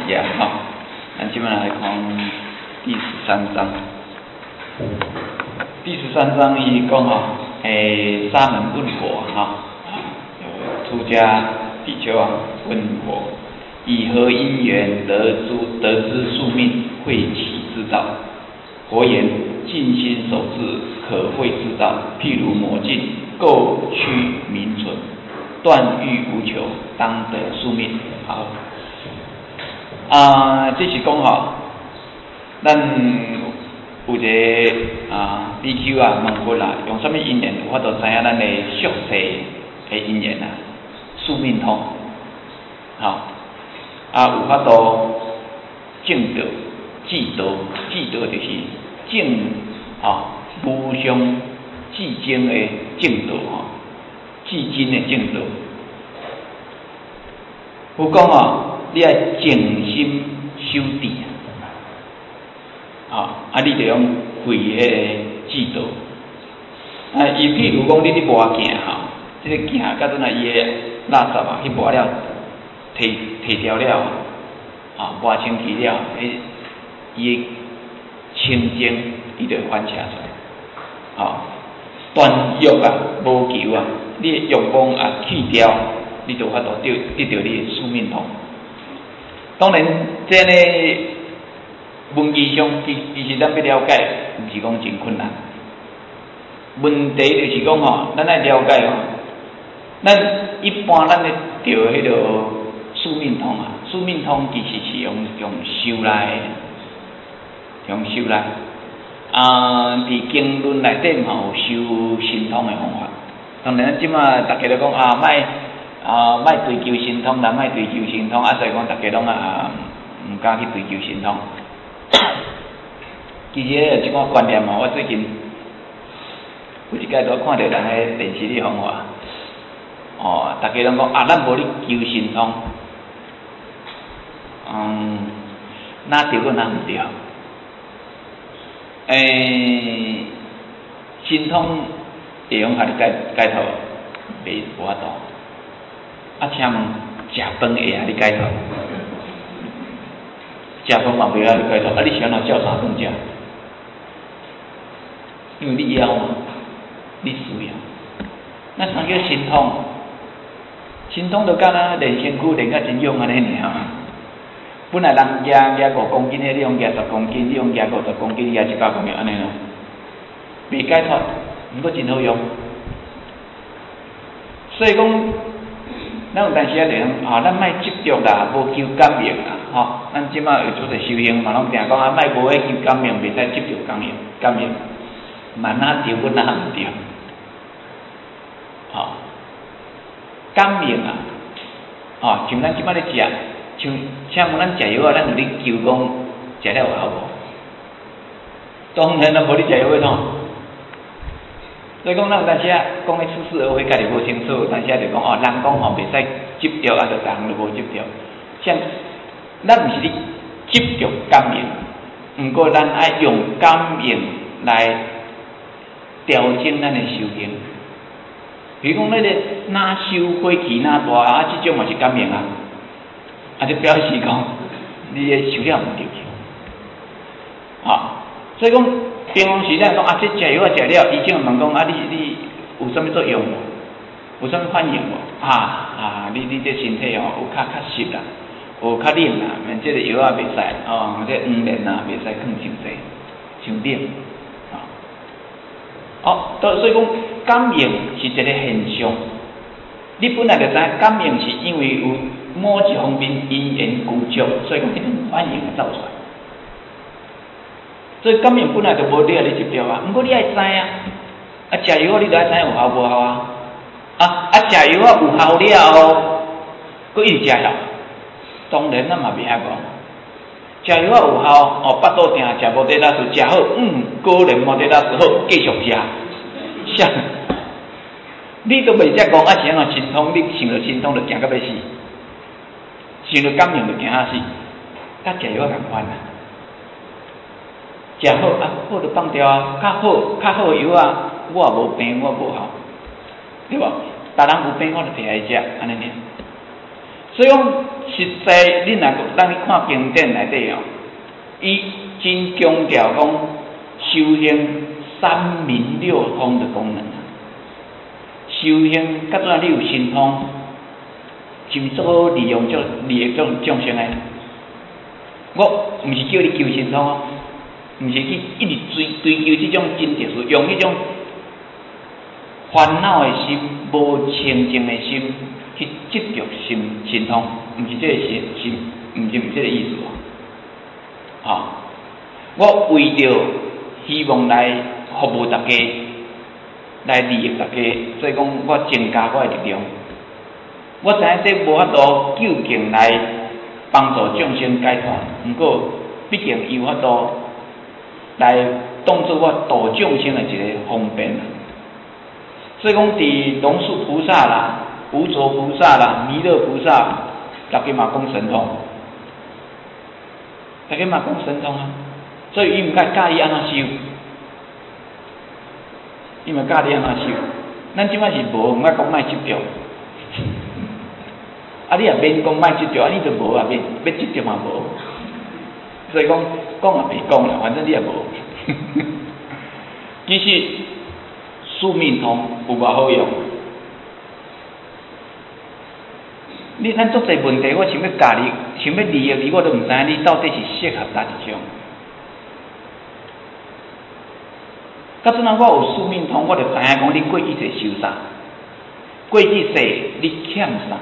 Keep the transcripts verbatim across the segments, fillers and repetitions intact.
呀哈。咱即摆来看第十三章。第十三章伊讲吼，诶，沙门问佛哈，有出家比丘啊问佛，以何因缘得诸得知宿命会起之道？佛言：静心守志，可会之道。譬如魔镜，构趋名存，断欲无求，当得宿命。好，啊，这是讲吼，咱有一个啊 B Q 啊问佛啦，用什么因缘有法度知影咱的宿世的因缘啊？宿命通，好、哦，啊有法度证到至道，至道就是证啊无上至精的正道吼，至真的正道。有讲哦，你要静心修持啊，啊，你就用会迄个至道。啊，伊譬如讲你咧磨镜吼，即、這个镜甲阵啊伊的垃圾啊去磨了，摕摕掉了，啊，磨清去了，迄伊的清净伊就会反射出来。啊，断欲啊，无求啊，你的欲望啊去掉，你就法度得得到你的宿命通。当然，这呢文字上其其实咱要了解，毋是讲真困难。问题就是讲吼，咱要了解吼，咱一般咱咧着迄个宿命通啊，宿命通其实是用用修来，用修来。啊，伫经论内底嘛有修神通的方法。当然，即马大家都讲啊，莫啊莫追求神通啦，莫追求神通，啊，所以讲大家拢啊毋敢去追求神通。其实有即款观念嘛，我最近有一摆都看到人个电视咧讲话，哦，大家拢讲啊，咱无咧求神通，嗯，哪对个哪毋对？诶，神通会用互你解解脱，袂无法度。啊，请问食饭会互你解脱？食饭嘛袂晓你解脱，啊，你想哪照三顿食？因为你枵嘛，你需要。那啥叫神通？神通就敢若练身躯练甲真勇安尼尔。本来人举举五公斤的，你用举十公斤，你用举五十公斤，举一百公斤安尼咯，袂解脱，毋过真好用。所以讲，咱有当时啊，就讲啊，咱莫执着啦，无求感应啦，吼、哦。咱即马有做者修行嘛，拢定讲啊，莫无迄求感应，袂使执着感应，感应，嘛哪对，阮哪毋对，吼、哦，感应啊，哦，像咱即马咧食。像请问咱食药啊，咱有咧求讲食了有效无？当然啦，无你食药要怎？所以讲，咱有当时啊，讲咧似是而非，家己无清楚，但是啊，就讲哦，人讲吼袂使执着，啊，就逐项都无执着。像咱毋是咧执着感应，毋过咱爱用感应来调整咱的修行。比如讲，咱咧哪修火气哪大啊，即种嘛是感应啊。啊，就表示讲，你的修了毋对去，啊，所以讲平常时咱讲啊，这食药啊食了，医生问讲啊，你你有啥物作用无？有啥物反应无？啊啊，你你这身体哦有较较湿啦，有较冷啦，免这个药啊袂使哦，这黄连啊袂使放伤济，伤冷，啊，哦，所以讲感应是一个现象，你本来就知感应是因为有某一方面因缘具足，所以讲迄种反应会走出来。所以感应本来就无你啊，你执着啊。毋过你爱知啊，啊食药你就爱知有效无效啊。啊啊食药啊有效了后，佫一直食下，当然咱嘛袂晓讲。食药啊有效，哦，腹肚疼食无地拉斯食好，嗯，果然无地拉斯好，继续食。像你都袂则讲啊，是安怎神通？你想着神通就行到要死。想着感应就惊死，甲食药共款啊！食好啊，好就放掉啊，较好较好的药啊，我也无病，我无效，对无？别人有病我就摕来食，安尼尔。 所以讲实在，恁若咱去看经典内底哦，伊真强调讲修行三明六通的功能啊。修行甲怎啊？你有神通，是毋是做好利用这利益种众生诶？我毋是叫你求神通哦，毋是去一直追追求即种真特殊，用迄种烦恼诶心、无清净诶心去执着神神通，毋是这个神神，毋是毋是这个意思哦。吼、哦，我为着希望来服务大家，来利益大家，所以讲我增加我诶力量。我知影这无法度究竟来帮助众生解脱，毋过毕竟有法度来当作我度众生的一个方便。所以讲，伫龙树菩萨啦、无着菩萨啦、弥勒菩萨，大家嘛讲神通，大家嘛讲神通啊。所以伊毋甲教你安怎修，伊嘛教你安怎修。咱即摆是无，毋爱讲卖执着。啊，你也免讲卖执着，啊，你就无啊，免要执着嘛无。所以讲讲也袂讲啦，反正你也无。其实宿命通有偌好用。你咱做侪问题，我想要教你，想要利益你，我都毋知影你到底是适合哪一种。到阵啊，我有宿命通，我就知影讲你过去世修啥，过去世你欠啥。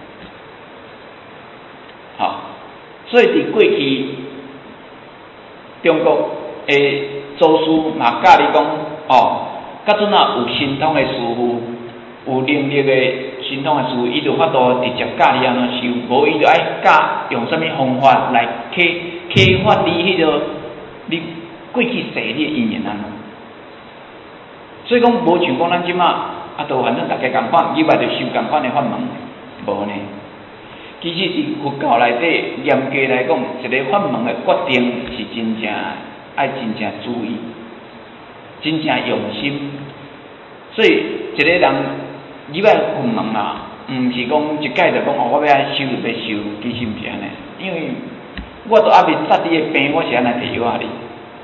好、哦，所以伫过去中国诶祖师嘛教你讲，哦，到阵啊有神通诶师傅，有能力诶神通诶师傅，伊就法度直接教你安怎修，无伊就爱教用啥物方法来启启发你迄、那个你过去世你诶因缘安怎。所以讲无像讲咱即马啊，都反正大家共款，以外就修共款诶法门，无呢。其实伫佛教内底，严格来讲，一个法门诶决定是真正爱真正注意，真正用心。所以一个人入来法门啊，毋是讲一概就讲哦，我要爱修就要修，其实毋是安尼。因为我都还未杀你诶病，我是安尼摕药啊你，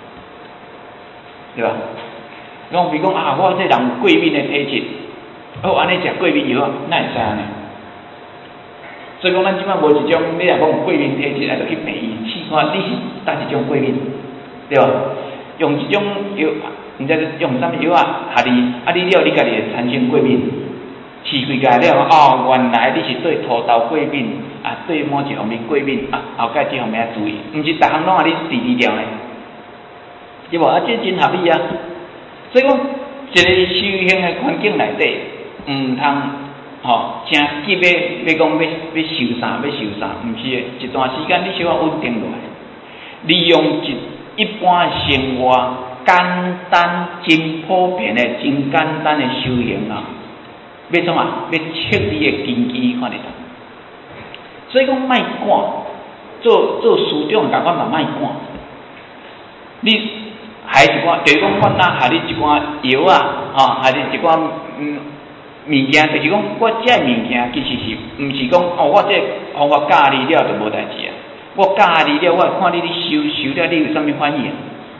对吧？讲比如讲啊，我这人有过敏诶体质，哦，安尼食过敏药啊，哪会使安尼？所以讲，咱即摆无一种，你若讲有过敏体质，啊，就去病院试看你是哪一种过敏，对吧？用一种药，毋知用啥物药啊，下你啊，你了你家己会产生过敏，试几下了，哦，原来你是对土豆过敏，啊，对某一方面过敏，啊，后盖这方面要注意，毋是逐项拢互你治治掉咧，对无？啊，这真合理啊。所以讲，一个修行诶环境内底，毋通。吼、哦，真急要要讲要要修啥要修啥，毋是诶。一段时间你小可稳定落来，利用一一般生活简单、真普遍诶、真简单诶修行啊，要创啊？要彻底诶根基看得到。所以讲，莫赶，做做师长共款嘛，莫赶。你还一寡，就是讲我若下你一寡药啊，吼、哦，还是一寡嗯。物件就是讲，我这物件其实是毋是讲哦，我这方法教你了就无代志啊。我教你了，我会看你咧修修了，你有啥物反应？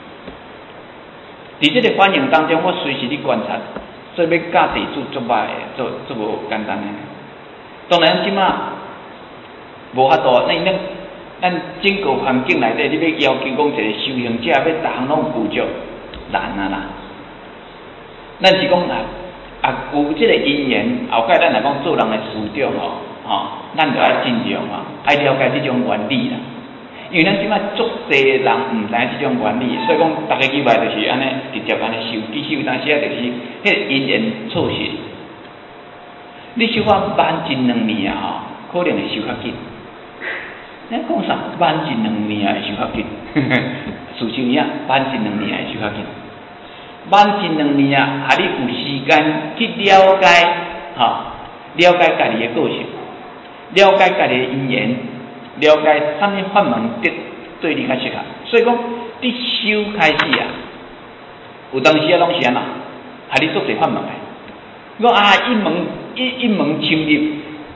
伫这个反应当中，我随时咧观察，所以要教地主做歹诶，做做无简单诶。当然，即马无法度，咱咱咱整个环境内底，你要要求讲一个修行者要逐项拢有足难啊啦。咱是讲啊。啊，有即个因缘，后摆咱来讲做人诶师长吼，吼，咱就爱尊重吼，爱了解即种原理啦。因为咱即摆足侪人毋知即种原理，所以讲逐个入来就是安尼直接安尼修，其实有当时啊就是迄个因缘错失。你修法慢一两年啊，吼，可能会修较紧。咱讲啥慢一两年啊会修较紧，事实影慢一两年会修较紧。慢一两年啊，啊，你有时间去了解，哈、哦，了解家己的个性，了解家己的因缘，了解什么法门对对你较适合。所以讲，你修开始啊，有当时啊拢是安那，啊，你做侪法门的。我啊一门一一门深入，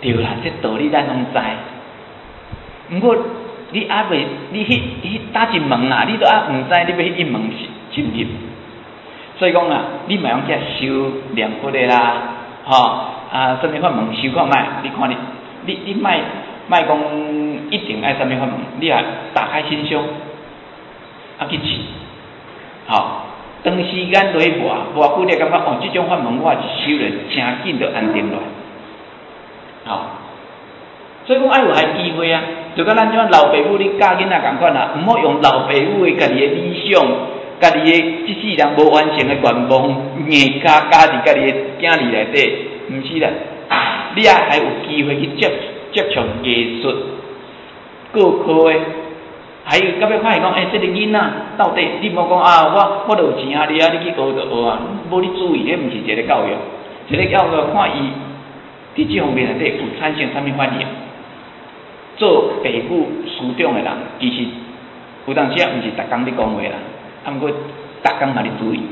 对啦，这道理咱拢知。毋过你还未，你迄迄打一问啊，你都还毋知，你要去一问是深入。所以讲啊，你莫用遮修念佛的啦，吼、哦、啊，什么法门修看卖，你看你你你莫莫讲一定爱什么法门，你啊打开心胸，啊去试，吼、哦。长时间落去磨，磨久了感觉哦，这种法门我是修了，诚紧就安定落来，吼、哦。所以讲爱有还机会啊，就甲咱这老爸母你教囡仔共款啊，毋好用老爸母的家己的理想，家己的即世人无完成的愿望，硬加加伫家己的囝儿内底，毋是啦，你也还有机会去接接触艺术、各科的。还有，到尾看伊讲，诶、欸，这个囡仔到底，你莫讲啊，我我都有钱啊，你啊，你去学就学啊，无你注意，迄毋是一个教育，一个教育看伊伫即方面内底有产生啥物反应。做父母师长的人，其实有当时啊，毋是逐工咧讲话啦，啊，毋过逐工嘛咧注意，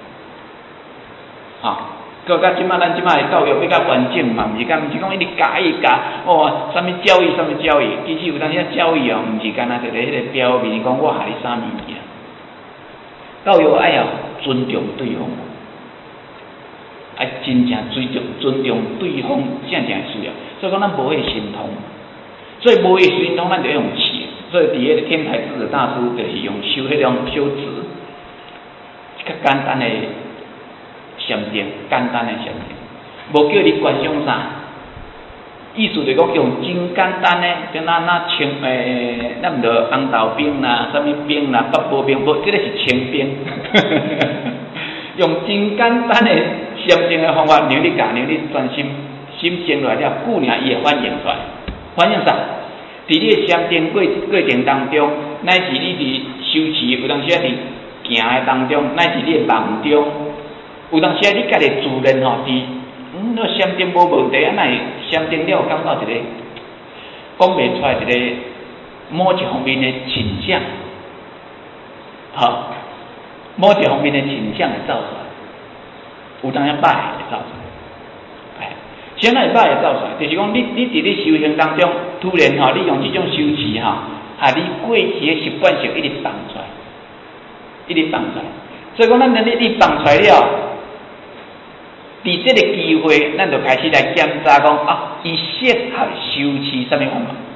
吼、哦。搁甲即摆咱即摆的教育比较完整嘛，毋是讲毋是讲一直教一教，哦，啥物教育啥物教育，其实有当时啊教育哦，毋是干那一个迄个表面讲我下你啥物件，教育爱要尊重对方，爱真正尊重尊重对方正正的需要，所以讲咱无迄个心通，所以无迄个心通，咱就要用气，所以伫迄个天台智者大师就是用修迄种修持，较简单的。禅定，简单的禅定，无叫你观想啥，意思就是讲用真简单的，像咱咱清诶，咱毋着红豆冰啦，啥物冰啦，八宝冰，无，这个是清冰。用真简单的禅定的方法，让你教，让你专心心静落来了，久了伊会反应出来。反应啥？伫你的禅定过过程当中，乃是你伫修持，有当时啊伫行的当中，乃是你的梦中。有当时啊，你家己自然吼，伫嗯，那禅定无问题，啊，那禅定了感觉一个讲袂出来一个某一方面的倾向，吼，某一方面的倾向会走出来，有当时歹会走出来，哎，啥物会歹会走出来？就是讲你你伫咧修行当中，突然吼，你用这种修持吼，啊，你过去的习惯性一直放出来，一直放出来，所以讲咱你你放出来了。伫这个机会，咱就开始来检查讲啊，伊适合修持啥物方法？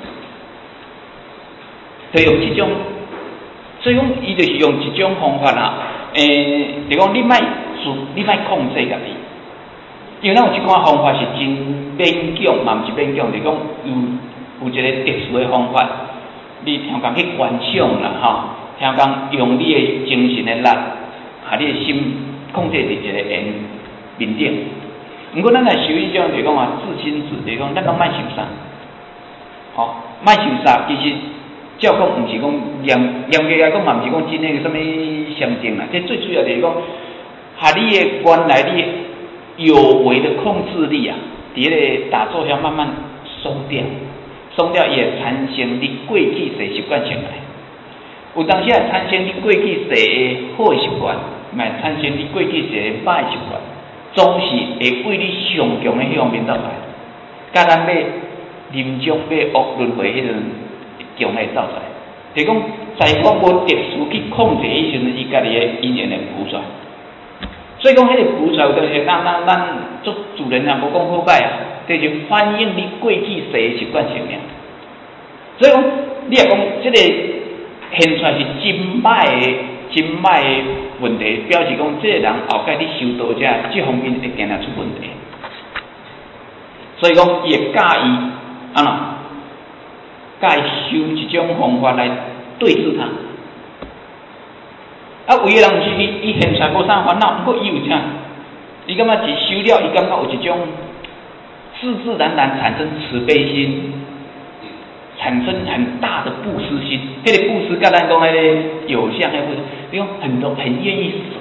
就用这种，所以讲伊就是用一种方法啦。诶、欸，就讲你莫自，你莫控制家己，因为咱有一款方法是真勉强，嘛毋是勉强，就是讲有有一个特殊的方法，你听讲去观想啦，吼，听讲用你的精神的力，啊，你的心控制伫一个缘。面顶，毋过咱来修一种，就是讲啊，自心自，就是讲咱拢莫想啥，吼、哦，莫想啥。其实照讲，毋是讲严严格来讲，嘛毋是讲真诶什物禅定啦。这最主要就是讲，哈，你诶原来你有为的控制力啊，伫迄个打坐遐慢慢松掉，松掉也产生你过去习习惯性来。有当时也产生你过去习好习惯，嘛产生你过去习歹习惯。总是会为你上强的迄方面走来，甲咱要临终要恶轮回迄阵强会走出来。就是讲，在讲无特殊去控制迄时阵，伊家己的因缘会浮出来。所以讲，迄个浮出来，就是咱咱咱做主人啊，无讲好歹啊，这就反映你过去习的习惯性尔。所以讲，你也讲，这个现出来是真歹的。真歹的问题，表示讲，这个人后盖你修道者，这方面会经常出问题。所以讲，伊会介意安怎？介意修一种方法来对治他。啊，有个人是伊，伊现在无啥烦恼，不过伊有啥？伊感觉是修了，伊感觉有一种自自然然产生慈悲心。产生很大的布施心，迄、那个布施，甲咱讲迄个有相，迄个布施，你讲很多很愿意舍，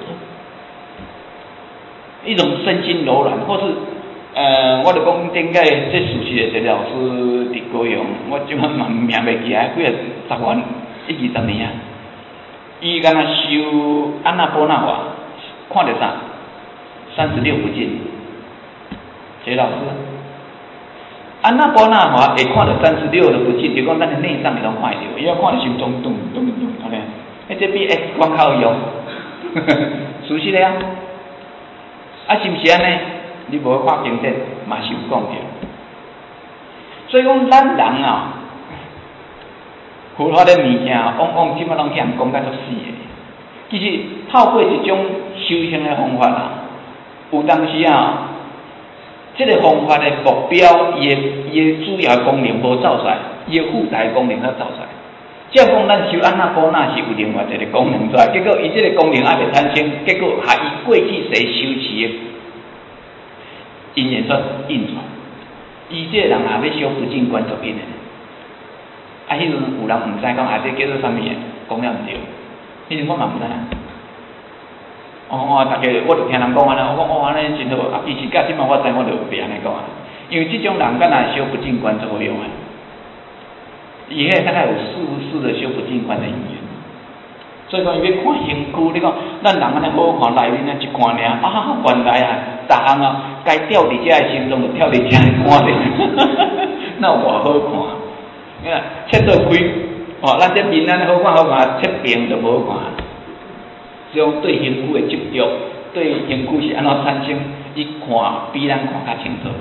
一种身心柔软，或是呃，我就讲顶个这熟悉的一个老师伫高雄，我即满嘛名袂记啊，几啊十万一二十年啊，伊敢若修安那波那话，看着啥？三十六不尽，这老师。 安那波那话会看到三十六的不进，就讲咱的内脏会拢看到，伊要看到心脏咚咚咚，安尼，迄这比 X 光较有用，属实的啊。啊，是毋是安尼？你无看经典，嘛是有讲着。所以讲，咱人啊，佛法的物件，往往即摆拢向讲甲足死的。其实透过一种修行的方法啊，有当时啊，这个方法的目标，伊的伊的主要功能无走出来，伊的附带功能才走出来。即讲咱修安那波那是有另外一个功能出来，结果伊这个功能还未产生，结果还以过去谁修持的因缘算印出来。伊这个人也要修不净观作品的，啊，迄阵有人毋知讲啊，这叫做啥物嘢，讲了毋对，迄阵我嘛毋知影。哦哦，大家我就听人讲安尼，我讲哦安尼真好，啊，其实甲即摆我知我就袂安尼讲啊，因为即种人敢若修不净观最好用诶，伊迄大概有四世的修不净观的因缘。所以讲，伊要看身躯，你讲咱人安尼好看内面啊一看尔，啊，原来啊，逐项啊，该跳伫遮的心脏就跳伫遮看咧，那偌好看。你看，切到开，哦，咱这面安尼好看好看，切边就无好看。这种对身躯的执着，对身躯是安怎产生，伊看比咱看较清楚。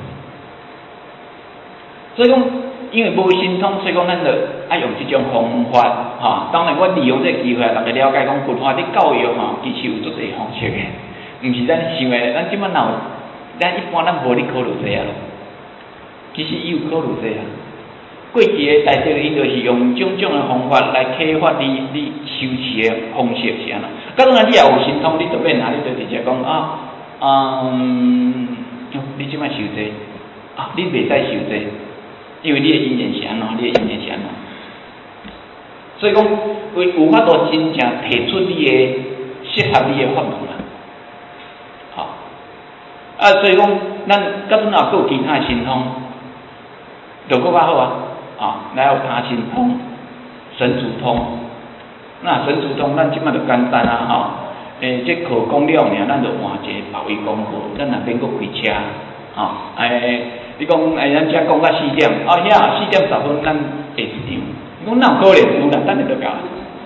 所以讲。因为无心通，所以讲咱就爱用这种方法，哈、哦。当然，我利用这个机会，大家了解讲佛法的教育，哈、哦，其实有足侪方式的，毋是咱想的。咱即摆哪有，咱一般咱无咧考虑这啊咯。其实伊有考虑这啊。过去的大德因就是用种种的方法来启发你你修持的方式是安怎。假如你也有心通，你就变哪？你就直接讲啊，嗯，你即摆修这啊，你袂使修这。因为你的因缘是安怎，你的因缘是安怎，所以讲有有法度真正提出你的适合你的法门啦，好、哦，啊，所以讲咱甲阵也佫有其他的神通，就佫较好啊，啊、哦，来有他神通、神足通，那神足通咱即摆就简单啊，吼、哦，诶，这课讲了尔，咱就换一个别位讲好，咱若免佫开车，哦，诶。你讲，哎，咱遮讲到四点，哦，遐四点十分，咱下一场。你讲哪有可能有啦？等下就到。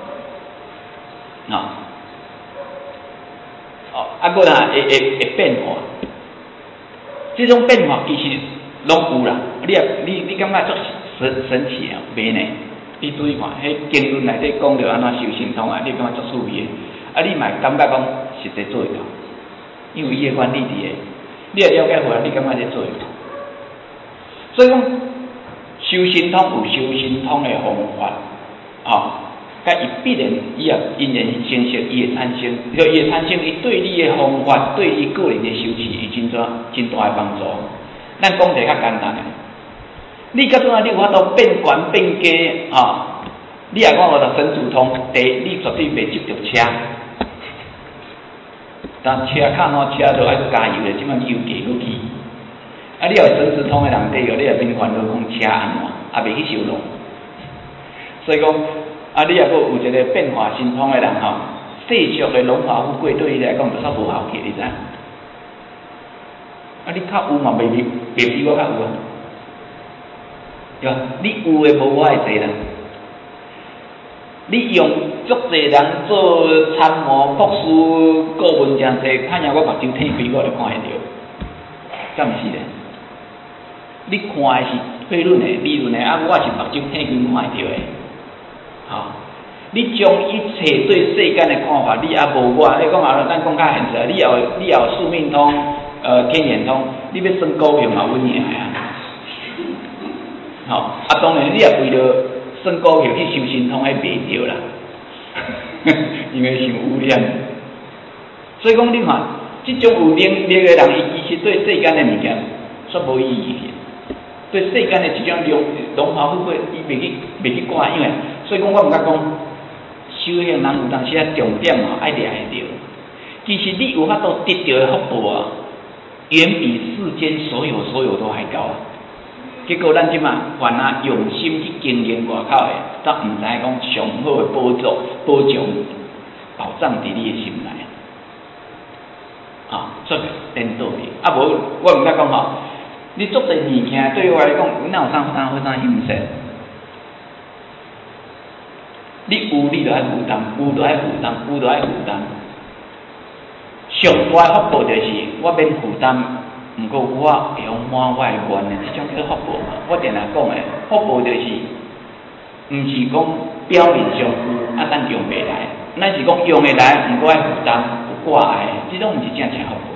哦，哦，啊，佫啦，会会会变化。这种变化其实拢有啦。你也你你感觉足神神奇啊？袂呢？你注意看，迄经论内底讲着安怎修神通啊？你感觉足趣味的。啊，你嘛感觉讲实际做会到，因为伊的原理伫个，你也了解回来，你感觉在做会到。所以讲，修神通有修神通的方法，哦，甲伊必然伊也因缘先生，伊会产生，就伊会产生，伊对你的方法，对伊个人的修持，伊真大真大的帮助。咱讲一个较简单的，你甲怎啊？你有法度变悬变低啊、哦？你也讲我着神足通，第一，你绝对袂执着车，但车卡吼车就爱加油的，即摆油加过去。啊！你有神足通的人底个，你也免烦恼讲车安怎，也袂去受弄。所以讲，啊，你也佫有一个变化神通的人吼，世俗的荣华富贵对伊来讲就较无效期，你知？啊，你较有嘛，袂比袂比我较有啊，对吧？你有的无我的济啦。你用足侪人做参谋、博士、顾问真济，看赢我目睭天开，我就看会着，敢毋是咧？你看的是推论的、理论的，啊，我是目睭天开看会着的，吼、哦。你将一切对世间的看法，你也无我。你讲啊，咱讲较现实，你也有你也有宿命通、呃天眼通，你要算股票嘛稳赢啊。吼、哦，啊，当然你也为了算股票去修神通，迄袂着啦，因为伤污染。所以讲，你看，即种有能力的人，伊其实对世间的物件煞无意义的。对世间的一种荣荣华富贵，伊袂去袂去挂，因为所以讲我毋敢讲修行人有当时啊重点啊爱抓会着。其实你有法度得到的福报啊，远比世间所有所有都还高啊。结果咱即马凡啊用心去经营外口的，则毋知讲上好的宝藏宝藏宝藏伫你的心内啊，所以颠倒去啊。无我毋敢讲吼。 你做的物件对我来讲，哪有啥啥啥啥欣赏？你有你就爱负担，有就爱负担，有就爱负担。上大的福报就是我免负担，毋过我会用满我的愿的，这种叫福报嘛。我定来讲的福报就是，毋是讲表面上有，啊咱用袂来，咱是讲用会来，毋过爱负担，有挂碍，这种毋是正正福报。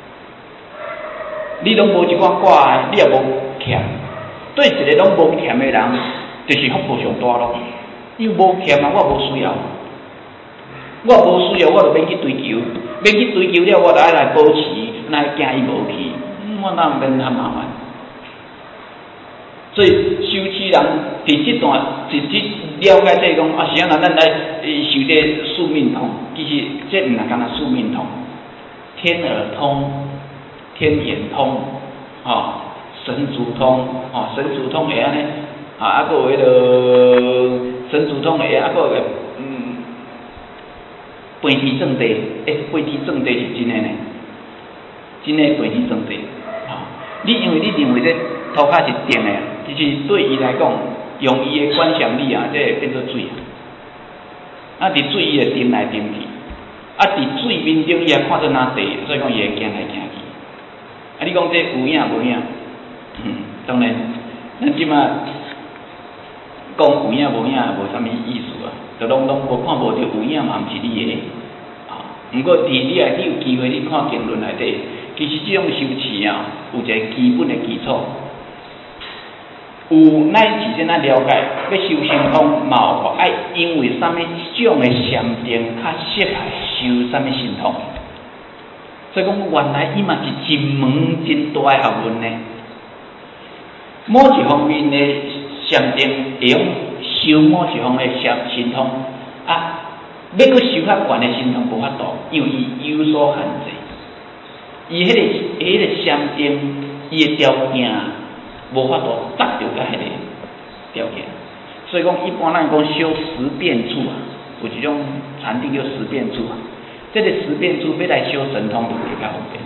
你拢无一寡挂碍，你也无欠，对一个拢无欠的人，就是福报上大咯。因为无欠啊，我无需要，我无需要，我就免去追求，免去追求了，我就爱来保持，来惊伊无去，我哪免遐麻烦。所以修持人伫这段，直接了解这讲啊，是啊，咱来受这宿命通，其实这毋係干那宿命通，天耳通、天眼通，哦，神足通，哦，神足通会安尼，啊，啊个有迄个。神足通诶，啊，个个嗯，飞天正地，诶，飞天正地是真诶呢，真诶飞天正地。啊、哦，你因为你认为这涂骹是定诶，其实对伊来讲，用伊诶观想力啊，这会变做水啊。啊，伫水伊会沉来沉去，啊，伫水面顶伊也看做哪地，所以讲伊会行来行去。啊，你讲这有影无影？嗯，当然，咱即马。讲有影无影无啥物意思啊，就拢拢无看无着有影嘛，毋是你的啊。毋过伫你啊，你有机会你看经论内底，其实即种修持啊，有一个基本的基础。有乃至真啊了解，要修神通，嘛有爱因为啥物即种的禅定较适合修啥物神通。所以讲，原来伊嘛是真门真大的学问呢。某一方面的。禅定会用修某一方的禅神通啊，要搁修较悬的神通无法度，因为伊有所限制。伊迄、那个迄、那个禅定，伊的条件无法度达到甲迄个条件。所以讲，一般咱讲修十变处啊，有一种禅定叫十变处啊。这个十变处要来修神通就会较方便。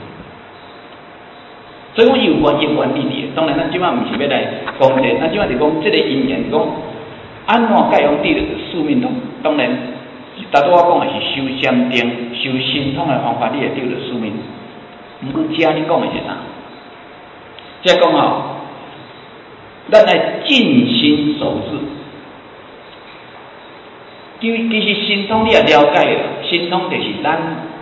所以讲有原因原理的，当然咱即摆毋是要来讲这，咱即摆是讲这个因缘，讲安怎解用对宿命通。当然，大多我讲的是修禅定、修神通的方法，你会对着宿命。毋过遮你讲的是啥？遮讲吼，咱来静心守志。其其实神通你也了解了，神通就是咱。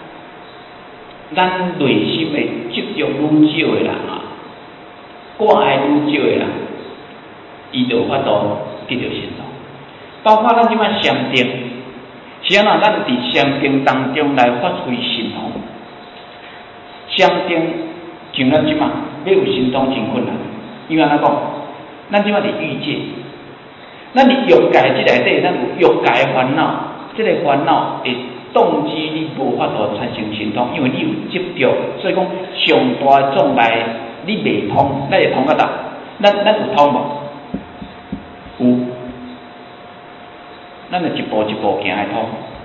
咱内心的执着愈少的人啊，挂碍愈少的人，伊就有法度得到神通。包括咱即摆禅定，是安怎？咱伫禅定当中来发挥神通。禅定像咱即摆要有神通真困难，因为安怎讲？咱即摆伫欲界，咱伫欲界即内底，咱有欲界的烦恼，即、这个烦恼会。动机你无法度产生神通，因为你有执着，所以讲上大的障碍你未通，咱会通个达？咱咱有通无？有，咱就一步一步行会通。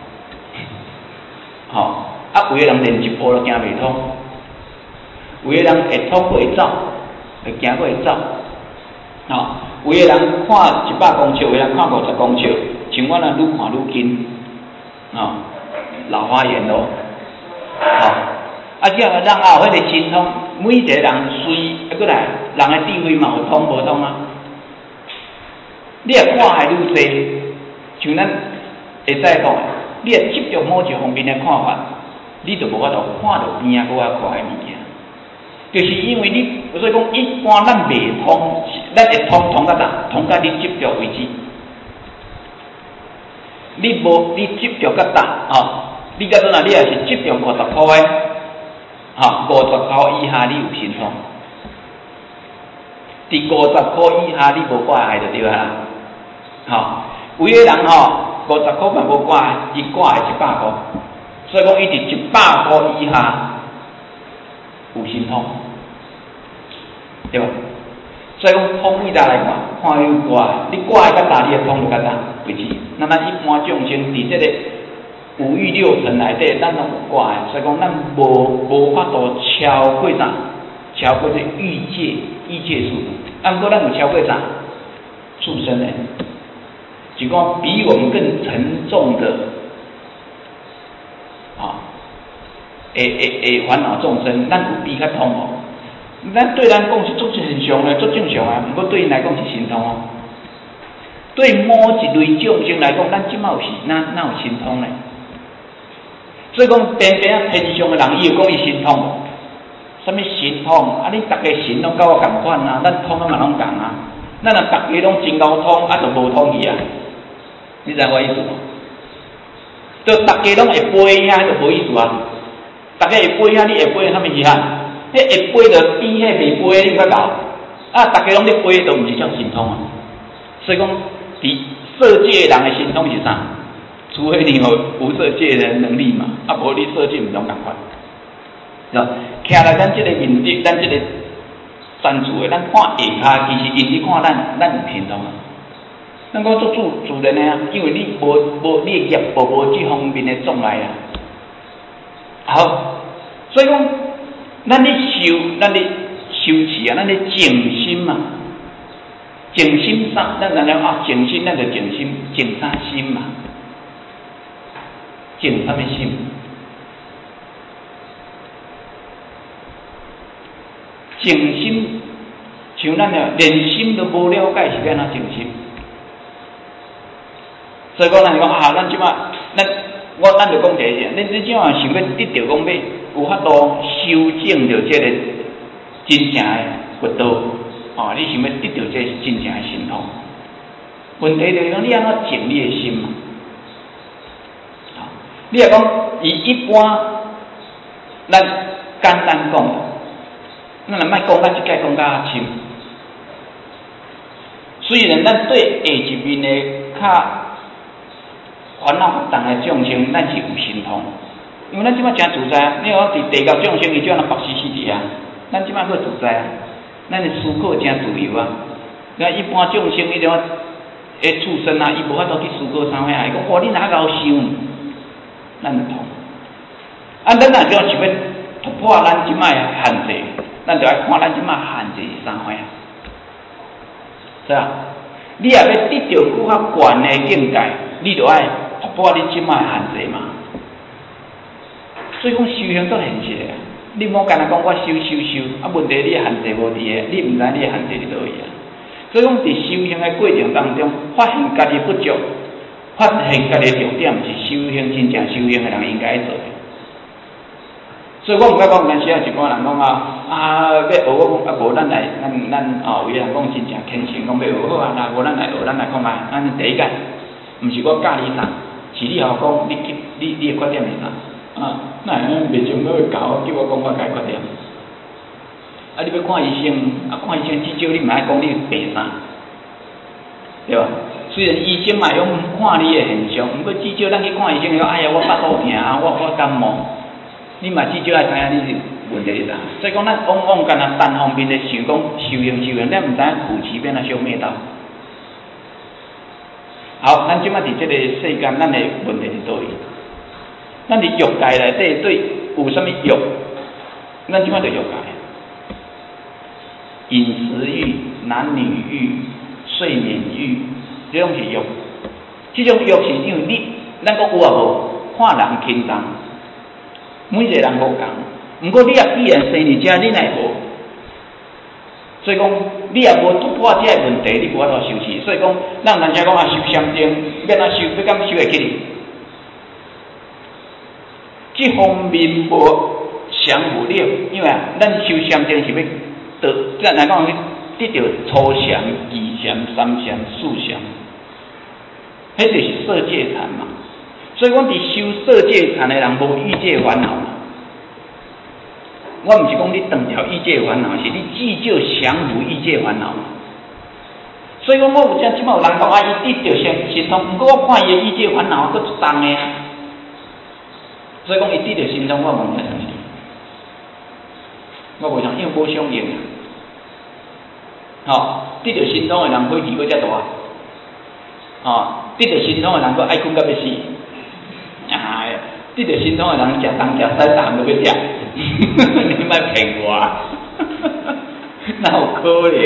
吼、哦，啊，有个人连一步都行未通，有个人会通过会走，会行过会走。吼、哦，有个人看一百公尺，有个人看五十公尺，像我咱愈看愈近，吼、哦。老花眼咯，吼、哦，啊，叫人也有迄个神通，每一个人随啊过来，人的智慧嘛有通无通啊？你也看还愈济，像咱会使讲，你也执着某一方面的看法，你就无法度看到边啊搁较快的物件，就是因为你，所以讲一般咱未通，咱会通通到达，通到你执着为止。你无你执着较大哦。你甲做哪？你也是执着五十箍的，哈，五十箍以下你有神通，伫五十箍以下你无挂碍就对啦，哈。有个人吼五十箍嘛无挂碍，伊挂碍一百箍，所以讲伊伫一百箍以下有神通，对吧？所以讲通义大来看，看你有挂碍，你挂碍较大，你的通就较大为止。那么一般众生伫这个。五欲六尘内底，咱拢有挂碍，所以讲咱无无法度超过啥， 超过这欲界欲界速度，按过咱有超过啥？畜生呢？就讲比我们更沉重的啊，诶诶诶，烦恼众生，咱有比较通哦。咱对咱讲是足正常的，足正常啊。不过对因来讲是心痛哦。对某一类众生来讲，咱即马有是哪哪有心痛呢？所以讲偏偏啊，天上的人伊又讲伊心痛，什么心痛？啊，你大家心拢甲我共款啊，咱痛啊嘛拢共啊。咱若大家拢真够痛，啊就无痛去啊。你知我意思无？就大家拢会飞遐，就无意思啊。大家会飞遐，你会飞啥物去啊？迄会飞着比迄未飞，你较搞啊！大家拢咧飞，都毋是种心痛啊。所以讲，伫色界人的心痛是啥？除非你有无色界的能力嘛，啊，无你色界毋同共款。是吧？徛来咱即个面顶，咱即个山厝的，咱看下骹，其实因去看咱，咱有心痛啊。咱讲做主自然的啊，因为你无无你的业无无即方面的障碍啊。好，所以讲。咱咧修，咱咧修持啊，咱咧静心嘛，静心啥？咱人讲啊，静心，咱就静心，静啥心嘛？静啥物心？静心，像咱了，连心都无了解是要安怎静心？所以讲，咱讲啊，咱即马，咱我咱就讲一下，恁你即马想要得到讲要。有法度修正着这个真正的佛道，哦，你想要得到这是真正的神通。问题就是讲你安怎静你的心嘛？好，你若讲以一般，咱简单讲，咱若莫讲咱即个讲较深。虽然咱对下一面的较烦恼不重的众生，咱是有神通。因为咱即摆真自在啊，你讲伫地球众生，伊就安尼白死死伫啊，咱即摆够自在啊，咱的思考真自由啊。那一般众生迄种诶畜生啊，伊无法度去思考啥物啊，伊讲哇，你哪够想，咱就通。啊，咱若讲想要突破咱即摆的限制，咱就爱看咱即摆限制是啥物啊，是啊。你若要得到更较悬的境界，你就爱突破你即摆的限制嘛。所以讲修行足现实的，你莫干那讲我修修修，啊问题你限制无伫个，你毋知你限制伫倒位啊。所以讲伫修行的过程当中，发现家己不足，发现家己的重点是修行真正修行的人应该做的。所以我毋敢讲，有阵时啊，一般人讲啊，啊要学我讲啊，无咱来，咱咱哦，有人讲真正虔诚，讲要学好啊，那无咱来学，咱来看卖，咱第一届，毋是我教你啥，是你后讲你去你你的缺点是啥？啊，那样袂想要教，叫我讲我解决点。啊，你要看医生，啊看医生至少你毋爱讲你病啥，对吧？虽然医生嘛用看你的现象，毋过至少咱去看医生讲，哎呀我腹肚疼啊，我我感冒，你嘛至少爱知影你问题是啥。所以讲咱往往干那单方面的想讲修行修行，咱毋知影苦持变啊消灭到。好，咱即摆伫即个世间，咱的问题是倒位？咱伫欲界内底对有啥物欲？咱即摆就欲界，饮食欲、男女欲、睡眠欲，这种是欲。这种欲是因为你，咱讲有啊无？看人轻重，每一个人无共。毋过你也既然生伫遮，你乃无。所以讲，你也无突破这个问题，你无法度修持。所以讲，咱人家讲啊，修禅定，要哪修？要敢修会起哩？这方面无降伏了，因为啊，咱修禅定是要得，咱来讲得到初禅、二禅、三禅、四禅，迄就是色界禅嘛。所以讲，伫修色界禅的人无欲界烦恼嘛。我毋是讲你断掉欲界烦恼，是你至少降伏欲界烦恼嘛。所以讲，我有只即摆有人讲啊，伊得到神神通，毋过我看伊的欲界烦恼佫一重的。所以讲，伊得到神通，我无相信。我无相信，因为无相应啊。吼，得到神通的人火气佫遮大，吼，得到神通的人佫爱困到要死。啊，得到神通的人食东食西，啥都要食，你莫骗我。 有可能？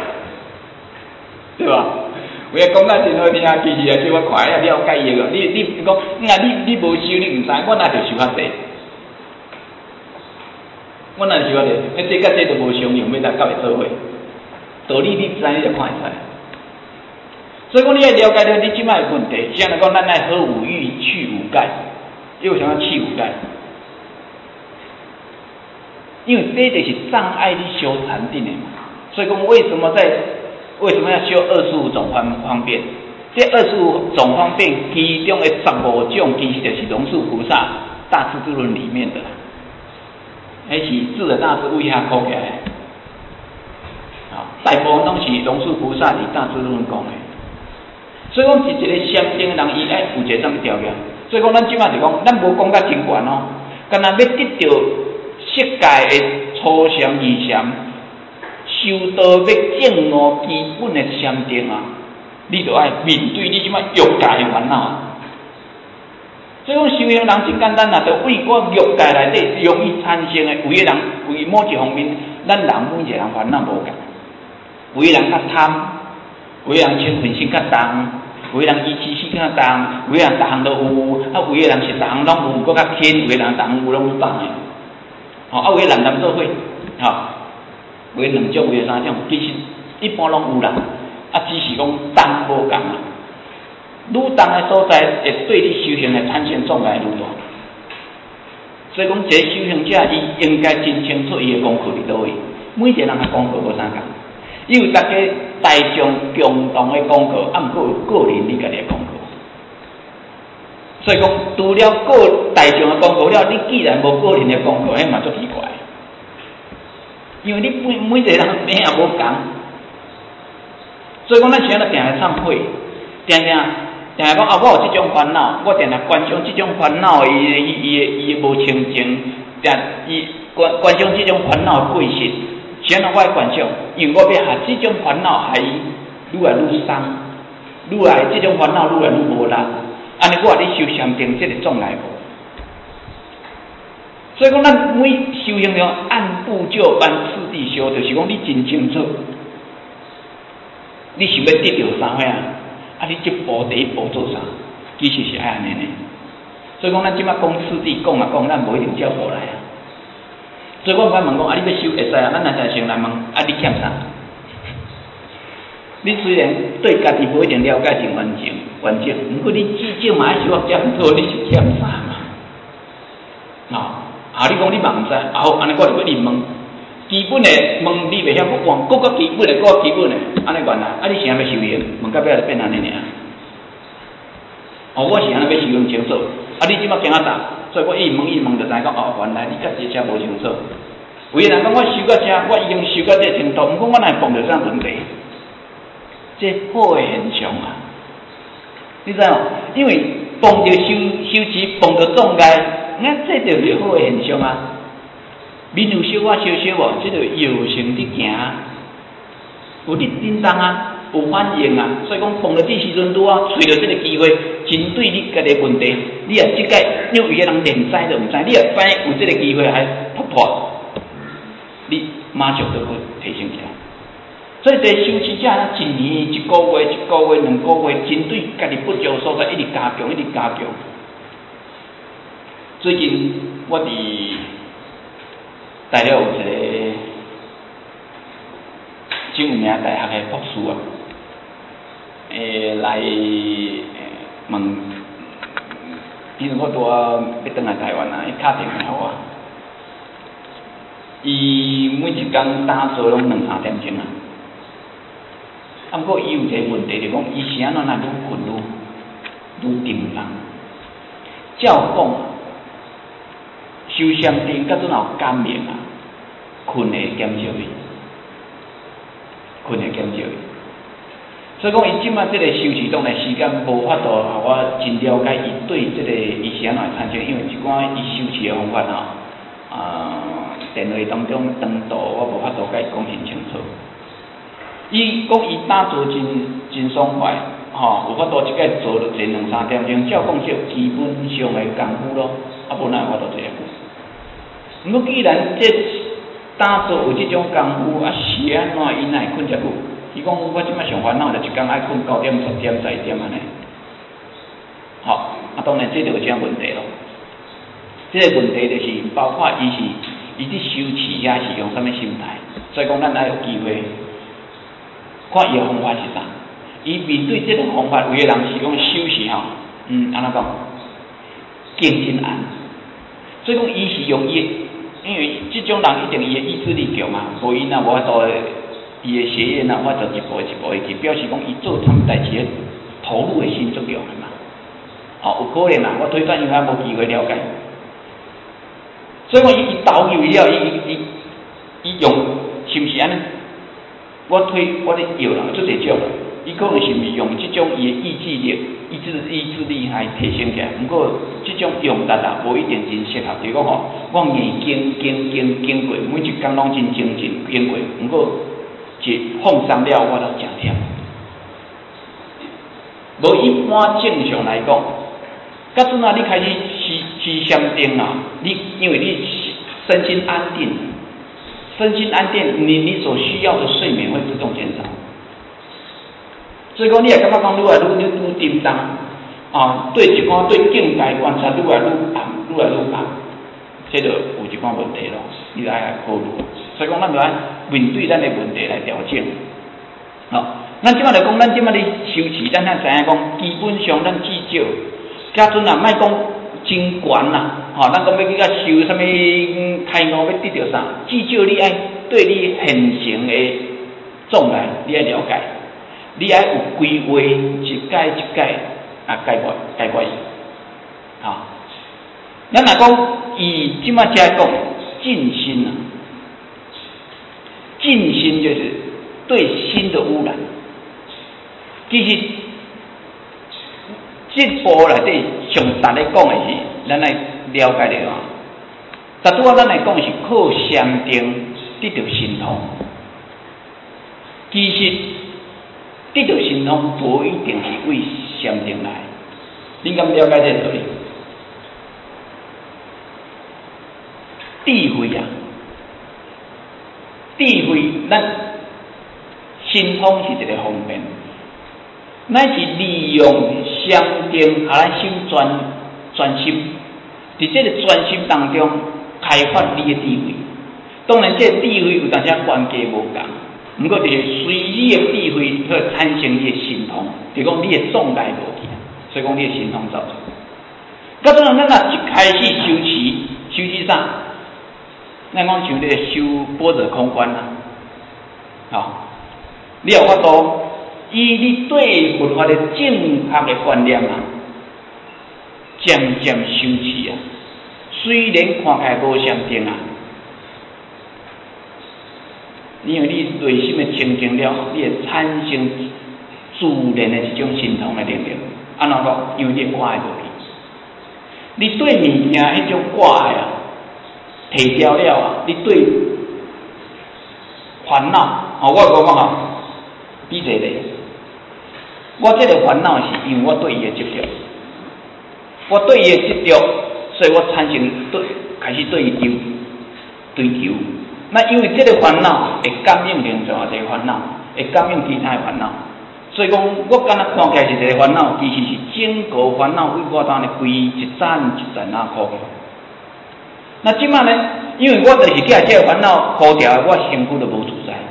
对吧？有诶讲甲真好听，其实啊，叫我快啊了解伊个。你你讲，啊你你无修，你毋知，我哪着修较济？我哪修较济？迄这甲这都无相用，要甲到会做伙。道理你知，你就看会出来。所以讲，你要了解到你即摆问题，像来讲，咱爱喝五欲，去五盖。因为什么去五盖？因为这就是障碍你修禅定的嘛。所以讲，为什么在为什么要修二十五种方方便？这二十五种方便，其中的十五种，其实就是龙树菩萨《大智度论》里面的，那是智者大师为遐考起来的。啊，大部分拢是龙树菩萨伫《大智度论》讲的。所以讲，是一个禅定的人，伊爱有一个什么条件？所以讲，咱即摆就讲，咱无讲甲真悬哦，干若要得到世界的初禅、二禅，修道要证悟基本的禅定啊，你就爱面对你即摆欲界的烦恼。所以讲，修行人真简单啊，就为我欲界内底容易产生的，有个人为某一方面，咱人每一个人烦恼无共，有个人较贪，有个人兴奋心较重。有个人意志性较重，有个人逐项都有，啊，有个人是逐项拢有，佫较轻，有个人逐项有拢有放的，吼、哦，啊，有个人谈做伙，吼、哦，有个两种，有个三种，其实一般拢有啦，啊，只是讲重无共啊，愈重的所在会对你修行的产生障碍愈大，所以讲，一个修行者伊应该真清楚伊的功课伫倒位，每一个人的功课无啥共。因为大家大众共同的功课，啊，毋过有个人你家己的功课。所以讲，除了个大众的功课了，你既然无个人的功课，迄嘛足奇怪。因为你每每一个人命也无共，所以讲，咱是安尼定来忏悔，定定定来讲啊，我有即种烦恼，我定来观想即种烦恼伊伊伊伊无清净，定伊观观想即种烦恼的贵性。是安怎我爱观想？因为我要下即种烦恼，害伊愈来愈松，愈来即种烦恼愈来愈无力。安尼我话你修禅定，即个障碍无。所以讲，咱每修行了按部就班、次第修，就是讲你真清楚，你想要得到啥货啊？啊，你即步第一步做啥？其实是爱安尼呢。所以讲，咱即摆讲次第，讲啊讲，咱无一定照过来啊。所以我反问讲，啊，你要修会使啊？咱若在先来问，啊，你欠啥？你虽然对家己无一定了解真完整，完整，不过你至少嘛爱修学这样做，你是欠啥嘛？啊、哦，啊，你讲你嘛毋知，啊好，安尼我就要你问，基本的问你袂晓，我问，搁较基本的，搁较基本的，安尼原来，啊，你是安要修行？问到尾就变安尼尔。哦，我是安尼要修行清楚，啊，你即摆惊啊答？所以我一问一问就知讲，哦，原来你甲这些无清楚。有个人讲我修到这，我已经修到这程度，毋过我哪会碰到啥问题？这好的现象啊！你知无？因为碰到修修持，碰到障碍，那这就是好的现象啊！面有小我小小无，这就有成伫行，有你叮当啊，有反应啊。所以讲碰到这时阵拄啊，找到这个机会。针对你家己问题，你也即个因为有个人连知都毋知，你也反有这个机会还突破，你马上就去提升起来。所以这修持者一年一个月、一个月、两个月，针对家己不足所在，一直加强，一直加强。最近我伫大了有一个真有名大学的博士啊，诶来。问，比如我拄啊要转来台湾啊，伊敲电话互我，伊每一工打坐拢两三点钟啊。啊，毋过伊有一个问题，就讲伊是安怎若愈困愈愈紧张。照讲，修禅定甲阵有感应啊，困会减少伊，困会减少伊。所以讲，伊即摆即个修持当然时间无法度，互我真了解伊对即个伊是安怎产生，因为一寡伊修持的方法吼，啊、呃，电话当中长度我无法度甲伊讲很清楚。伊讲伊打坐真真爽快，吼、哦，有法度一个坐坐两三点钟，照讲这基本上的功夫咯，啊，无哪有法度坐遐久。毋过既然这打坐有这种功夫啊，是安怎伊奈困遮久？伊讲我即摆上烦恼，就一工爱困九点、十点、十一点安尼。好，啊当然这就有啥问题咯。这个问题就是包括伊是伊伫修持遐是用什么心态，所以讲咱爱有机会看伊的方法是啥。伊面对这个方法，有的人是讲修持吼，嗯，安怎讲？静心安。所以讲伊是用伊，因为这种人一定伊的意志力强嘛，无伊若无法度，伊的学业若法度一步一步会去，表示讲伊做什么代志投入的心足强的嘛。哦，有可能啊，我推断伊还无机会了解。所以讲伊伊投入了，伊伊伊伊用是毋是安尼？我推我咧摇啦，做侪种啦。伊可能是毋是用即种伊的意志力、意志意志力来提升起来？毋过即种用力啊，无一定真适合。比如讲吼，我硬经经经经过，每一工拢真精进经过，毋过一放松了，我就诚忝。无一般正常来讲，甲阵啊，你开始持持禅定啊，你因为你身心安定，身心安定，你你所需要的睡眠会自动减少。所以讲，你也感觉讲愈来愈愈沉重啊，对一寡对境界观察愈来愈暗，愈来愈暗，这就有一寡问题咯，你来来考虑。所以讲，咱就爱面对咱的问题来调整。好，咱即摆来讲，咱即摆咧修持，咱才知影讲，基本上咱至少，假阵啊，莫讲真悬啦，吼、哦，咱讲要去甲修啥物开悟要得到啥，至少你爱对你现成的障碍，你爱了解。你爱有规划，一届一届啊解决解决伊，啊，咱若讲以即摆遮讲静心啊，静心就是对心的污染。其实这部内底上逐咧讲的是，咱来了解了啊。但拄仔咱来讲是靠禅定得到神通，其实。得到神通不一定是为禅定来，你敢了解这个道理？智慧啊，智慧，咱神通是一个方面，咱是利用禅定啊来修专专心，在这个专心当中开发你的智慧。当然，这个智慧有当时关键无共。毋过就是随你的智慧去产生你的神通，就讲你的障碍无去，所以讲你的神通走出。到阵咱若一开始修持，修持啥？咱讲像咧修般若空观啊，吼，你有法度以你对佛法的正确的观念啊，渐渐修持啊，虽然看起来无禅定啊。因为你内心的清净了，你会产生自然的一种神通的能力。安怎讲？因为你挂在落去，你对物件迄种挂碍啊，提掉了啊，你对烦恼，哦，我讲讲吼，比这个，我这个烦恼是因为我对伊的执着，我对伊的执着，所以我产生对开始对伊求追求。那因为这个烦恼会感应另外一个烦恼，会感应其他的烦恼，所以讲我敢若看起来是一个烦恼，其实是整个烦恼为我当咧规一盏一盏啊苦掉。那即摆呢，因为我就是惊这个烦恼苦掉，我身躯就无自在，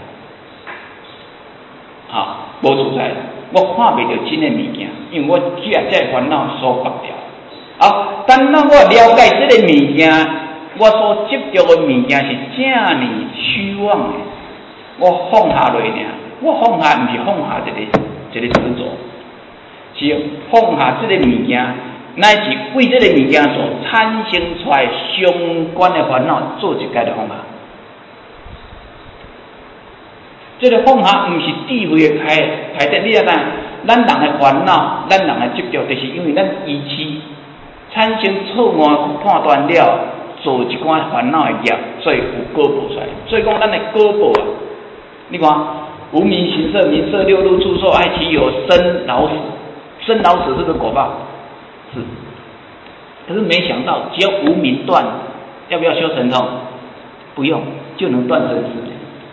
啊，无自在，我看袂到真的物件，因为我惊这个烦恼所绑掉。好，等到我了解这个物件。我所执着的物件是这么虚妄的，我放下来呢，我放下不是放下一个一个执着，是放下这个物件，乃是为这个物件所产生出来相关的烦恼做一届的放下。这个放下不是智慧的开开展，你要知，咱人的烦恼，咱人的执着，就是因为咱依期产生错误判断了。做一寡烦恼的业，所以有果报出来。所以讲，咱的果报啊，你看，无名行色，名色六路触受爱其有生老死，生老死是不是果报？是。可是没想到，只要无名断，要不要修神通？不用， 就能断生死。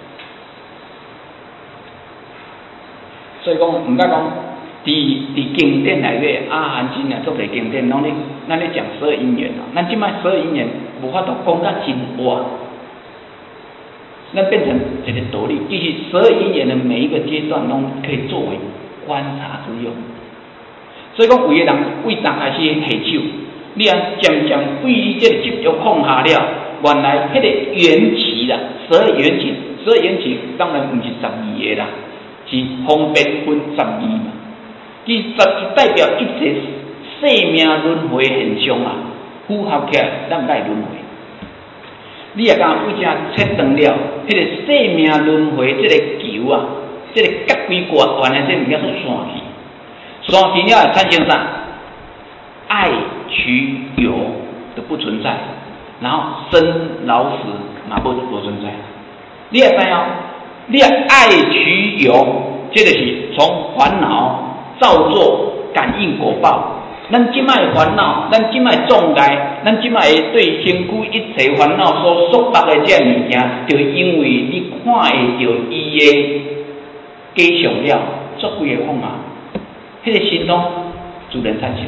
所以讲，唔该讲，伫伫经典内底啊，含经啊，做侪经典，拢咧咱咧讲十二因缘啊。咱即摆十二因缘无法度讲甲真活，那变成一个道理。其实十二因缘的每一个阶段，拢可以作为观察之用。所以讲，有个人为当开始下手，你啊渐渐为你这个执着放下了，原来迄个缘起啦，十二缘起，十二缘起当然唔是十二个啦。是方便分十二嘛？其实代表一切生命轮回现象啊，符合起来，咱才会轮回。你也讲为遮切断了，迄、那个生命轮回这个球啊，这个角规挂，原来这物件是线去，线去了会产生啥？爱取有的不存在，然后生老死嘛不不存在。你也知哦。你爱取有，这个是从烦恼造作感应果报。咱即摆烦恼，咱即摆障碍，咱即摆对身躯一切烦恼所束缚的这物件，就因为你看会到伊的假象了，作几个放啊，迄、那个心中自然产生。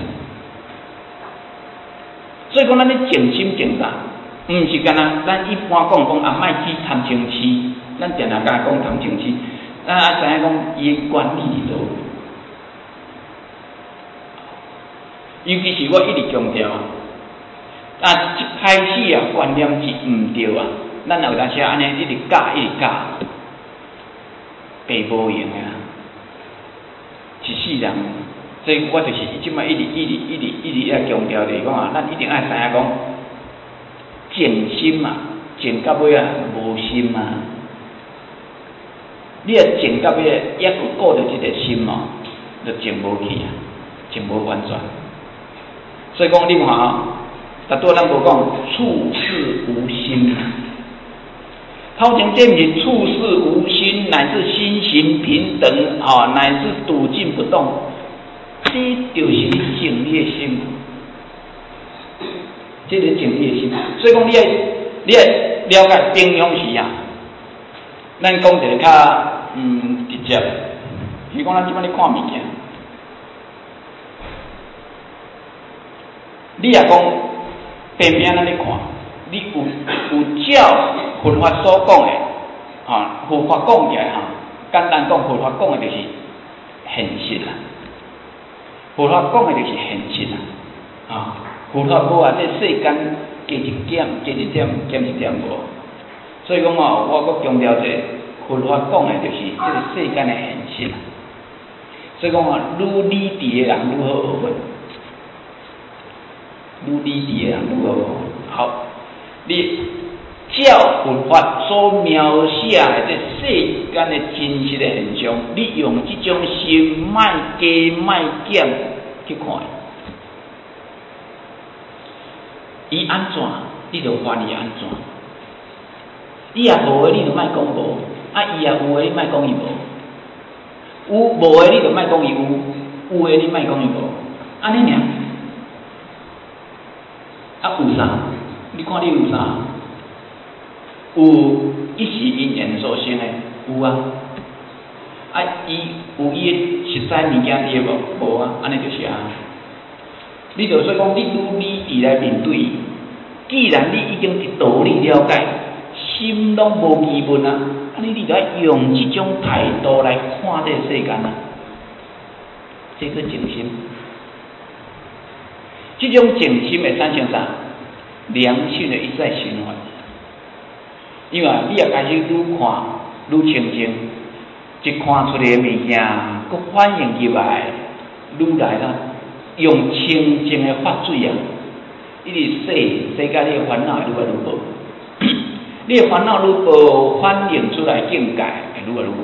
所以讲，咱咧静心静啥，毋是干那咱一般讲讲啊，莫去贪嗔痴。咱定下甲讲谈情绪，咱啊知影讲伊的管理是倒位，尤其是我一直强调啊，啊一开始啊观念是毋对啊，咱有当时安尼一直教一直教，白无用啊，一世人，所以我就是即摆一直一直一直一直要强调就是讲啊，咱一定爱知影讲静心啊，静到尾啊无心啊。你若静到尾，抑佫顾着即个心哦，就静无去啊，静无完全。所以讲，你看啊，逐拄咱无讲处事无心啊，头前这毋是处事无心，乃至心行平等啊，乃至笃静不动，这就是你静你的心，这是静你的心。所以讲，你要你要了解平常时啊。咱讲一个较嗯直接，是讲咱即摆咧看物件，你也讲平平咱咧看，你有有照佛法所讲的，啊，佛法讲起来哈，简单讲，佛法讲的就是现实啦。佛法讲的就是现实啦，啊，佛法无啊，这世间加一点，加一点，减一点无。所以讲哦，我搁强调者，佛法讲的就是这个世间的现实。所以讲哦，愈理智的人愈好学佛，愈理智的人愈好学佛。好，你照佛法所描写的这世间的真实的现象，你用这种心，莫加莫减去看，伊安怎，你就还伊安怎。伊也无的，你就莫讲无；啊，伊也有的，你莫讲伊无。有无的，你就莫讲伊有；有的，你莫讲伊无。安尼尔。啊，有啥？你看你有啥？有一时因缘所生的，有啊。啊，伊有伊的实在物件对无？无啊，安尼就是啊。你就说讲，你愈理智来面对，既然你已经道理了解。心拢无疑问啊！安尼你就要用这种态度来看这个世间啊，这个静心，这种静心会产生啥？良性的一再循环。因为你也开始愈看愈清净，一看出来的物件，佮反映入来，愈来啦，用清净的法水啊，一直洗世界你的烦恼会愈来愈无。你的烦恼愈无反映出来境界，会愈来愈无。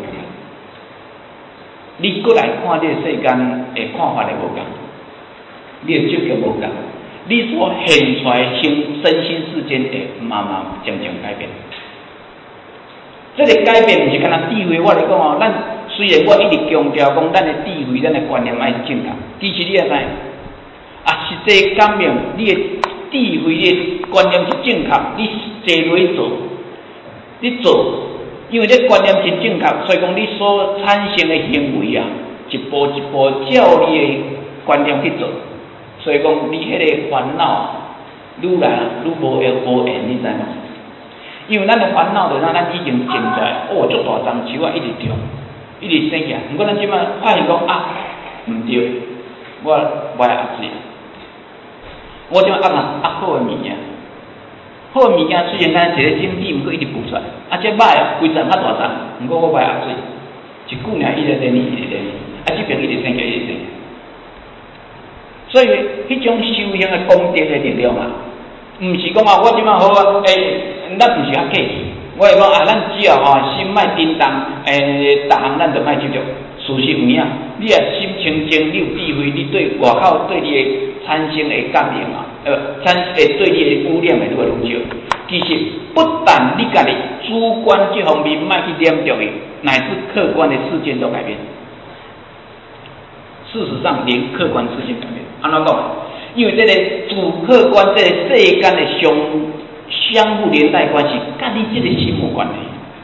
你过来看这个世间的看法会无共，你的执着无共，你所现出来的身身心世间会慢慢渐渐改变。这个改变毋是干那智慧，我来讲哦，咱虽然我一直强调讲咱的智慧、咱的观念爱正确，其实你也知，啊，实际感应你的智慧、你的观念是正确，你坐落去做。 你做，因为这观念真正确，所以讲你所产生的行为啊，一步一步照你的观念去做，所以讲你迄个烦恼愈来愈无会无缘，你知无？因为咱的烦恼就让咱已经种出来，哦，足大丛树啊，一直长，一直生起来。不过咱即摆发现讲啊，毋对，我我爱压水，我即摆压啊压好的物件。好物件虽然咱一个整体，毋过一直浮出来，啊，这歹啊，规丛较大丛，毋过我歹压水，一久尔伊就连你，伊就连你，啊，这边伊就生起，伊就生起。所以，迄种修行的功德的力量啊，毋是讲啊，我即摆好啊，诶、欸，咱毋是较客气，我会讲啊，咱只要吼心莫颠动，诶、欸，逐项咱就莫执着。事实有影，你啊心清净，你有智慧，你对外口对你的产生的感应啊，呃，产会对你的污染会愈来愈少。其实不但你家己主观这方面莫去严重的，乃至客观的事件都改变。事实上，连客观事件改变，安怎讲？因为这个主客观这个世间的相相互连带关系，甲你这个心有关系。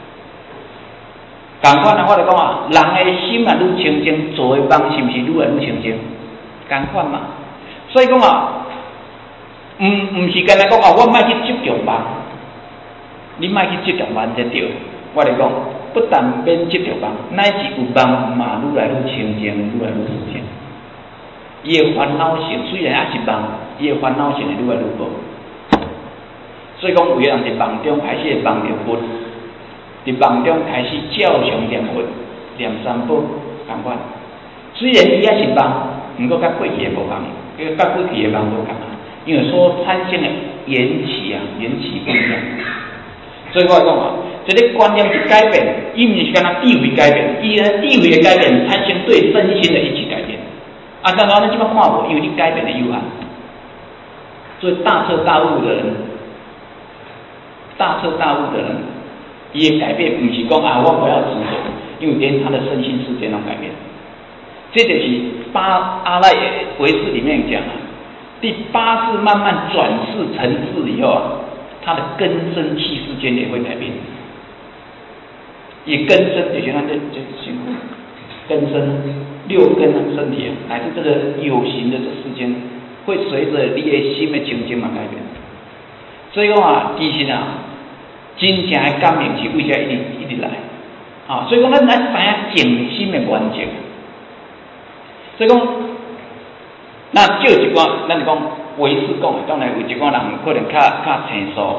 同款啊，我来讲啊，人的心啊愈清净，做的梦是毋是愈来愈清净？同款嘛。所以讲啊，毋毋是干那讲啊，我莫去执着梦，你莫去执着梦才对。我来讲，不但免执着梦，乃至有梦嘛愈来愈清净，愈来愈清净。伊的烦恼性虽然也是梦，伊的烦恼性会愈来愈无。所以讲，有个人伫梦中开始会梦着佛。伫梦中开始照常念佛、念三宝，同款。虽然伊也是梦，毋过甲过去的无共，跟甲过去的梦无共啊。因为所产生的缘起啊，缘起不一样。所以我讲啊，这个观念一改变，伊毋是干那智慧改变，伊个智慧的改变产生对身心的一起改变。啊，当然咱即摆看无，因为你改变的有限。所以大彻大悟的人，大彻大悟的人。伊的改变不是讲啊，我不要执着，因为连他的身心世界都改变。这就是八阿赖耶唯识里面讲啊，第八世慢慢转世成智以后啊，他的根身气世间也会改变。以根身就是他的这辛苦根身六根啊身体啊，乃至这个有形的这世间，会随着你的心的清净嘛改变。所以讲啊，其实啊。真正的感应是为啥一直一直来，啊，所以讲咱咱知影静心的原则。所以讲，那少一寡，咱就讲唯识讲的，当然有一寡人可能较较清楚。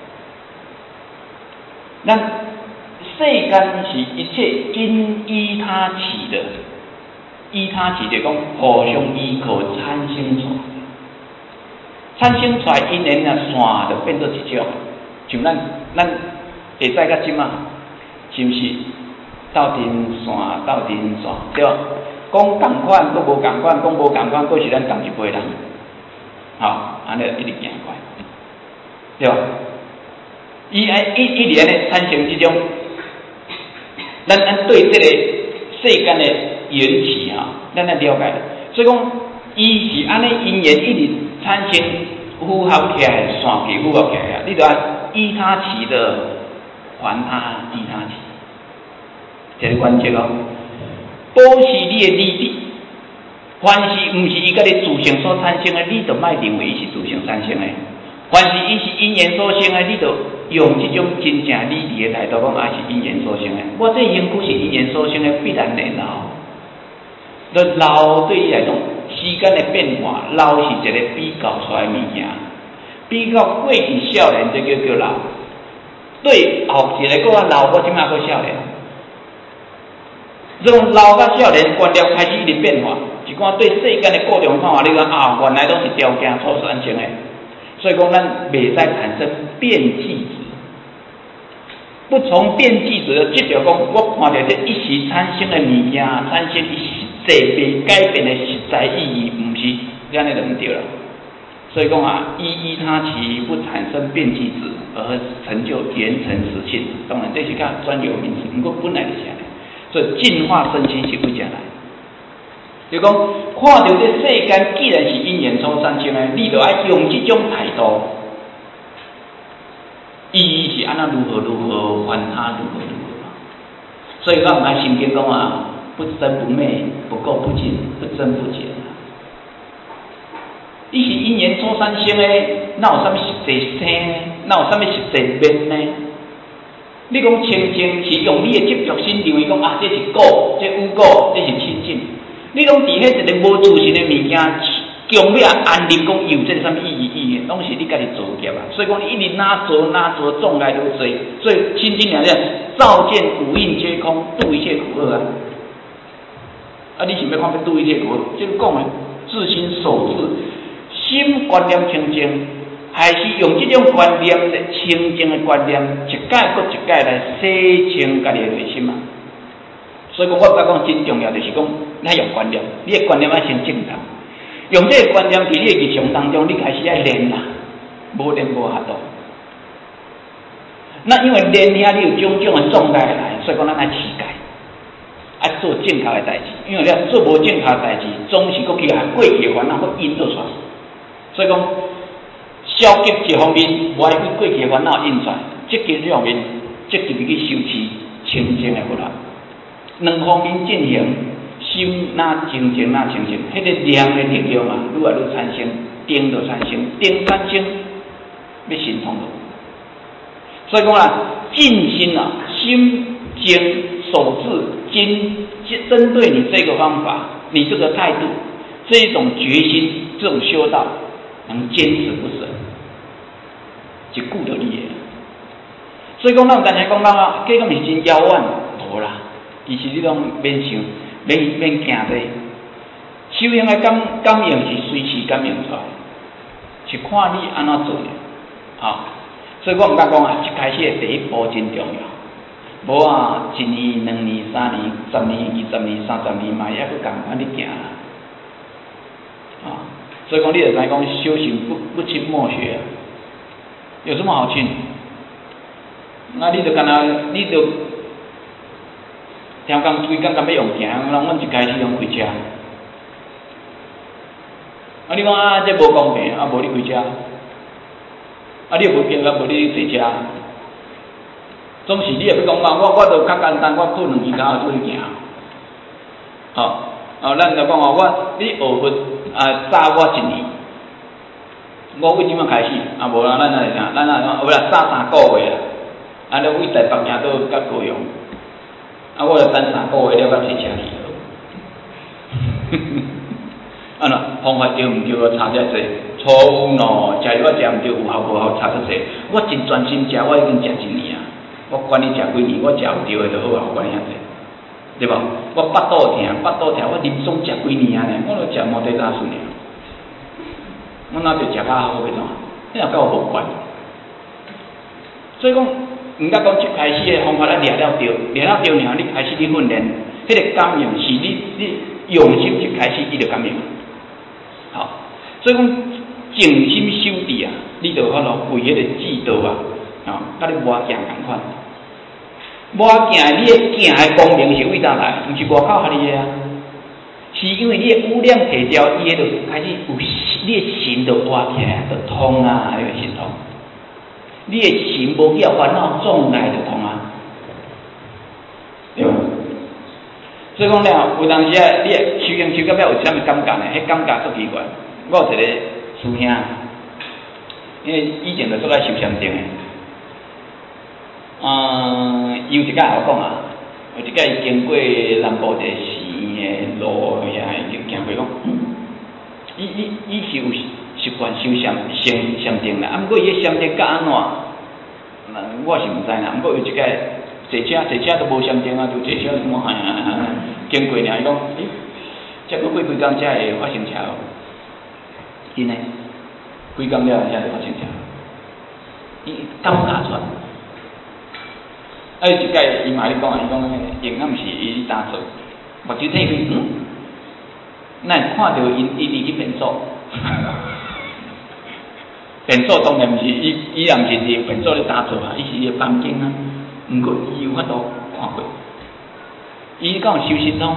咱世间是一切因依他起的，依他起就讲互相依靠产生出来，产生出来因缘啊线就变做一种。像咱咱会知甲即嘛，是毋是斗阵线斗阵线对吧？讲共款，佫无共款，讲无共款，佫是咱同一辈人，吼，安尼一直行快，对吧？伊爱一一直安尼产生即种，咱咱对即个世间的缘起哈，咱来了解。所以讲，伊是安尼因缘一直产生符合起来，线给符合起来，你着爱。依他起的还他依他起，这是关键哦。保持你的理智，凡是毋是伊家己自性所产生的，你就莫认为伊是自性产生的；凡是伊是因缘所生的，你就用这种真正理智的态度讲，也是因缘所生的。我这身躯是因缘所生的，必然会老。那老对伊来讲，时间的变化，老是一个比较出来的物件。比较过去少年，这叫叫老；对后一个个老，我即马个少年。这种老甲少年观念开始一直变化，一寡对世间的各种看法，你讲啊，原来都是条件所产生的。所以讲，咱袂使产生变剂值，不从变剂值的这条讲，我看到这一时产生的物件，产生一时际被改变的实在意义，毋是这样就唔对了。所以讲啊，依依他起不产生变剂值，而成就圆成实性。当然，这是较专有名词，不过本来就是安尼。所以净化身心是为啥来？就讲看到这世间既然是因缘所产生的，你就要用这种态度，意义是安那如何如何还他如何如何。所以我们来心经讲啊，不生不灭，不垢不净，不增不减。伊是因缘所产生的，哪有啥物实际生呢？哪有啥物实际面呢？你讲清净是用你的执着心认为讲啊，这是垢，这污垢，这是清净。你讲伫迄一个无自信的物件，强要安立讲有这个啥物意义意义，拢是你家己造业啊。所以讲你一直哪做哪做，障碍都多。所以清净两讲，照见五蕴皆空，度一切苦厄啊。啊，你想要看要度一切苦厄？即个讲的自心守志。心观念清净，还是用这种观念的清净的观念，一届搁一届来洗清家己的内心啊。所以讲，我甲讲真重要，就是讲，咱用观念，你的观念要先正当，用这个观念伫你的日常当中，你开始要练啦，无练无法度。那因为练遐，你有种种的障碍来，所以讲咱爱持戒，爱做正确的代志。因为你做无正确的代志，总是搁去啊过去的烦恼搁引倒出来。所以讲，消极一方面，无爱为过去的烦恼引出来；积极一方面，积极去修持清净的佛法。两方面进行，心那清净那清净，迄、那个量的力量啊，愈来愈产生，定就产生，定产生，要神通了。所以讲啦，静心啊，心静守志，经针对你这个方法，你这个态度，这一种决心，这种修道。能坚持不舍，就顾着你的。所以讲，咱有当时讲讲啊，这个是真遥远，无啦。其实你拢免想，免免惊这。修行的感感应是随时感应出来，是看你安怎做的。啊，所以我毋敢讲啊，一开始的第一步真重要。无啊，一年、两年、三年、十年、二十年、三十年嘛，还佫共款你行啦。啊。所以讲，你就知讲修行不不亲莫学、啊，有什么好亲？那你就干那，你就听讲规工干要用行，人阮一开始用开车，啊你讲啊这无公平，啊无你开车，啊你又无经验，无你坐车，总是你也要讲嘛，我我就较简单，我靠两支脚出去行，好、哦，哦咱就讲哦，我你学佛。啊，早我一年，我为即摆开始，啊无啦，咱来啥，咱来讲，有啦，早三个月啦，啊，了为台北行到甲高雄，啊，我就等三个月了，甲坐车去了。啊喏，方法对毋对啊？差遮济，错误喏，食药食毋对，有效无效差遮济。我真专心食，我已经食一年啊，我管你食几年，我食有对的就好啊，我管你遐济。对吧？我腹肚疼，腹肚疼，我临终食几年啊呢？我都食毛地大树呢。我哪就食较好迄种，你也甲我无关。所以讲，毋甲讲一开始的方法咧掠了着，掠了着尔，你开始去训练，迄、那个感应是你你用心一开始，伊就感应。好，所以讲静心修持啊，你就法度为迄个志道啊，啊，甲你磨行共款。无行，你的行的功能是为哪来？毋是外口合你的啊，是因为你的污念提掉，伊就开始有你的心就活起来，就通啊，你的心通。你的心无去烦恼障碍就通啊，对吧？所以讲了，有当时啊，你修行修到尾有啥物感觉呢？迄感觉足奇怪。我有一个师兄，因为以前就做来修禅定的。嗯，有一届我讲啊，有一届伊经过南部一个寺的路遐，伊就行过讲，嗯，伊伊伊是有习惯修禅禅禅定啦，啊，毋过伊个禅定甲安怎？我是毋知啦。毋过有一届坐车坐车都无禅定啊，就坐车什么哎呀，经过尔，伊讲，诶，才过过几工才会发生车哦，真诶，几工了才会发生车，伊感觉出来。啊！一届伊嘛咧讲啊，伊讲应该毋是伊打坐，目睭睇去，嗯，咱看到因伊伫去变数，变数当然毋是伊，伊也毋是伫变数咧打坐啊，伊是伊个房间啊。毋过伊有法度看过，伊讲修心通，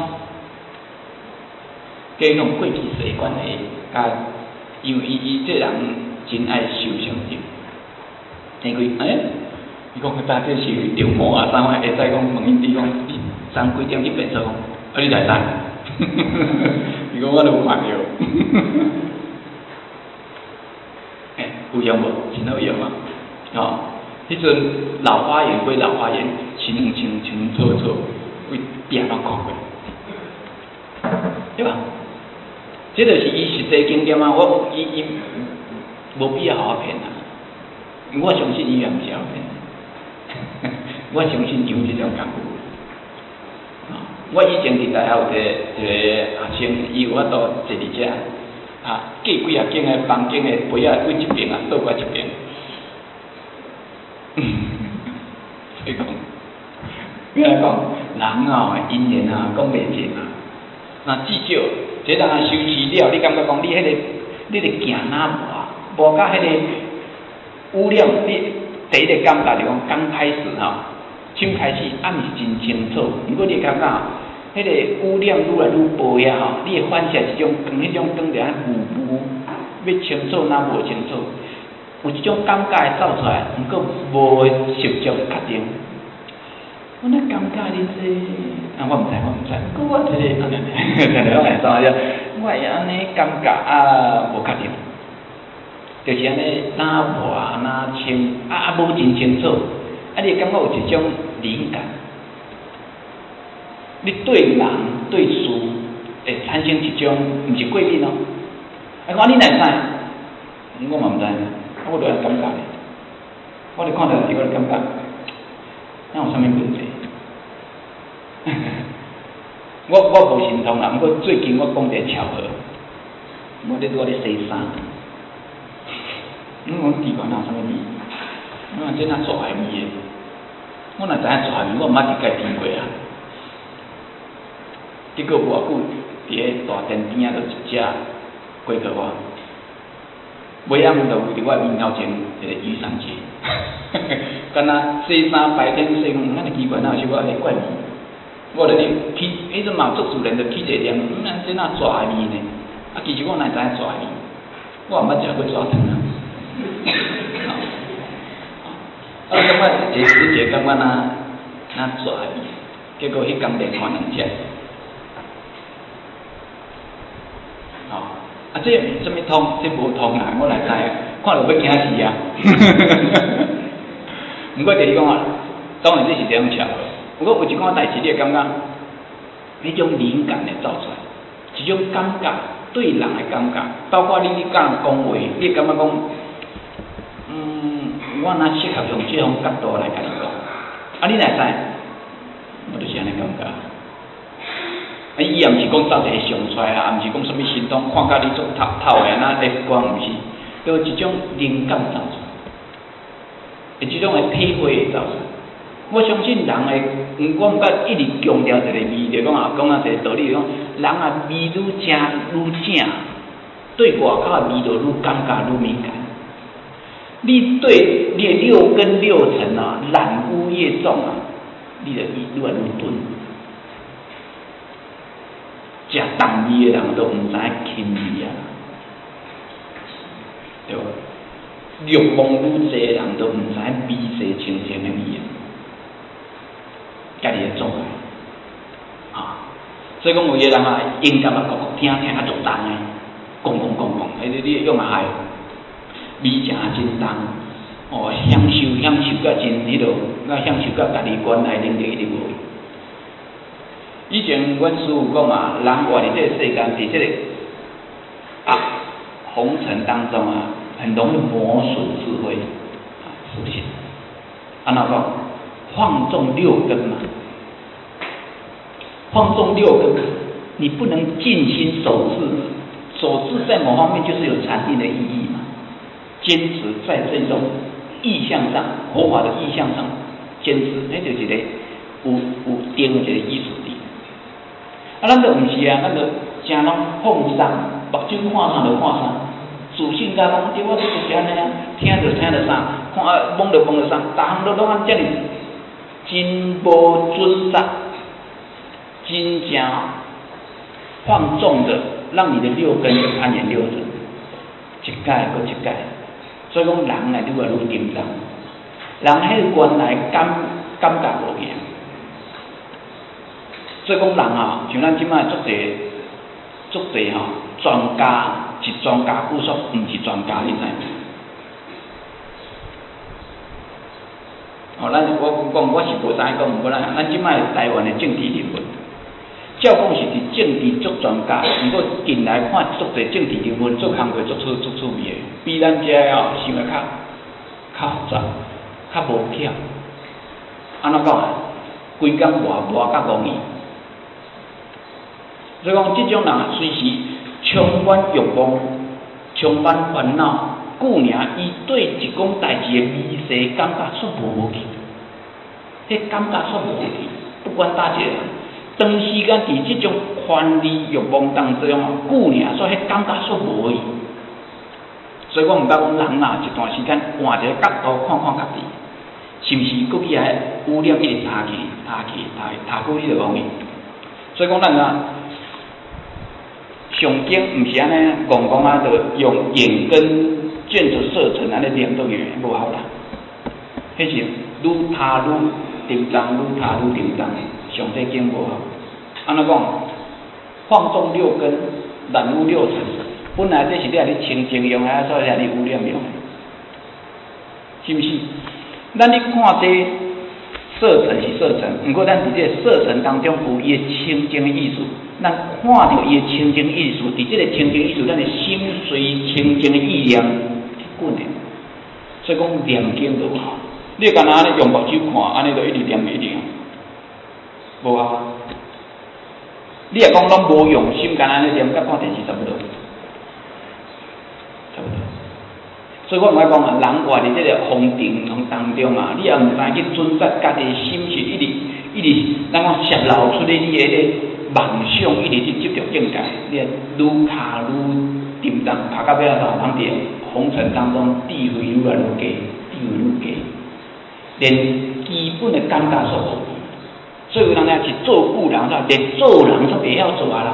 加迄种过去习惯的，甲因为伊伊这人真爱修禅定，听过诶？ 伊讲大这是着魔啊，啥货会使讲问因弟讲，你昨几点去便所？啊，你来知？伊讲我都有看着。哎，有用无？真有用啊！哦，迄阵老花眼归老花眼，清清清楚楚，规壁拢看过，对吧？这就是伊实际经验啊！我伊伊无必要好好骗啊！我相信伊也毋是好骗，我相信有这种感觉。我以前伫大学有一个一个学生，伊有法度坐伫遮啊，隔几啊间的房间的杯啊，为一边啊倒过一边。所以讲，你来讲人哦，因缘啊，讲袂尽啊。那至少，这人啊修持了，你感觉讲你迄、那个，你个行哪无啊？无甲迄个污染，你第一个感觉就讲刚开始吼，先开始啊，毋是真清楚。不过你感觉，迄、那个污染愈来愈薄呀吼，你会反射一种光，迄种光就安糊糊，要清楚哪无清楚，有一种感觉会走出来，毋过无实足确定。我那感觉你这，啊，我毋知，我毋知，不过我这个安尼，安尼我会怎样？我会安尼感觉啊，无确定，就是安尼哪活哪清，啊啊无真清楚，啊你会感觉有一种灵感，你对人对事会产生一种，毋是过敏哦。啊，我你来知？我嘛毋知，我就安感觉，我就看到是我就感觉，哪有啥物问题？我我无神通啦，不过最近我讲一个巧合，我咧我咧洗衫，我讲奇怪哪有啥物味？我讲这哪蛇味的？我若知影蛇味，我毋捌去家闻过啊。结果无偌久，伫咧大殿边仔就一只过过我，尾仔就伫我面头前一个雨伞节，敢若洗衫白天洗，嗯，安尼奇怪，哪有小可安尼怪味？我就去，迄阵嘛做自然，就去一念，嗯，这哪蛇味呢？啊，其实我哪知影蛇味？我毋捌食过蛇汤啊。啊，感觉一时一感觉哪哪蛇味，结果迄工连看两只。哦，啊，这什么通？这无通啊！我来知，看落要惊死啊！毋过就是讲啊，当然这是这种巧合。不过有一款代志，你会感觉迄种灵感会走出来，一种感觉对人的感觉，包括你你甲人讲话，你会感觉讲，嗯，我哪适合用这种角度来甲你讲？啊，你来知？我就是安尼感觉。啊，伊也毋是讲走一个上出来啊，也毋是讲什物神通，看甲你做透透的，那 X 光毋是，就一种灵感走出来，一种的体会会走出来。我相信人的，嗯，我毋甲一直强调一个味，就讲啊，讲啊一个道理，讲人啊味愈正愈正，对外口的味道愈感觉愈敏感。你对你的六根六尘啊，染污业重啊，你的味愈来愈钝。食重味的人都毋知轻味啊，对吧？欲望愈济的人都毋知美色清净的味啊。家己会做诶，啊，所以讲有些人啊，音乐啊，讲讲听听啊，足重诶，讲讲讲讲，迄个你用啊害，味食真重，哦，享受享受甲真迄落，甲享受甲家己原来能力一直无。以前阮师父讲啊，人活伫这个世间，伫这个啊红尘当中啊，很容易磨损智慧啊，是不是？安怎讲？放纵六根嘛，放纵六根，你不能尽心守志，守志在某方面就是有禅定的意义嘛。坚持在这种意向上，佛法的意向上坚持，那就是一个有有定的一个意思的。啊，咱就毋是啊，咱就正拢放松，目睭看啥就看啥，自信甲讲，对我这就是安尼啊，听就听着啥，看啊摸就摸着啥，逐项都拢安遮尔。真无准则，真正放纵的，让你的六根就攀岩六尘，一改过一改，所以讲人啊愈来愈紧张， 人迄原来感感觉无去。所以讲人啊，像咱即摆足侪足侪吼专家，是专家故说，毋是专家，你知影？哦，咱我讲我是无知讲，毋过咱咱即摆台湾的政治人物，照讲是伫政治足专家，毋过近来看足侪政治人物做工作足出足趣味的，比咱遮哦想的较较复杂，较无巧。安怎讲啊？规工活活甲容易。所以讲，即种人随时充满欲望，充满烦恼，故尔伊对一讲代志的微细感觉煞无去，迄感觉煞无去，不管哪一个人，长时间伫即种权利欲望当中哦，故尔煞迄感觉煞无去。所以我毋捌讲人啊，一段时间换一个角度看看家己，是毋是搁去来污染一直查去、查去、查查久你就忘去。所以讲咱啊。上经毋是安尼戆戆啊，就用眼根卷着射程安尼念倒去，无效啦。迄是愈他愈紧张，愈他愈紧张，上帝经无效。安怎讲？放纵六根，染污六尘。本来这是你啊，你清净用啊，所以啊，你污染用的，是毋是？咱你看这色尘是色尘，毋过咱伫这个色尘当中有伊的清净的意思。咱看到伊的清净意思，伫即个清净意思，咱的心随清净的意念去滚的。所以讲念经就好，你干那安尼用目睭看，安尼就一直念一直念，无效啊。你若讲拢无用心，干安尼念，甲看电视差不多，差不多。所以我毋爱讲啊，人活伫即个风尘当中啊，你也毋知去准确家己的心是一直一直，咱讲泄露出你你的妄想，一直去执着境界，你愈卡愈沉重，拍到尾啊，人伫红尘当中智慧愈来愈低，智慧愈低，连基本的感觉都无。所以有人咧是做古人煞，连做人都袂晓做啊啦。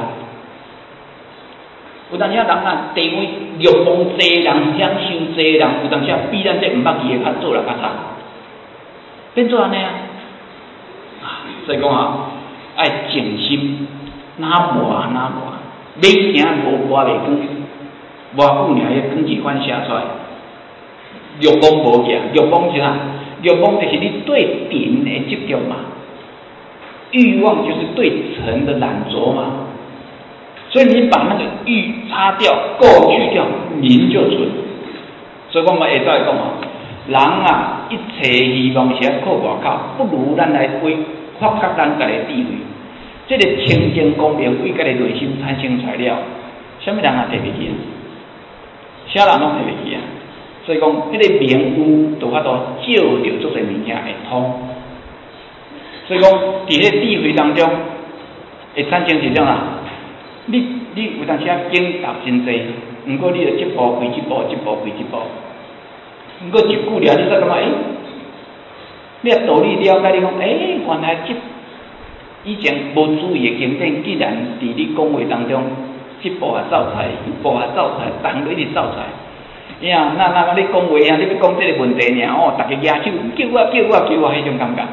有当时啊，人啊地位欲望济人，享受济人，有当时啊比咱这毋捌记的较做人较差，变做安尼啊。啊，所以讲啊，爱静心，哪磨哪磨，每行无磨袂光，磨久尔迄光一反射出来。欲望无去，欲望是啥？欲望就是你对顶的执着嘛，欲望就是对尘的染着嘛。所以你把那个欲擦掉、垢去掉，明就存。所以我们下早会讲啊，人啊，一切希望是要靠外口，不如咱来为发觉咱家的智慧。这个清净光明为家己内心产生出来了，什么人也摕袂起啊？啥人拢摕袂起啊？所以讲，迄、那个明污就法度照着做侪物件会通。所以讲，伫迄智慧当中会产生一种啊。你你有当时啊经读真济，毋过你着一步归一步，一步归一步。毋过一句了，你才感觉诶，你啊道理了解，你讲诶，原来即以前无注意的经典，既然伫你讲话当中，一步啊走出来，一步啊走出来，重一直走出来。呀，那那你讲话啊，你要讲这个问题尔，哦，逐个举手叫我叫我叫我，迄种感觉。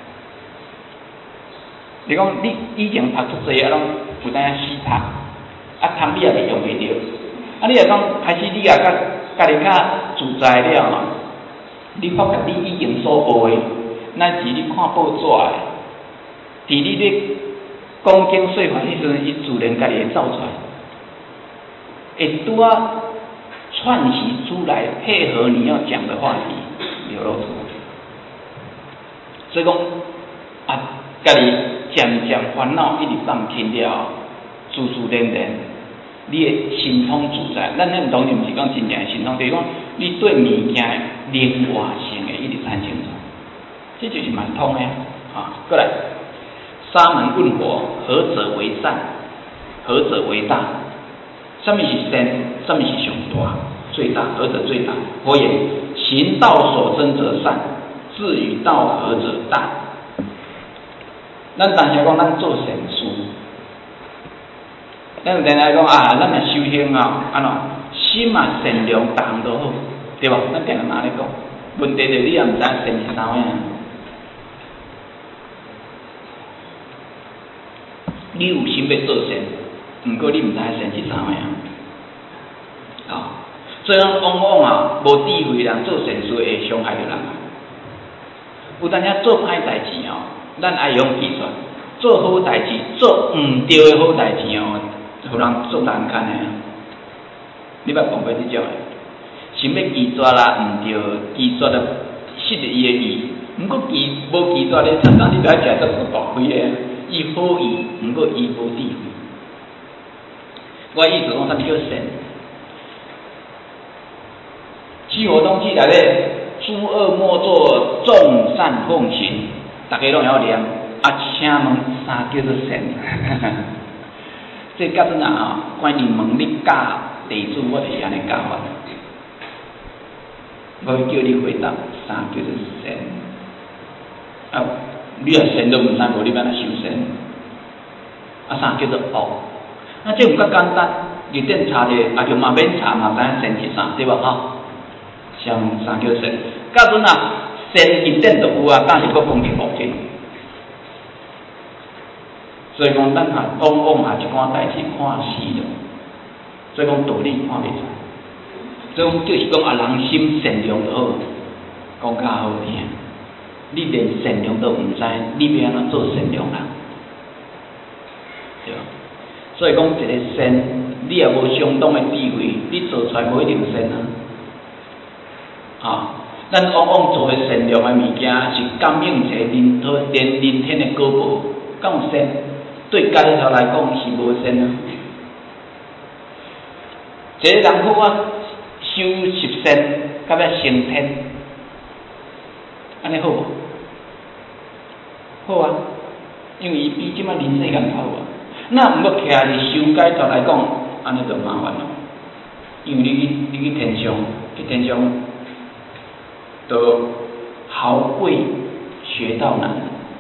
你讲你以前读出济啊，拢有当时死读，啊，读你也是用袂着。啊，你若讲开始你也较家己较自在了嘛，你发觉你以前所学的，乃至你看报纸的，伫你咧讲经说法迄阵，伊自然家己会走出来，会拄啊串习出来，配合你要讲的话题流露出来。所以讲啊，家己。渐渐烦恼一直放轻了，自自然然，你的心通自在。咱咱当然毋是讲真正的心通，就是讲你对物件的灵活性的一直产生出来，这就是蛮通的啊。过来，沙门问佛：何者为善？何者为大？什么是善？什么是上大？最大？何者最大？佛言：行道所争者善，至于道合者大。咱当时讲，咱做善事，咱有定来讲啊，咱若修行啊，安怎心啊善良，逐项都好，对吧？咱定定安尼讲， 问题就是你也毋知神是啥物啊。你有心要做善，毋过你毋知善是啥物啊。啊，所以讲往往啊，无智慧人做善事会伤害到人啊。有当时做歹代志哦，咱爱用技术；做好代志，做毋对的好代志哦，互人做难堪的啊。你捌讲过即种的？想要记住啦，毋对，记住了失了伊的意，毋过记无记住咧，常常你就爱食做不大亏的。伊好意，毋过伊无智慧。我意思讲，啥物叫善？七佛通记内咧，诸恶莫作，众善奉行，大家拢会晓念。啊，请问啥叫做善？这甲阵啊，关于问你教地主，我就是安尼教法。我叫你回答，啥叫做善？啊，你若善都毋知，无你要安怎修善？啊，啥叫做恶？啊，这毋较简单，日顶查者，啊就嘛免查嘛，知影善是啥，对无吼？像啥叫善？甲阵啊，善日顶就有啊，但是佫讲起恶去。所以讲，咱啊往往啊一寡代志看死了，所以讲道理看袂出。所以讲就是讲啊，人心善良就好，讲较好听。你连善良都毋知，你要安怎做善良人？对吧？所以讲一个善，你也无相当的智慧，你做出来无一定善啊。啊，咱往往做的善良的物件，是感应者人头连人天的果报，敢有善？对家己头来讲是无善啊。一个人好啊，修十善，甲要升天，安尼好无？好啊，因为伊比即摆人世间较好啊。那毋过徛伫修改头来讲，安尼就麻烦咯。因为你去你去天上，去天上，都豪贵学道难。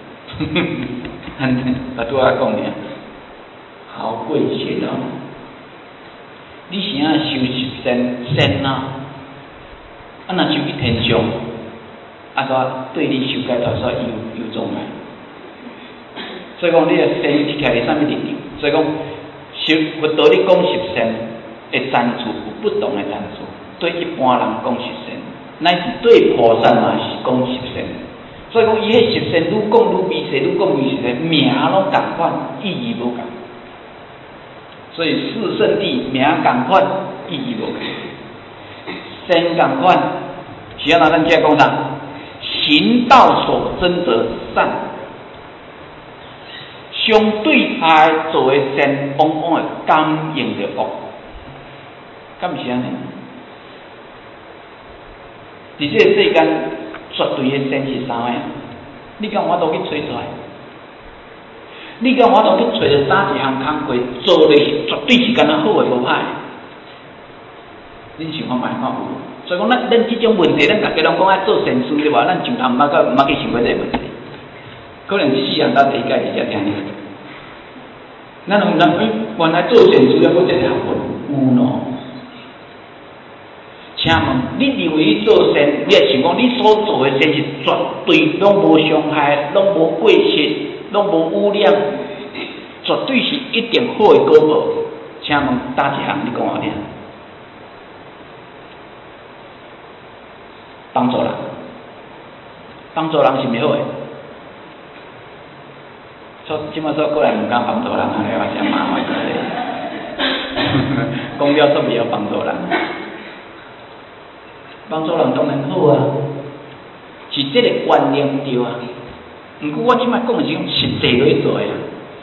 啊，拄仔讲尔，豪贵学道难。你是啊修十善善啊，啊若修去天上，啊煞对你修改头煞有有障碍。所以讲，你个善是徛伫啥物力量？所以讲，修佛道你讲十善的赞处有不同的赞处。对一般人讲十善，乃至对菩萨嘛是讲十善。所以讲，伊迄十善愈讲愈微细，愈讲愈细，名拢共款，意义无共。所以四圣谛名共款，意义无共。善共款，是安怎咱遮讲啥？行道所争者善。相对下做的善，往往会感应着恶，敢毋是安尼？伫这个世间，绝对的善是啥物？你敢有法度去找出来？你敢有法度去找着哪一项工课做的是绝对是干那好的无歹？恁想看卖看有？所以讲，咱咱即种问题，咱大家拢讲爱做善事对吧？咱从头毋捌到毋捌去想过这个问题。可能即世人到第一届是遮听呢。咱拢毋知，诶，原来做善事要有这个学问，有喏。请问，你认为你做善，你也想讲你所做的善是绝对拢无伤害，拢无过失，拢无污染，绝对是一定好的果报。请问，哪一项你讲我听？帮助人，帮助人是毋是好诶？所即摆说过来毋敢帮助人，安尼话真麻烦咧。讲了说袂晓帮助人，帮助人当然好啊，是这个观念对啊。毋过我即摆讲的是用实际去做诶啊。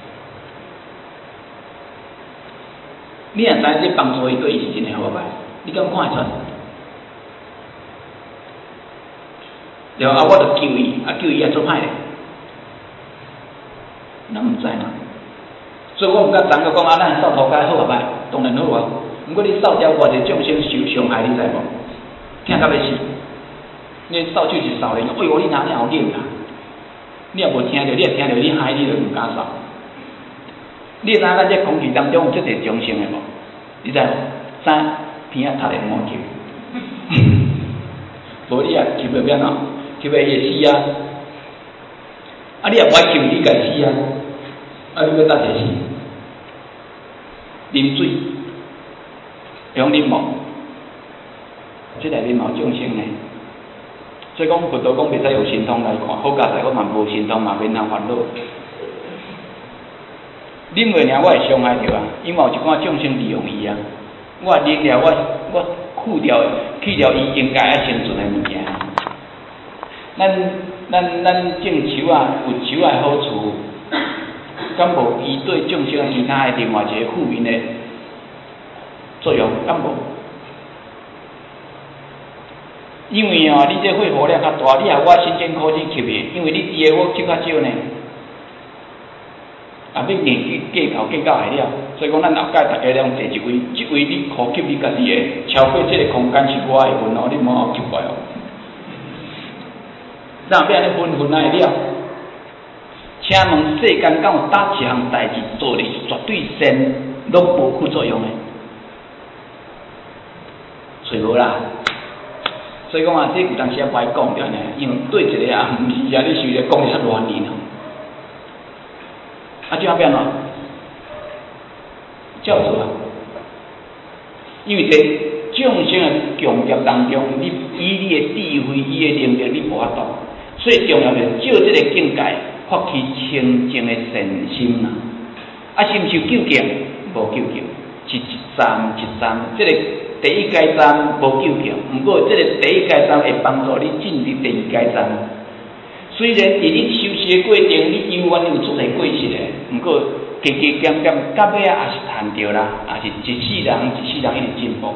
你若知这帮助伊对伊是真诶好歹，你敢看会出？对啊，我著救伊，啊救伊也做歹咧。咱毋知嘛，所以我毋甲昨个讲啊，咱扫涂骹好啊歹，当然好啊。毋过你扫掉偌济众生受伤害，你知无？听到要死。你扫帚是扫的，哎呦，你哪里好练啊？你也无听着，你也听着，你害你就毋敢扫。你知影咱这空气当中有这侪众生的无？你知无？三片仔头的满球， 无你啊求袂变哦，求袂会死啊！啊，你也不爱求你家死啊！啊，你要搭谁死？啉水，用啉无？这内面嘛有众生呢。所以讲佛陀讲袂使用神通来看，好佳哉，我嘛无神通嘛，免通烦恼。啉落尔，我会伤害着啊，因为有一寡众生利用伊啊。我啉了，我我去掉去掉伊应该爱生存的物件。咱咱咱种树啊，有树的好处，敢无伊对众生其他的另外一个负面的作用？敢无？因为哦，你这肺活量较大，你也我新鲜科技吸的，因为你滴的我吸较少呢。啊，要研究计较计较会了，所以讲咱后盖大家用第一位，即位你可吸你家己的，超过这个空间是我的份哦，你莫好吸过哦。咱变咧分分哪会了？请问世间敢有搭一项代志做咧绝对善，拢无副作用的？找无啦。所以讲啊，这有当时也歹讲着呢，因为对一个啊，毋是啊，你是咧讲咧偌乱年哦。啊，就要变咯，照做啊。因为在众生的强劫当中，你以你的智慧、伊的能力，你无法度。所以重要就是照这个境界，发起清净的善心啦。啊，是毋是究竟无究竟，是一站一站，这个第一阶站无究竟，不过这个第一阶站会帮助你进入第二阶站。虽然伫你修习的过程，你永远有出来过失的，不过加加减减，到尾啊也是赚着啦，也是一世人一世人一直进步。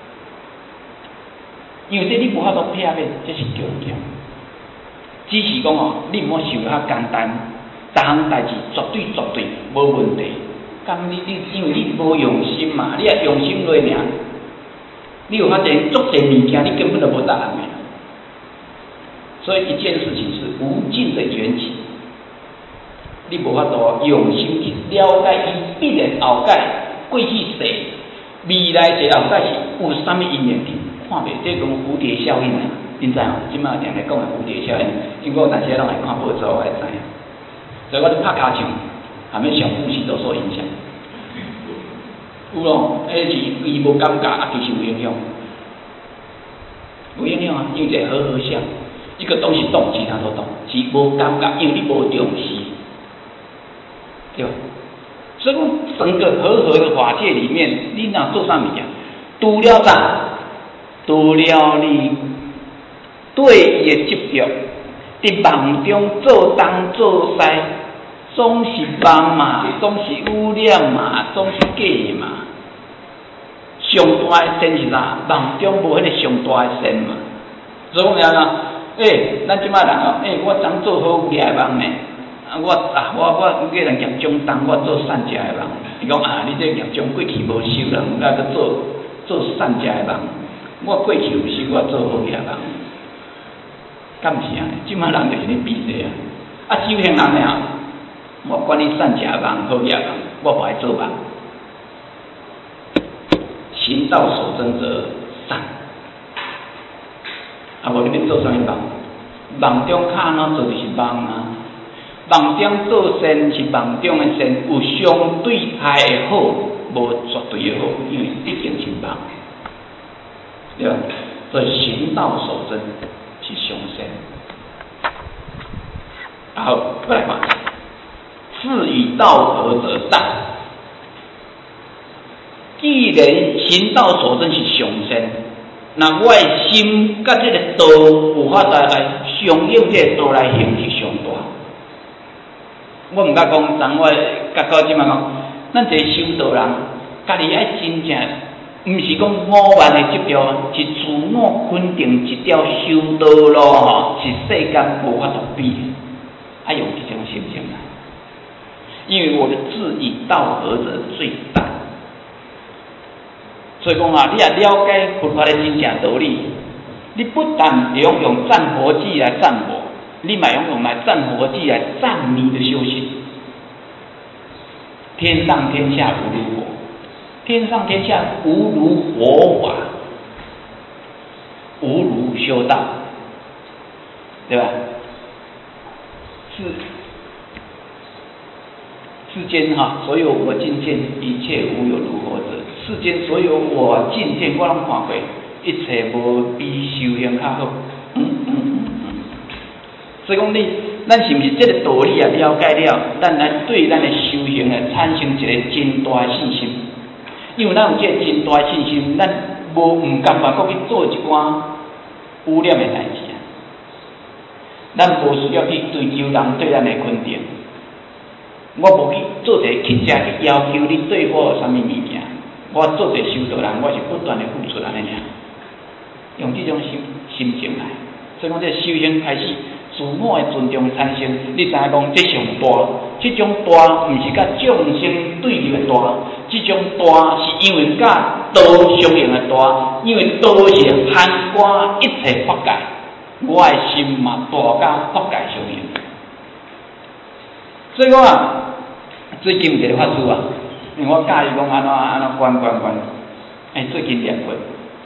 因为这你无法度避免，这是强强。只是讲哦，你毋好想较简单，逐项代志绝对绝对无问题。咁你你因为你无用心嘛，你也用心落尔，你有发现足侪物件，你根本就无答案的。所以一件事情是无尽的缘起，你无法度用心去了解伊必然后界过去世、未来世后界是有啥物因缘去看袂，这种蝴蝶效应啊，恁知哦？即摆定咧讲的蝴蝶效应，因为我有时拢会看报纸，我会知。所以我咧拍骹唱，含咩小故事都受影响。有咯，迄是伊无感觉，啊其实有影响，有影响啊，因为这和合相。一个东西动，其他都动，是无感觉，因为你无重视，对吧？所以讲整个和合的法界里面，你若做啥物件，除了啥？除了你对伊的执着，伫梦中做东做西，总是梦嘛，总是污染嘛，总是假嘛。上大的善是啥？梦中无迄个上大的善嘛，所以讲啊。诶、欸，咱即摆人哦，诶、欸，我昨做好业的梦呢，啊，我啊，我我叫人业中当，我做善食的梦。伊讲啊，你这业中过去无修人，那个做做善食的梦。我过去有修，我做好业梦。敢毋是啊？即摆人就是咧比这啊。啊，修行人了，我管你善食的梦、好业梦，我不爱做梦。行道所争者善。啊，无你要做啥物梦？梦中卡哪做就是梦啊。梦中做善是梦中的善，有相对派的好，无绝对的好，因为毕竟是梦，对吧？所以行道所争是上善。好，过来看，是与道合者善。既然行道所争是上善。那我的心甲这个道有法来来相应，这个道来行是上大。我毋敢讲，昨我甲到即摆讲，咱这修道人，家己爱真正，毋是讲五万的执着，是自我肯定一条修道路吼，是世间无法度比的，爱用这种心情来。因为我的志与道合者最大。所以讲啊，你也了解佛法的真正道理，你不但用用赞佛偈来赞我，你嘛用用来赞佛偈来赞你的修行。天上天下无如佛，天上天下无如佛法，无如修道，对吧？世世间哈，所有我境界，一切无有如何者。世间所有我境界，我拢看过，一切无比修行较好。嗯嗯嗯嗯。所以讲你，咱是毋是这个道理啊了解了，咱来对咱的修行啊产生一个真大的信心。因为咱有这个真大的信心，咱无唔甘愿搁去做一寡污染的代志啊。咱无需要去追求人对咱的肯定。我无去做者乞食去要求你对我有啥物物件，我做者修道人，我是不断的付出安尼尔，用这种心心情来，所以讲这修行开始自我的尊重产生。你知影讲这上大，这种大毋是甲众生对立的大，这种大是因为甲道相应的大，因为道是涵盖一切法界，我的心嘛大甲法界相应。所以讲啊。最近有一个法师啊，因为我教伊讲安怎安怎管管管，哎，最近念佛，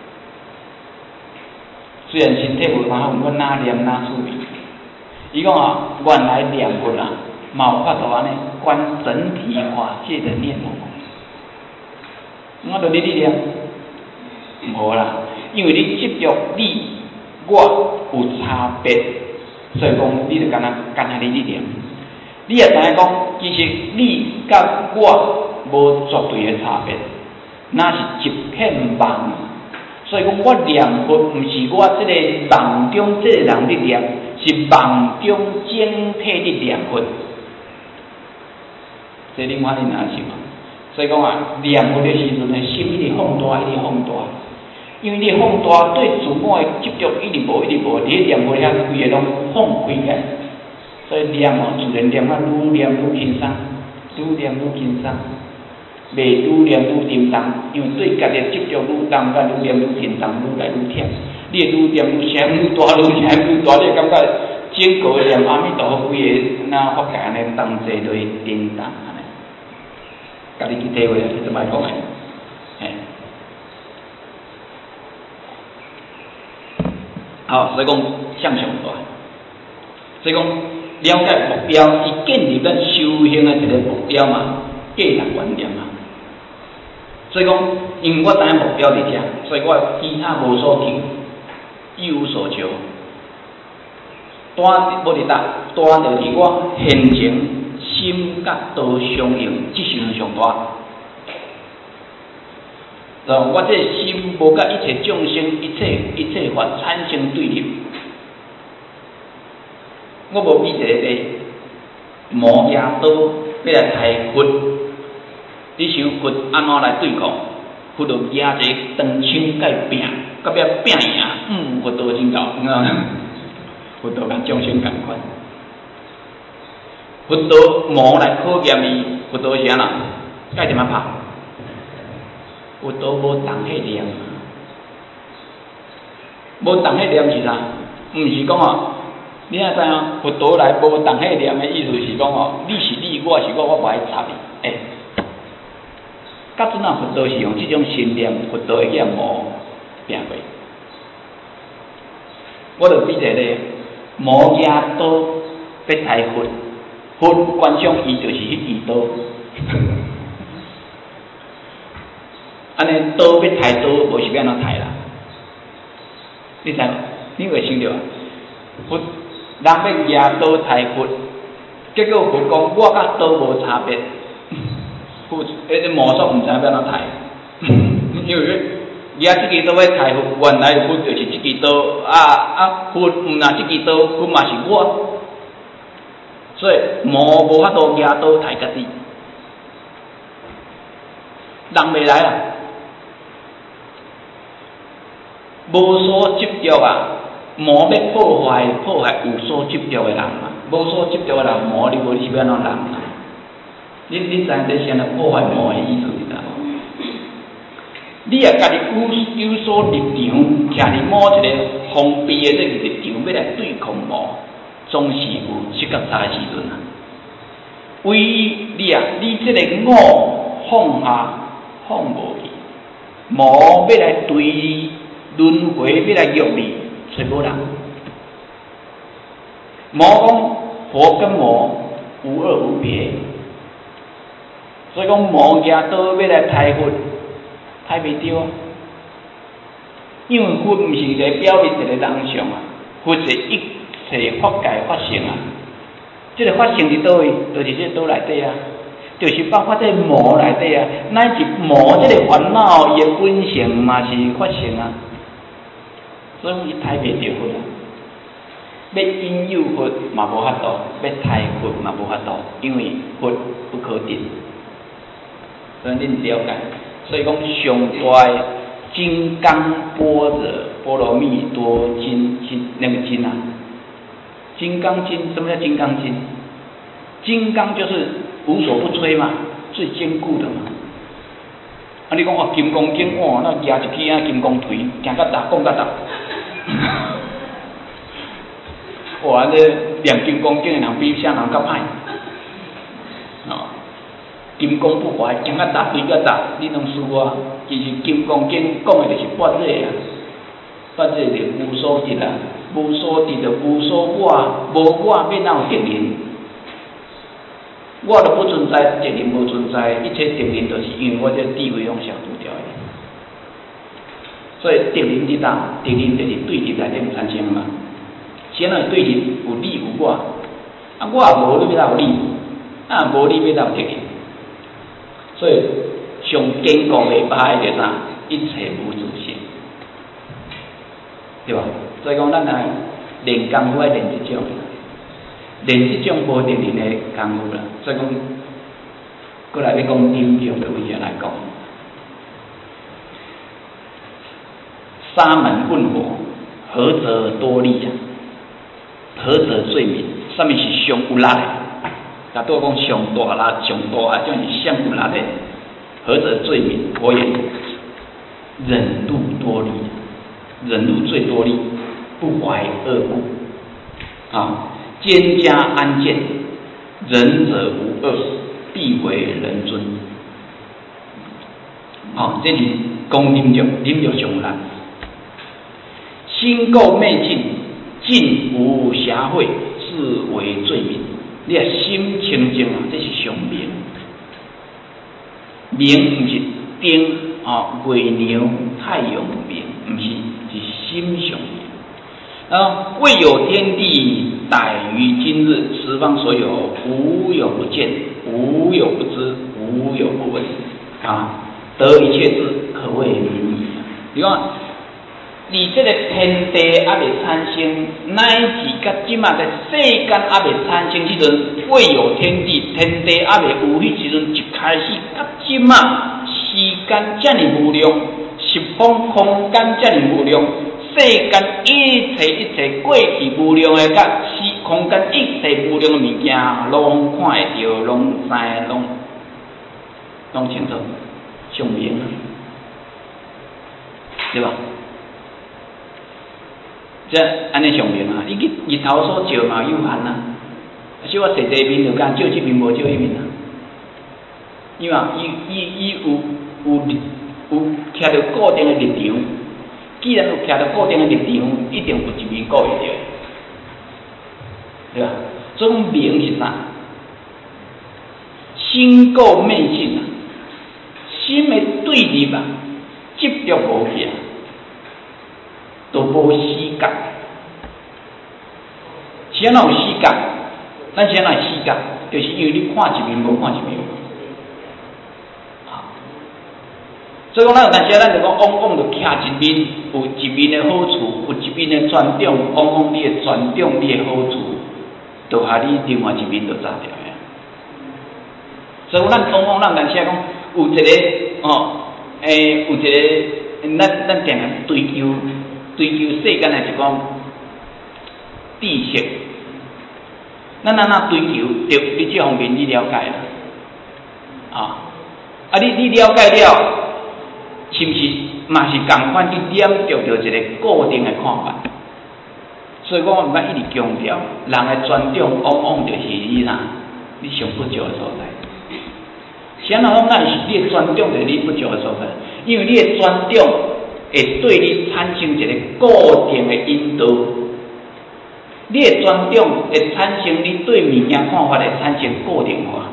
虽然身体无啥好，我哪念哪趣味。伊讲啊，原来念佛啊，嘛有法度安尼观整体法界的念佛。我着你你念，无啦，因为你执着你我有差别，所以讲你着干那干那你你念。你也知影讲，其实你甲我无绝对的差别，那是一片梦。所以讲，我念佛毋是我这个梦中这个人伫念，是梦中整体伫念佛。这恁看恁哪是嘛？所以讲啊，念佛的时阵，心一直放大，一直放大，因为你放大对自我的执着一直无，一直无，你念佛遐规个拢放开个。所以念哦，自然念啊，愈念愈轻松，愈念愈轻松，袂愈念愈沉重。因为对家己执着愈重，甲愈念愈沉重，愈来愈忝。你愈念愈声愈大，愈声愈大，你会感觉整个念阿弥陀佛规个那法界安尼同齐落去沉重安尼。家己去体会，你怎么讲诶？嘿，好，所以讲向上大，所以讲。了解目标是建立咱修行的一个目标嘛，价值观念嘛。所以讲，因为我知影目标伫遮，所以我其他无所求，一无所求。单无伫搭，单着伫我现前心甲道相应，即是上大。然后我这心无甲一切众生、一切一切法产生对立。我无比一个咧，磨牙刀要来刣佛，你想佛安怎来对抗？佛就牙一个长枪甲伊拼，到尾拼赢，嗯，佛道真够，你知道吗？佛道甲众生共款，佛道磨来考验伊，佛道是安怎？该怎么拍？佛道无动迄念，无动迄念是啥？毋是讲哦。你也知影，佛道来无动迄念的意思是讲哦，你是你，我是我，我无爱插你。诶、欸，甲阵啊，佛道是用这种信念，佛道会叫魔拼过。我就比一个咧，魔牙刀要刣佛，佛观想伊就是迄支刀。安尼刀要刣刀，无是要安怎刣啦？你知无？你有会想到啊？佛。人要牙刀刣佛，结果佛讲我甲刀无差别，佛迄个魔术毋知影要安怎刣，因为牙即支刀要刣佛，原来佛就是即支刀，啊啊佛毋若即支刀，佛嘛是我，所以魔无法度牙刀刣家己，人袂来啊，无所执着啊。魔要破坏，破坏有所执着的人嘛，无所执着的人，魔你无你是要安怎人啊？你你知影这是安怎破坏魔的意思是啥无？你也家己有有所立场，徛伫某一个封闭的这个立场，要来对抗魔，总是有失觉差的时阵啊。唯一你啊，你这个我放下放无去，魔要来对你轮回，要来约你。 找无人。魔讲佛跟魔无二无别，所以讲魔行倒要来杀佛，杀袂着啊。因为佛毋是一个表面一个人相啊，佛是一切法界法性啊。这个法性伫倒位？就是这倒内底啊，就是包括这魔内底啊。乃至魔这个烦恼，伊的本性嘛是法性啊，所以伊杀袂着佛啊。要引诱佛嘛无法度，要杀佛嘛无法度，因为佛不可定。所以恁了解，所以讲上大的金刚般若波罗蜜多经经那个经啊，金刚经，什么叫金刚经？金刚就是无所不摧嘛，最坚固的嘛。啊，你讲哦，金刚经哇，那举一支啊金刚腿，行到达，讲到达。哇！这念金刚经的人比啥人较歹？哦，金刚不坏，行到达对到达，你拢输啊！其实金刚经讲的就是般若啊，般若就无所得啊，无所得就无所我，无我要哪有敌人？我都不存在，敌人无存在，一切敌人都是因为我这地位用消除掉的。所以敌人伫哪？敌人就是对立内底产生嘛。先来对立有你有我，啊我也无你要哪有你，啊无你要哪有敌人。所以上坚固的牌就是啥？一切无自性，对吧？所以讲咱来练功夫爱练这种，练这种无敌人的功夫啦。所以讲，过来要讲临终的位置来讲，沙门问佛，何者多利呀？何者最明？上面是上有力的，甲拄讲上大力、上大啊，种是上有力的。何者最明？佛言：忍辱多利，忍辱最多利，不怀恶故。啊，蒹葭安见，仁者无恶，必为人尊。啊，这是讲临终，临终上有力。心垢昧净，净无瑕秽，是为最明。你啊心清净啊，这是上明。明不是丁啊月亮太阳明，不是是心上明。啊，未有天地，逮于今日，十方所有，无有不见，无有不知，无有不闻。啊，得一切智，可谓明矣。你看。你这个天地还未产生，乃至甲即马个世间还未产生迄阵，未有天地，天地还未有迄时阵，一开始甲即马时间遮尔无量，十方空间遮尔无量，世间一切一切过去无量的，甲时空间一切无量的物件，拢看会着，拢知，拢拢清楚，上明啊，对吧？这安尼上明啊！你去日头所照嘛有限啊，所以我坐这面就讲照这面无照迄面啊。因为伊伊伊有有有徛着固定的立场，既然有徛着固定的立场，一定有一面顾会着，对吧？所以明是啥？心垢昧净啊，心的对立啊，执着无去啊。都无死角，是安怎有死角？咱是安怎死角？就是因为你看一面无看一面。啊，所以讲咱有当时咱就讲往往就徛一面，有一面的好处，有一面的专长，往往你的专长，你的好处，就害你另外一面就炸掉呀。所以咱往往咱当时讲有一个哦，诶、欸，有一个咱咱定定追求。追求世间的一种知识，咱安怎追求？对，你这方面你了解啦，啊，啊你你了解了，是不是嘛是同款去念着着一个固定的看法？所以讲我毋敢一直强调，人的专长往往就是你哪，你上不足的所在。啥人讲咱是你的专长，就是你不足的所在，因为你的专长。 会对你产生一个固定的引导。你的专长会产生你对物件看法会产生固定化。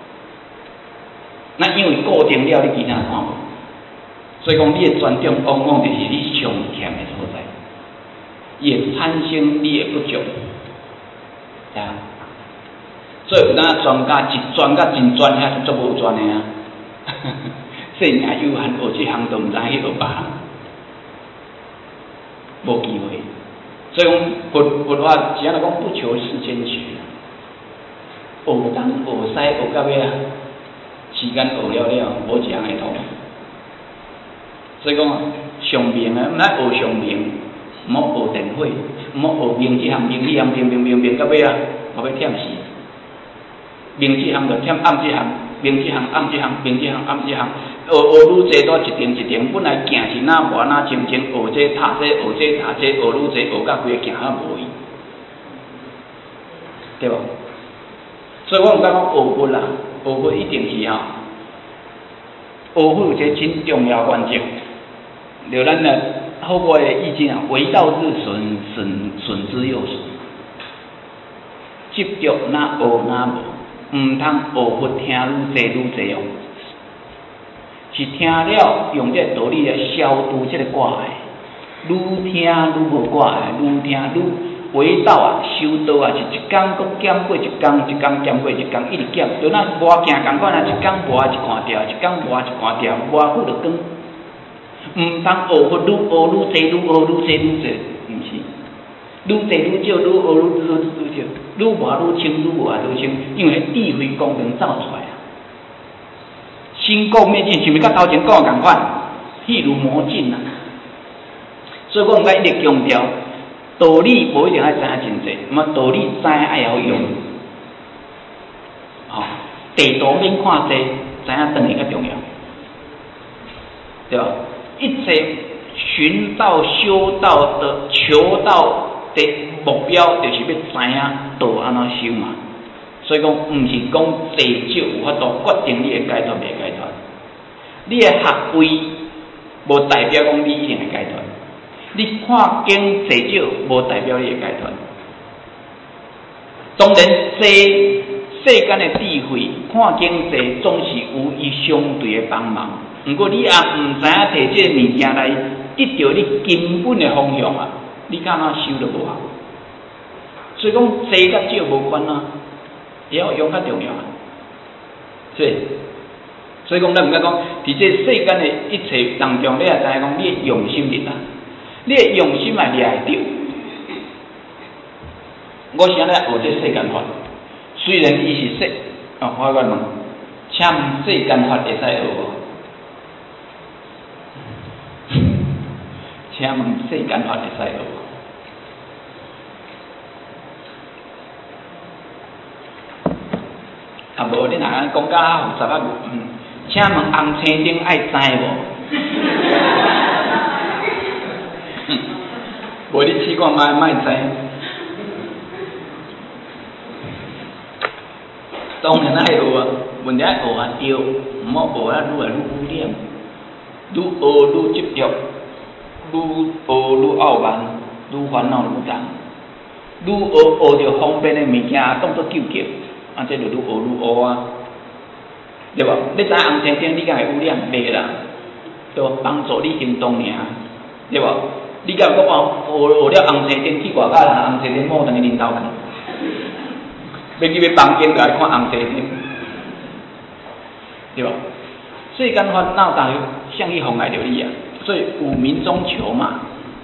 那因为固定了，你其他看无，所以讲你的专长往往就是你上欠的所在，伊会产生你的不足，对啊。所以有当专家一专甲真专，遐是足无专的啊。细命有限，学这项都毋知去学别项，无机会。所以讲佛佛法只安尼讲，不求世间学，学东学西学到尾啊，时间学了了，无一项会通。所以讲上明啊，毋爱学上明，毋好学电火，毋好学明这项明这项明明明明到尾啊，我要忝死。明这项就忝暗这项，明这项暗这项，明这项暗这项，学学愈济，都一定一定，本来行是哪跋哪清清，学这读这，学这读这，学愈济，学到规个行啊无去，对无？所以我毋敢讲学佛啦，学佛一定是吼，学佛有一个真重要关键，就咱的后国的意境啊，为道日损，损损之又损，执着哪学哪无。毋通学佛听愈济愈济哦，是听了用这道理来消除这个挂碍，愈听愈无挂碍，愈听愈为道啊，修道啊，是一工搁减过一工，一工减过一工，一直减，就那磨镜共款啊，一工磨一看掉，一工磨一看掉，磨久就光。毋通学佛愈学愈济，愈学愈济愈济，毋是。愈济愈少，愈学愈愈愈少，愈活愈清，愈活愈清，因为智慧功能走出来啊。心光灭尽，是毋是甲头前讲的共款？譬如魔镜啊。所以我毋该一直强调，道理无一定爱知影真济，毋啊道理知影爱晓用。吼、哦，地图免看济，知影当然较重要，对吧？一切寻道、修道的、求道的目标，就是要知影道安怎修嘛。所以讲，毋是讲地少有法度决定你会解脱袂解脱。你的学位无代表讲你一定会解脱。你看经济少无代表你会解脱。当然，济世间的智慧，看经济总是有伊相对的帮忙。毋过你也毋知影摕这个物件来得到你根本的方向啊，你敢若修都无效。所以讲济甲少无关啊，要用较重要啊。所以，所以讲咱毋敢讲，伫这世间的一切当中，你也知影讲，你的用心力啊，你的用心啊，掠会着。我是安尼学这世间法，虽然伊是世，哦，我问问，请问世间法会使学无？请问世间法会使学无？啊无，你若讲讲较复杂啊，嗯，请问红青灯爱知无？嗯，无你试看卖卖知。当然爱学啊，问题爱学啊对，毋好学啊愈来愈污染，愈学愈执着，愈学愈傲慢，愈烦恼愈重，愈学学着方便的物件当作救急，啊这就愈学愈黑啊，对无？你知红青灯你敢会污染？袂啦，对无？帮助你行动尔，对无？你敢有讲哦，学学了红青灯去外口啦，红青灯摸等于领头壳。要去要房间，就来看红青灯，对吧？世间烦恼，但向去妨碍着你啊，所以有民中求嘛，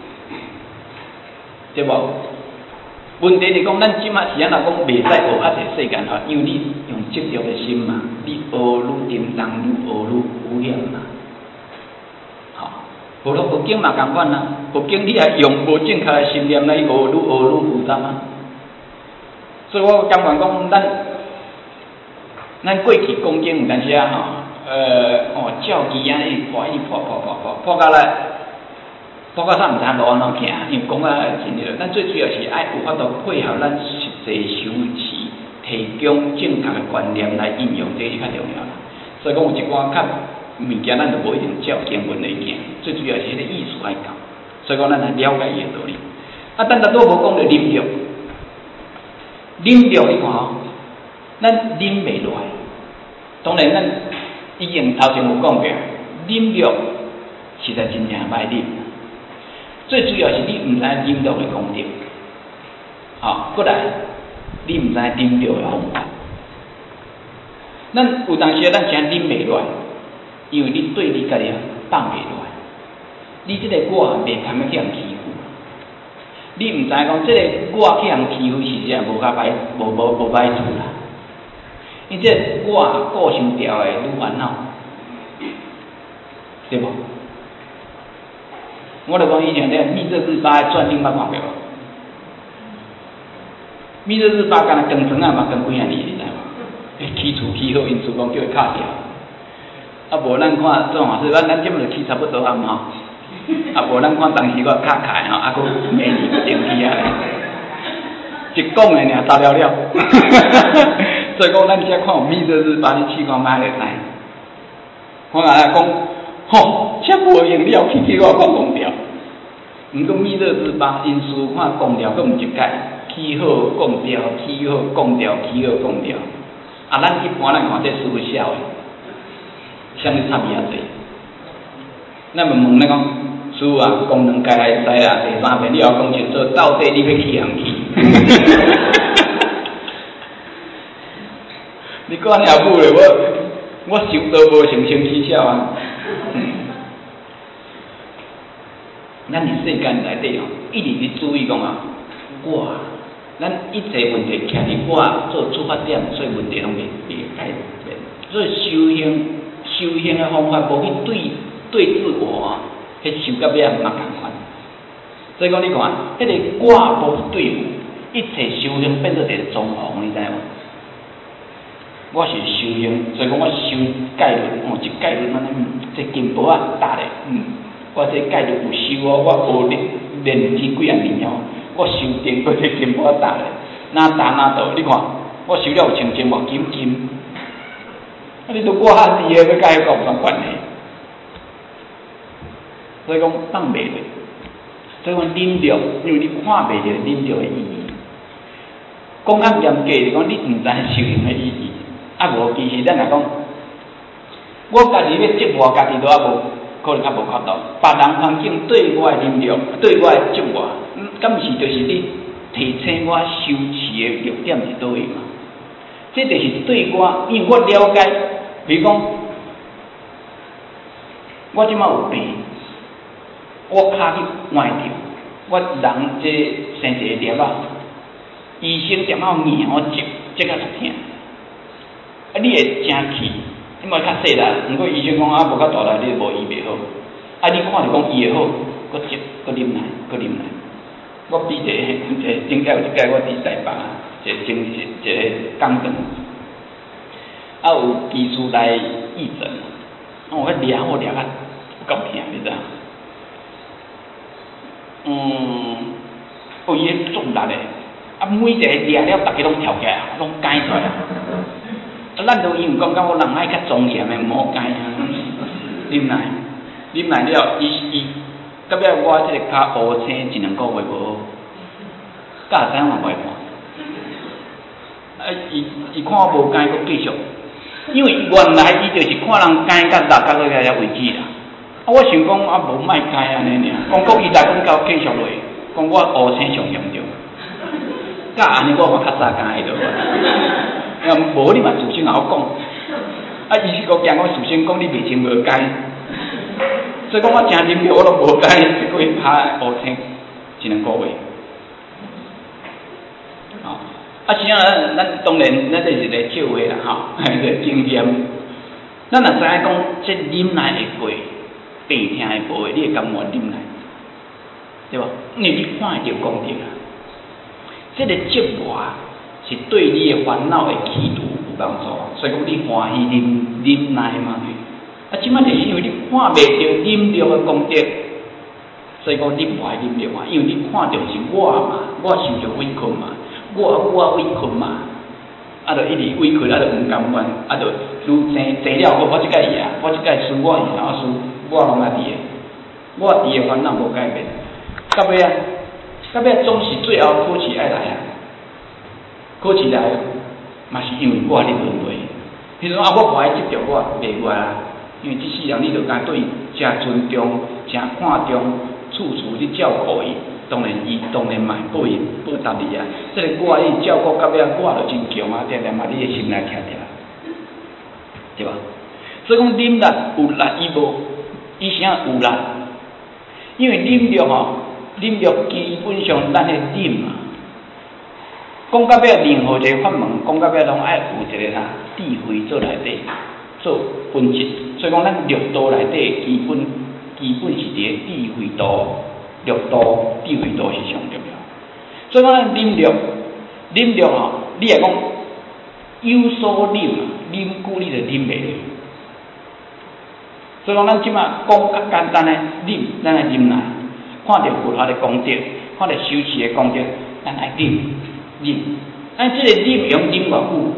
对不？问题是讲，咱即马是安怎讲袂使学啊？这世间法，因为你用执着的心嘛，你学愈沉重，愈学愈污染嘛。好，佛陀佛经嘛共款啊，佛经你也用无正确的心念来学，愈学愈复杂啊。所以我感觉讲，咱咱过去讲经有当时啊吼，呃哦，照机啊，一破一破破破破破到来，破到啥毋知影路安怎行，因为讲啊真热。咱最主要是爱有法度配合咱实际修持，提供正确的观念来应用，这是较重要啦。所以讲有一寡较物件咱就无一定照经文来行，最主要是迄个意思爱够，所以讲咱来了解伊个道理。啊，但咱都无讲着啉着，啉着你看吼，咱啉袂落来。当然，咱已经头前有讲过，啉着实在真正歹啉。最主要是你毋知啉着的功德，好，过来你毋知啉着的方法。咱有当时咱真啉袂落来，因为你对你家己放袂落来，你即个我袂堪要去人欺负，你毋知讲即个我去人欺负是啥无较歹，无无无歹处啦。因即我顾伤调的愈烦恼，对无？我著讲以前咧密热日巴的传，恁捌看过无？密热日巴敢若光床啊嘛，光几啊年，你知无？起厝起好，因厝讲叫伊敲掉。啊无咱看做法事，咱咱即么就起差不多暗吼。啊无咱看当时我敲开吼，啊佫明年佫前去啊咧，一讲的尔糟了了。所以讲，咱遮看有密热日巴，你试看卖就知。我若来讲，吼，遮无用了，去去我讲讲掉。毋过密热日巴，因师看讲掉，佫毋一解，起好讲掉，起好讲掉，起好讲掉。啊，咱一般咱看这师傅写的，啥物差别啊济？咱问问咱讲，师傅啊，讲两届来使啦，第三遍你要讲清楚，到底你要去人去？你讲你阿母咧，我我想都无成生起笑啊！嗯，咱伫世间内底吼，一直伫注意讲啊，我，咱一切问题徛伫我做出发点，所以问题拢袂袂改变。所以修行修行的方法无去对对自我啊，迄修甲尾啊嘛共款。所以讲你看，迄、那个我无去对付，一切修行变做一个综合，你知无？我是修行，所以讲我修戒律，哦，这戒律安尼，这金箔啊搭咧，嗯，我这戒律有修哦，我学练练几几啊年哦，我修定过这金箔搭咧，哪搭哪倒，你看我修了有清净无金金，啊，你都我下伫个要甲迄个有啥关系？所以讲放袂落，所以讲忍着，因为你看袂着忍着的意义。讲较严格是讲你毋知修行的意义。啊无，其实咱来讲，我家己要折磨家己都啊无，可能较无法度。别人环境对我的忍着，对我的折磨，嗯，敢毋是就是你提醒我修持的弱点是倒位嘛？这就是对我，因为我了解，比如讲，我即摆有病，我骹去崴着，我人这生一个粒啊，医生点啊硬我接，接甲痛。啊，你会真气，因为较细力，毋过医生讲啊，无较大力，你无医袂好。啊，你看着讲医会好，搁接，搁啉来，搁啉来。我比一个，一个顶届有一届我伫台北，一个精一一个讲堂，啊有技师来义诊，啊我迄掠我掠啊有够疼，你知影？嗯，有伊个重力的，啊每一个掠了，逐个拢跳起来，拢解出来。啊，咱都因为感觉我人爱较庄严的，毋好解啊。啉来，啉来了，伊伊，到尾我即个骹乌青一两个月无好，甲知影嘛袂看。啊，伊伊看我无解，佫继续，因为原来伊就是看人解甲六甲个个为止啦。啊，我想讲啊，无卖解安尼尔，讲讲伊来讲到继续落，讲我乌青上严重，甲安尼我嘛较早解着。啊，无你嘛事先也好讲，啊，伊是个惊我事先讲你袂清无解，所以讲我真忍着我都无解，一个月拍乌青一两个月，哦，啊，是啊，咱咱当然咱这是个笑话啦，吼，个经验，咱若知影讲这忍耐会过，病痛会无，你会甘愿忍耐，对无？因为你看会着功德啊，这个折磨是对你的烦恼的起度有帮助，所以讲你欢喜忍忍耐嘛。啊，即摆就是因为你看袂着忍着的功德，所以讲你无爱忍着嘛。因为你看着是我嘛，我受着委屈嘛，我我委屈嘛，啊，就一直委屈，啊，就毋甘愿，啊，就愈生济了，我我即个伊啊，我即个输我伊，然后输我拢来伫诶，我伫诶烦恼无改变，到尾啊，到尾总是最后考试爱来啊，考试来嘛是因为我咧问题，迄种啊我无爱执着我袂过啦，因为即世人你着该对伊诚尊重、诚看重，处处去照顾伊。当然，伊当然嘛报应报答你啊！即、这个我伊照顾到尾，我就真强啊！定定嘛，你的心来徛着，对吧？所以讲忍力有力，伊无，伊啥有力？因为忍力吼，忍力基本上咱的忍啊，讲到尾任何一个法门，讲到尾拢爱有一个啥智慧做内底做本质。所以讲，咱六道内底基本基本是伫个智慧道。六道智慧道是上重要，所以讲咱忍辱，忍辱吼，你来讲有所忍啊，忍久你就忍袂落。所以讲咱即马讲较简单的忍，咱来忍耐，看到佛法的功德，看到修持的功德，咱来忍忍。咱即个忍用忍偌久，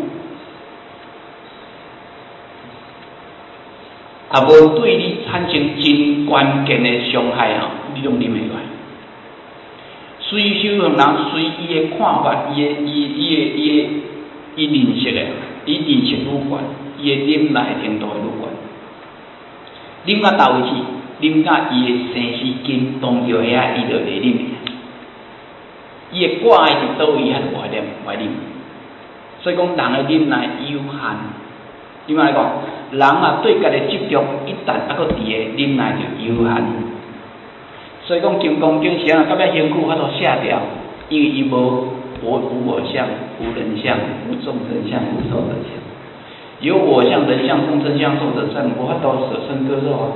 啊无对你产生真关键的伤害吼。你拢忍袂来，随修行人随伊的看法，伊的伊伊的伊的伊认识的，伊认识愈悬，伊的忍耐程度会愈悬。忍到倒位去，忍到伊的生死根当着遐，伊就袂忍。伊的挂伫倒位，遐就无忍，无忍。所以讲，人的忍耐有限。点解来讲？人啊，对家己执着，一旦啊搁伫个忍耐就有限。所以讲金刚经时啊，到尾身躯法度卸掉，因为伊无我无我相、无人相、无众生相、无寿者相。有我相、人相、众生相、寿者相，无法度舍身割肉啊，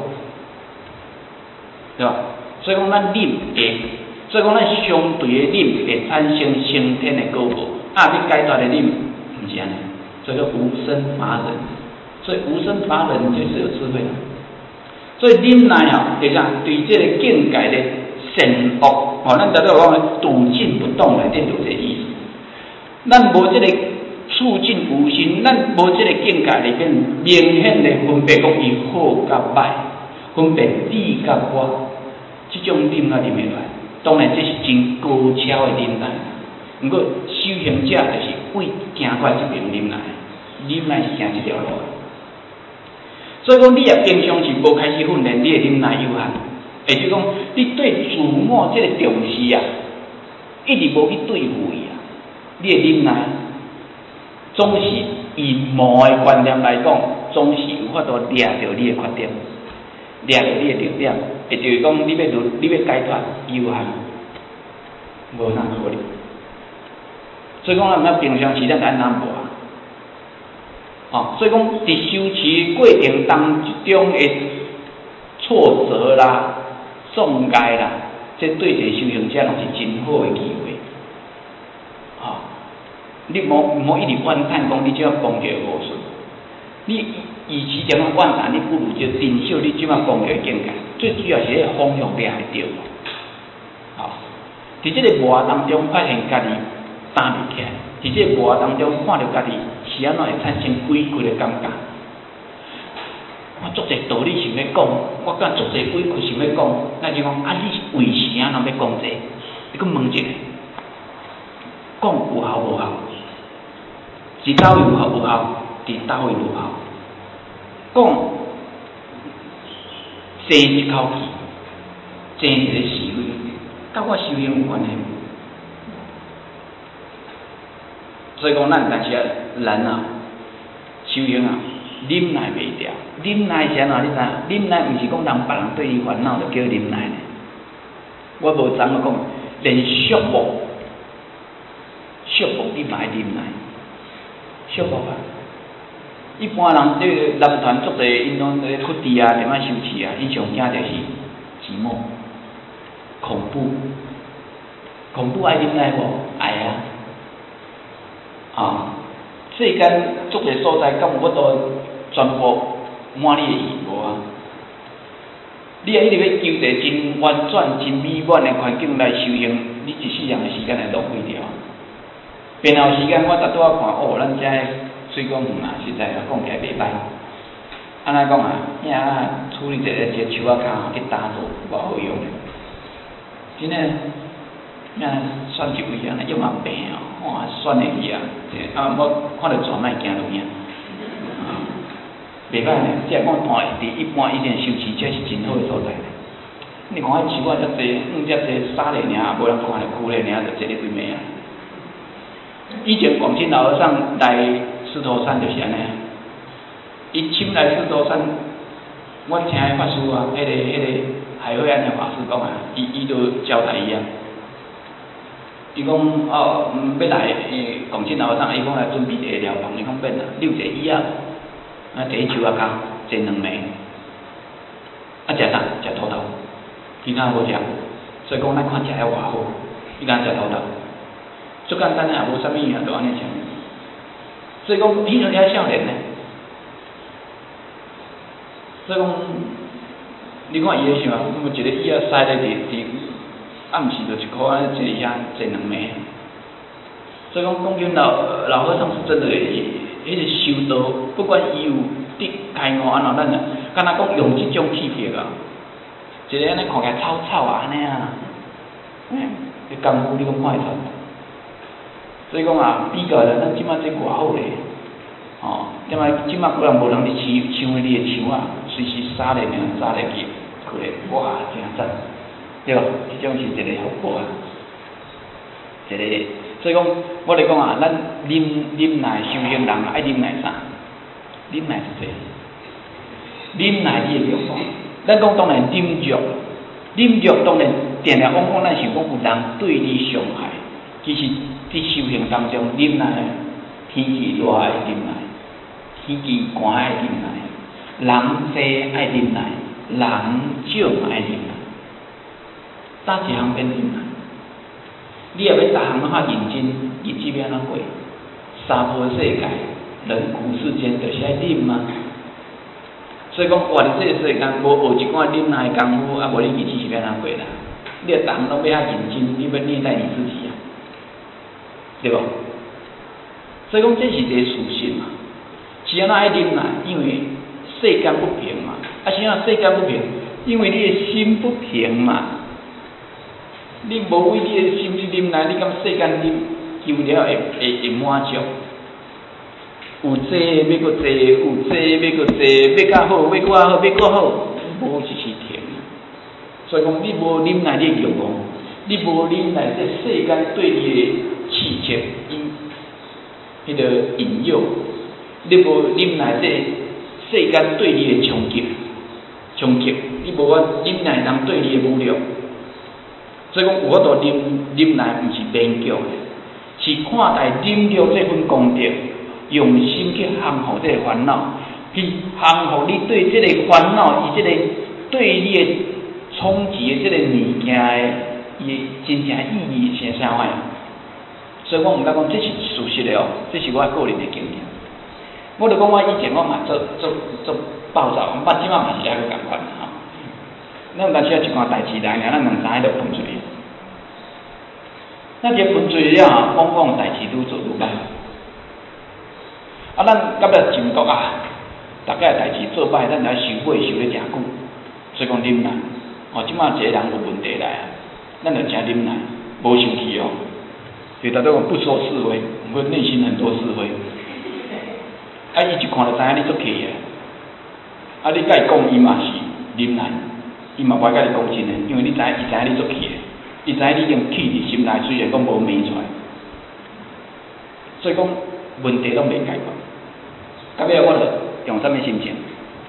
对吧？所以讲咱忍会，所以讲咱相对的忍会产生升天的果报。啊，你解脱的忍，毋是安尼，所以叫无生法忍。所以无生法忍就是有智慧的。所以忍耐啊，会啥？对这个境界的善恶，哦，咱在这讲笃进不动来，这就这意思。咱无这个处境无心，咱无这个境界里面明显的分别讲伊好甲歹，分别你甲我，这种忍啊忍袂来。当然这是真高超的忍耐，不过修行者就是为行过这边忍耐，忍耐是行这条路。所以讲，你也平常是无开始训练，你的忍耐有限。也就是讲，你对自我这个重视啊，一直无去对付伊啊。你的忍耐，总是以魔的观念来讲，总是有法度掠到你的缺点，掠到你的弱点。也就是讲，你要如你要解脱有限，无啥可能。所以讲，咱平常时咱就安那无啊。哦，所以讲，伫修持过程当中的挫折啦、障碍啦，这对一个修行者拢是真好的机会。哦，你莫莫一直怨叹讲你即马功德无顺，你与其这样怨叹，你不如就珍惜你即马功德的境界。最主要是迄个方向抓会对。哦，伫即个磨当中发现家己担袂起来。伫这个磨当中，看到家己是安怎会产生委屈的感觉。我足侪道理想要讲，我敢足侪委屈想要讲，那就讲啊，你为啥人要讲这？你搁问一下，讲有效无效？伫倒有效无效？伫倒位无效？讲生一口气，争一个是非，甲我修行有关系。所以讲，咱但是人啊，修行啊，忍耐袂掉。忍耐是安怎？你知？忍耐毋是讲人别人对你烦恼就叫忍耐呢。我无昨我讲，连畜牧，畜牧你嘛爱忍耐，畜牧啊。一般人这个男团足侪，因拢咧哭地啊，踮啊修持啊，因上惊就是寂寞、恐怖，恐怖爱忍耐无？爱啊。啊，世间足侪所在，敢有法度全部满你的意无啊？你啊一直要求一个真完转、真美满的环境来修行，你一世人的时间来浪费掉。然后时间我逐拄仔看，哦，咱遮水果园啊，实在啊讲起来袂歹。安怎讲啊？遐啊处理一个一个树仔骹吼，去打坐，偌好用的。真诶，遐选一位啊，用啊病哦，哇，选会去啊！啊，我看到全卖惊落去。袂歹呢，即个讲摊伫一般以前修持，这是真好诶所在。你看迄树仔遮济，嗯，遮济沙咧尔，无人看咧，枯咧尔，就坐咧几暝啊。以前广清老和尚来狮头山就是安尼。伊请来狮头山，我听迄法师啊，迄、那个迄、那个海会安尼法师讲啊，伊伊都交代伊啊。伊讲哦，嗯，要来诶，广清老和尚，伊讲来准备下疗房，伊讲免啦，溜一个椅仔，啊，坐喺树仔骹坐两暝，啊，食啥？食土豆，其他无食，所以讲咱看食遐偌好，伊敢食土豆，足简单啊，无啥物啊，就安尼食。所以讲，迄阵遐少年呢。所以讲，你看伊个想，咁一个椅仔塞咧伫伫暗时就一箍安尼坐伫遐坐两暝。所以讲，讲起老老和尚是真的，迄个修道，不管伊有得开悟安怎，咱啊，敢若讲用即种气魄啊，一个安尼看起来草草啊安尼啊，嗯，你功夫你讲看会出。所以讲啊，比较咧，咱即摆这偌好咧。哦，点解即摆个人无人咧抢抢你个树啊？随时撒咧，尔撒咧去，去咧，哇，真赞，对吧？即种是一个效果啊，一个。所以讲，我咧讲啊，咱啉啉奶修行人爱啉奶啥？啉奶是啥？啉奶你会用无？咱讲当然啉药，啉药当然定定往往咱想讲有人对你伤害，其实伫修行当中啉奶，天气热爱啉奶。天气寒爱啉奶，人济爱啉奶，人少爱啉奶。搭一项免啉奶，你若要逐项较认真，日子要安怎过？娑婆世界，人苦世间，就是爱啉嘛。所以讲，活伫这个世间，无学一寡啉奶功夫，啊，无你日子是要安怎过啦？你若逐项拢要较认真，你要虐待你自己啊，对无？所以讲，这是一个事实嘛。是安怎爱啉奶？因为世间不平嘛。啊，是安怎世间不平？因为你的心不平嘛。你无为你的心去啉奶，你敢世间啉求了会会会满足？有济要搁济，有济要搁济，要较好，要搁好，要搁好，无一时停。所以讲，你无啉奶，你会用无？你无啉奶，这世间对你的刺激、引，迄个引诱。你无啉奶，这世间对你的冲击，冲击，你无法啉奶人对你的侮辱，所以讲有法度啉啉奶，毋是勉强的，是看待啉着这份功德，用心去降服这个烦恼，去降服你对这个烦恼，以这个对你的冲击的这个物件的伊真正意义是啥货？所以我毋敢讲这是事实的哦，这是我个人的经验。我就讲我以前我嘛做做做暴躁，捌即摆嘛是还佫共款吼。咱有当时啊一寡代志来，咱两三个就喷嘴。咱这喷嘴了，往往代志愈做愈歹。啊，咱到了真国啊，大家代志做歹，咱来受悔受咧诚久，所以讲啉奶。哦，即摆一个人有问题来啊，咱就诚啉奶，无生气哦，就大家讲不说是非，毋过内心很多是非。啊！伊一看就知影你做气的，啊！你甲伊讲，伊嘛是忍耐，伊嘛不爱甲你讲真的，因为你知影，伊知影你做气的，伊知影你种气伫心内，虽然讲无明出来，所以讲问题拢未解决。到尾我就用啥物心情？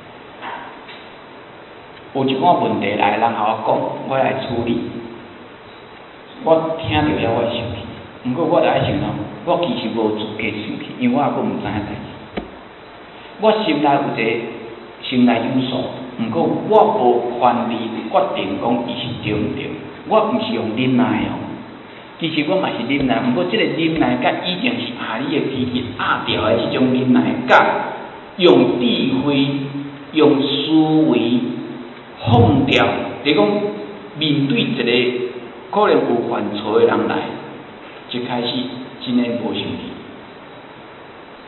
有一寡问题来，人甲我讲，我来处理。我听着了，我会生气，毋过我就爱想咯，我其实无资格生气，因为我也佫毋知影代志。我心内有一个心内有数，毋过我无权利决定讲伊是对毋对。我毋是用忍耐哦，其实我嘛是忍耐，毋过即个忍耐甲以前下你的脾气压掉的即种忍耐，甲用智慧、用思维放掉，就是讲面对一个可能有犯错的人来，一开始真诶无生气。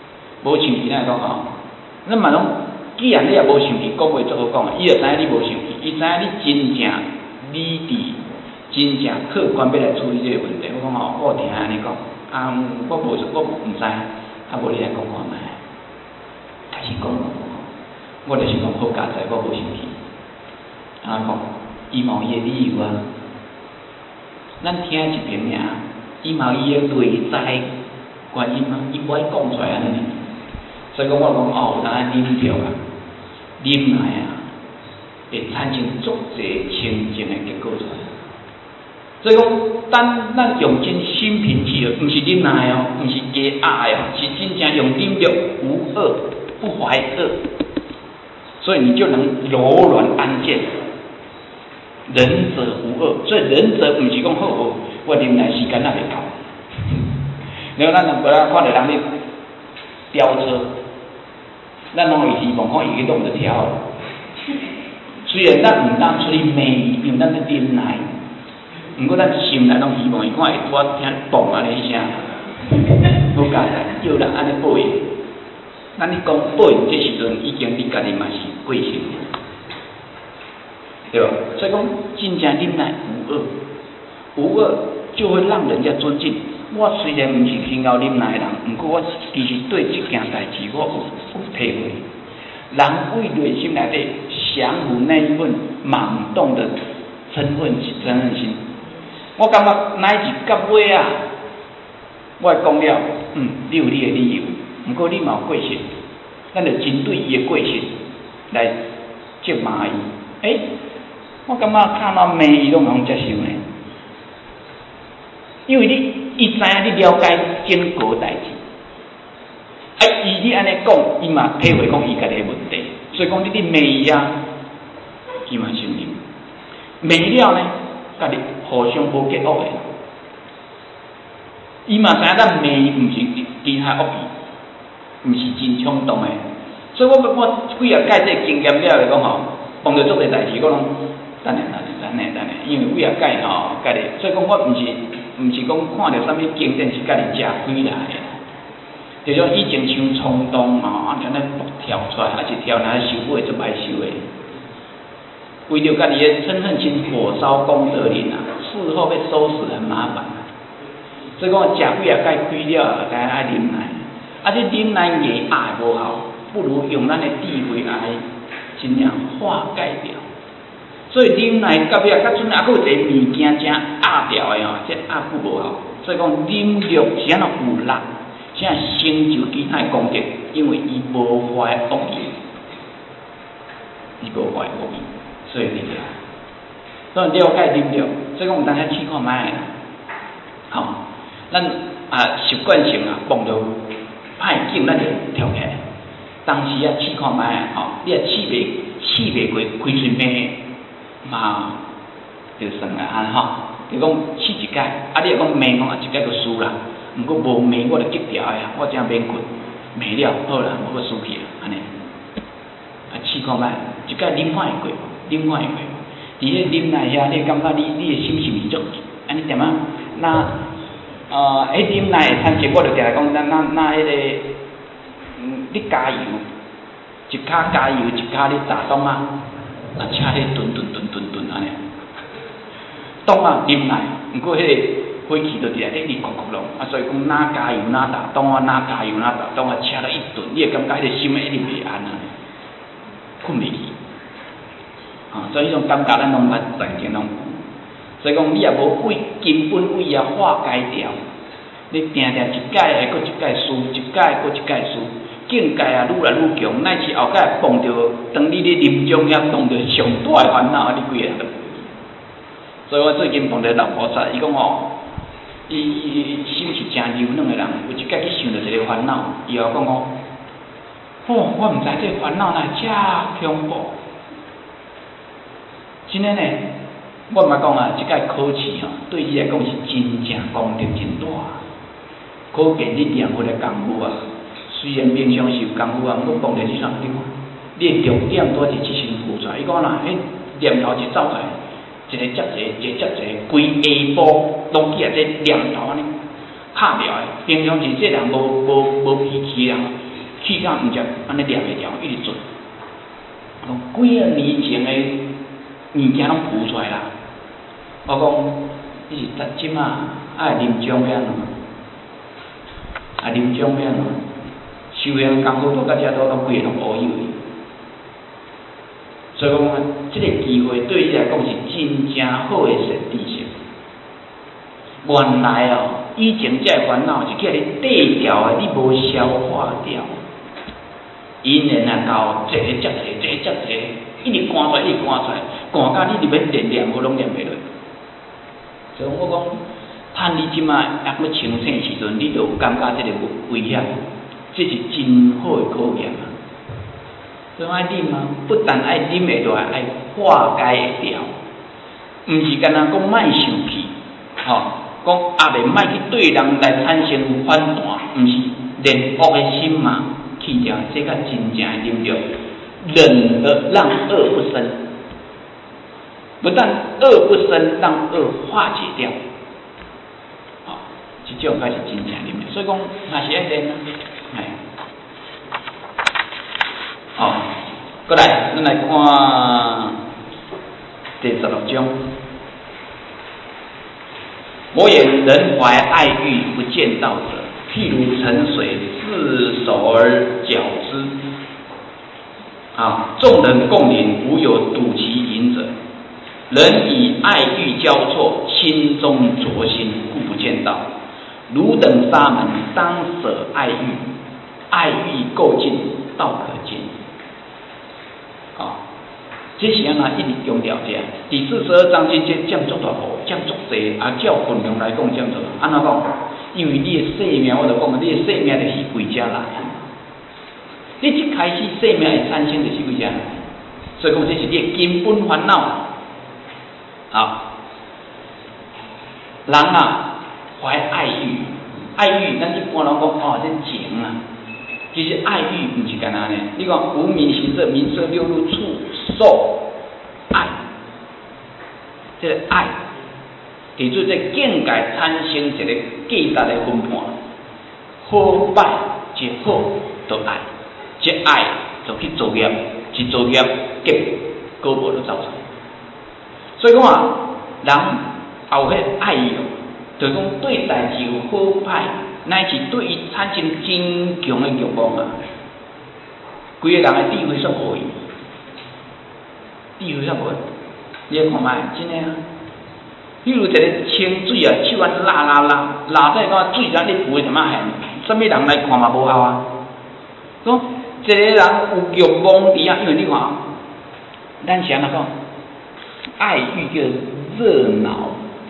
无生气，咱会讲吼，咱嘛拢既然你也无生气，讲话最好讲啊，伊就知影你无生气，伊知影你真正理智、真正客观要来处理这个问题。我讲吼，我听安尼讲，啊，我无我毋知，啊无你来讲看卖，开始讲，我就是讲好佳哉，我无生气。啊讲，伊嘛有伊的理由啊，咱听一遍尔，伊嘛有伊的内在原因啊，伊无爱讲出来安尼。所以讲我讲哦，有当啉着啊，啉来啊，会产生足侪清净的结果出来。所以讲，当咱用真心平气和，毋是啉来哦，毋是假爱哦，是真正用啉着无恶，不怀恶，所以你就能柔软安健。仁者无恶，所以仁者毋是讲好恶，我啉来时间也袂够。然后咱若无咱看到人咧飙车。咱拢会希望看伊去弄着跳，虽然咱毋当出去骂伊，因为咱咧忍耐，毋过咱心内拢希望伊看会拄仔听嘣安尼一声，好佳哉，叫人安尼报应。咱咧讲报应这时阵，已经你家己嘛是过性，对吧？所以讲真正忍耐无恶，无恶就会让人家尊敬。我虽然毋是很够忍耐的人，毋过我其实对这件代志我有有体会。人为内心内底降服那一份莽动的嗔恨嗔恨心，我感觉乃至到尾啊，我讲了，嗯，你有你的理由，毋过你嘛有过失，咱就针对伊的过失来责骂伊。诶、欸，我感觉看到骂伊拢通接受呢，因为你。伊知影你了解整个代志，啊，伊你安尼讲，伊嘛体会讲伊家己的问题，所以讲你咧骂伊啊，伊嘛承认，骂了呢，家己互相无结恶的，伊嘛知影咱骂伊毋是其他恶意，毋是真冲动的，所以我我几啊届这经验了来讲吼，碰到足个代志，我拢等下等下等下等下，因为几啊届吼，家己，所以讲我毋是。毋是讲看到啥物经典是家己食亏来的，就像以前伤冲动哦，啊，安尼跳出来，啊是跳来受尾就歹受的，为着家己的嗔恨心火烧功德林啊，事后要收拾很麻烦。所以讲食几啊届亏了，大家爱忍耐，啊这忍耐也爱无效，不如用咱的智慧来尽量化解掉。所以忍耐到尾啊，较准啊，佫有一个物件正压掉的哦，这压久无效。所以讲忍辱是安怎有力，才成就其他功德，因为伊无怀恶意，伊无怀恶意，所以忍了。所以了解忍辱，所以讲有当下试看卖，吼、哦，咱啊习惯性啊碰到歹境，咱就跳起来。当时啊试看卖，吼、哦，你啊试袂试袂过，开嘴骂。嘛，就算啊，安吼，就讲试一届，啊，你若讲骂讲啊，一届就输啦。毋过无骂我就急掉的啊，我真免困，骂了好啦，我输去啊，安尼。啊，试看卖，一届忍看会过，忍看会过。伫咧忍耐遐，你感觉你你的心是毋是足？安尼点啊？那呃，迄忍耐会产生，我就定来讲，那那那迄、那个，嗯，你加油，一骹加油，一骹你打动啊。啊，车咧顿顿顿顿顿安尼，当啊忍耐，毋过迄个火气就伫内底一咕咕咯，啊，所以讲哪加油哪打当啊，哪加油哪打当啊，车了一顿，你会感觉迄个心一直袂安啊，困袂去，啊，所以迄种感觉咱拢捌在前拢有，所以讲你也无为根本为啊化解掉，你定定一届会搁一届输，一届搁一届输。境界啊，愈来愈强，乃至后盖碰到，当你咧临终遐碰到上大的烦恼，你几个人都。所以我最近碰到老菩萨，伊讲哦，伊伊心是真柔软的人，有一届去想到一个烦恼，伊后讲哦，哦，我毋知这烦恼来遮恐怖，真诶呢，我毋捌讲啊，即届考试吼，对你来讲是真正功德真大，可见你念佛的功夫啊。虽然平常是有功夫啊，毋过讲在即上地方，你的重点都是一身浮出来。伊讲啦，迄念头一走出来，一个接一个，一个接一个，规下晡拢记啊，这念头安尼拍掉的。平常时这人无无无脾气人， 气管毋才安尼抓袂牢，一直做。讲几啊年前的物件拢浮出来啦。我讲，你是达即啊爱啉酒要安怎？啊啉酒要安怎？修行功夫到到遮都拢规个拢乌有去。所以讲，即、这个机会对你来讲是真正好的善知识。原来哦，以前这个烦恼是叫你缀掉的，你无消化掉。因然啊，到这个接这个，这个接这个，一直赶出来，一直赶出来，赶到你入面连念好拢念袂落。所以我讲，趁你即摆还阁清醒时阵，你就有感觉这个危险，这是真好的考验啊！所以爱啉啊，不但爱啉会落来，爱化解会掉，毋是干那讲莫生气，吼、哦，讲也袂莫去对人来产生反弹，毋是连恶的心嘛去掉，这个真正会啉着，忍而让恶不生，不但恶不生，让恶化解掉，吼、哦，即种才是真正啉着，所以讲若是爱练啊，哎。哦，过来，咱来看第十六章。我言人怀爱欲不见道者，譬如沉水，自手而搅之。啊，众人共饮，无有睹其饮者。人以爱欲交错，心中浊心，故不见道。汝等沙门，当舍爱欲，爱欲垢尽，道可见。啊，这是安那一直强调者。第四十二章这这占足大部，占足细，啊，照分量来讲占足。安怎讲？因为你的生命，我就讲，你的生命就是为遮来。你一开始生命的产生就是为遮来，所以讲这是你的根本烦恼。啊，人啊，怀爱欲，爱欲，咱一般人讲哦，这情啊。其实爱欲毋是干那呢？你讲无名行色，名色六入触受爱，这个爱，伫做这境界产生一个价值的分判，好歹一好就爱，一爱就去作业，一作业结果无就走出来。所以讲啊，人也有迄爱欲，就是讲对代志有好歹。乃是对伊产生真强的欲望啊！规个人的智慧煞无伊，智慧煞无。你来看觅，真诶啊！比如一个清水啊，手啊拉拉拉，拉在个水上咧浮诶什么现，什么人来看嘛无效啊？讲一个人有欲望伫啊，因为你看，咱是安怎讲？爱欲叫热闹。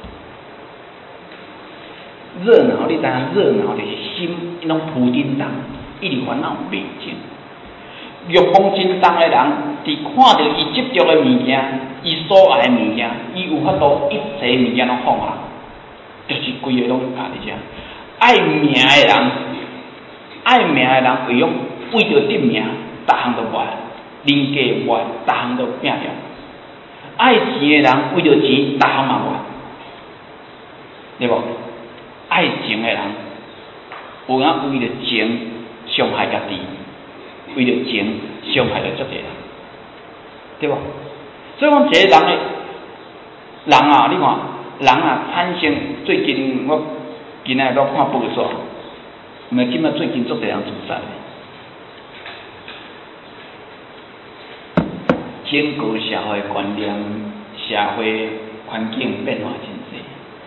热闹，你知影热闹就是心迄种浮叮当，一直烦恼袂尽。欲望真重的人，伫看到伊执着的物件，伊所爱的物件，伊有法度一切物件拢放下，就是规个拢拍伫遮。爱命的人，爱命的人为用为着得命，逐项都坏，人格坏，逐项都拼掉。爱钱的人为着钱，逐项嘛坏，对无？爱情的人，有影为了情伤害家己，为了情伤害了足侪人，对无？所以讲，一个人的人啊，你看人啊，产生最近我今仔日都看报纸，毋是今仔最近足侪人自杀的，整个社会观念、社会环境变化真侪。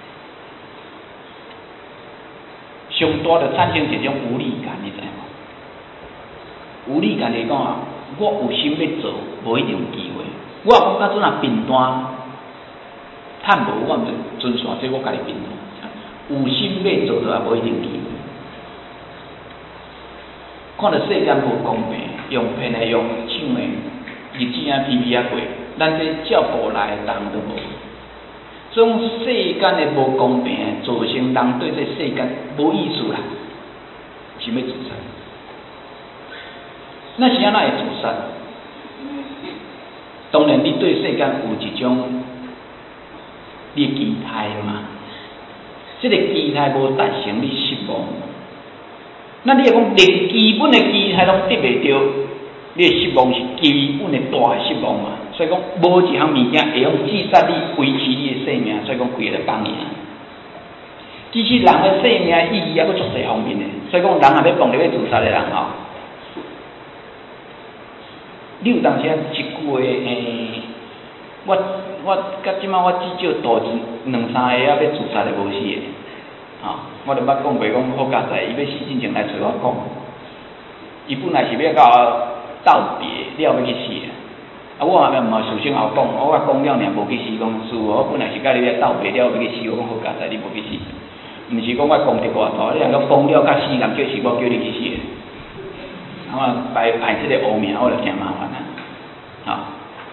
上大就产生一种无力感，你知无？无力感就是讲啊，我有心要做，无一定有机会。我讲到阵啊，贫单，趁无我毋就遵线，这我家己贫单。有心要做，就也无一定机会。看到世间无公平，用骗的、用抢的，日子啊、皮皮啊过，咱这照步来的人都无。这种世间的无公平，造成人对这世间无意思啦，想要自杀。那是安怎会自杀？当然，你对世间有一种你的期待嘛，这个期待无达成，你失望。 那你若讲连基本的机材拢得袂着，你的失望是基本的大的失望嘛。所以讲，无一项物件会用自杀力维持你的生命，所以讲规个就讲伊啊。其实人的生命意义也佫足侪方面的，所以讲人若要碰到要自杀的人吼，你有当时啊一句话诶，我我甲即摆我至少度两三个啊要自杀的无死的，吼、哦，我著捌讲过，讲好佳哉，伊要死之前来找我讲，伊本来是要甲我道别了要去死的。啊，我也毋嘛事先后讲，我甲讲了尔无去死，讲师傅，我本来是甲你要道别了要去死，我讲好佳哉，你无去死，毋是讲我功德偌大，你若讲讲了甲死人叫是我叫你去死的，啊我排排即个污名，我就真麻烦啊，吼、哦，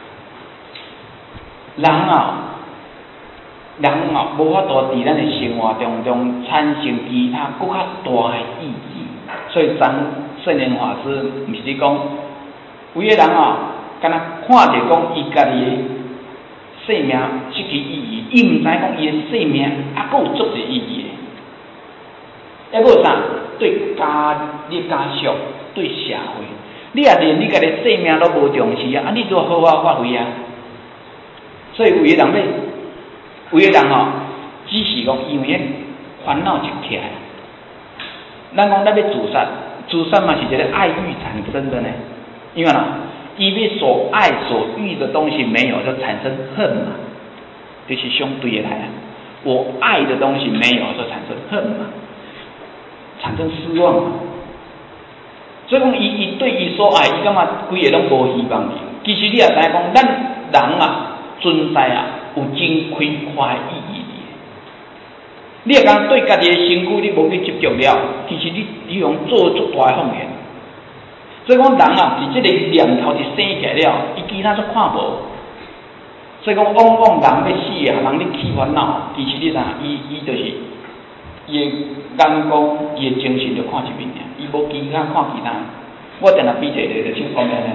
人啊，人啊，无法度伫咱的生活当中产生其他更较大的意义，所以咱圣严法师毋是咧讲，有个人啊。敢若看着讲伊家己的生命失去意义，伊毋知讲伊的生命还佫有足侪意义的，还佫有啥？对家、你家属、对社会，你也连你家己生命都无重视啊！啊，你如何好好发挥啊？所以有个人要，有个人吼、哦，只是讲因为烦恼就起来，咱讲咱要自杀，自杀嘛是一个爱欲产生的呢，因为哪？因为所爱所欲的东西没有，就产生恨嘛，就是相对的来啊。我爱的东西没有，就产生恨嘛，产生失望嘛。所以讲，伊伊对伊所爱，伊感觉规个拢无希望去。其实你也知影讲，咱人啊，存在啊，有真开阔的意义的。你若讲对家己的身躯你无去执着了，其实你你用做足大的奉献。所以讲人啊，是即个念头一生起来了，伊其他都看无。所以讲，往往人要死啊，人咧起烦恼，其实你知影，伊伊就是伊的眼光，伊的精神就看一面尔，伊无其他看其他。我定定比一个就像讲安尼，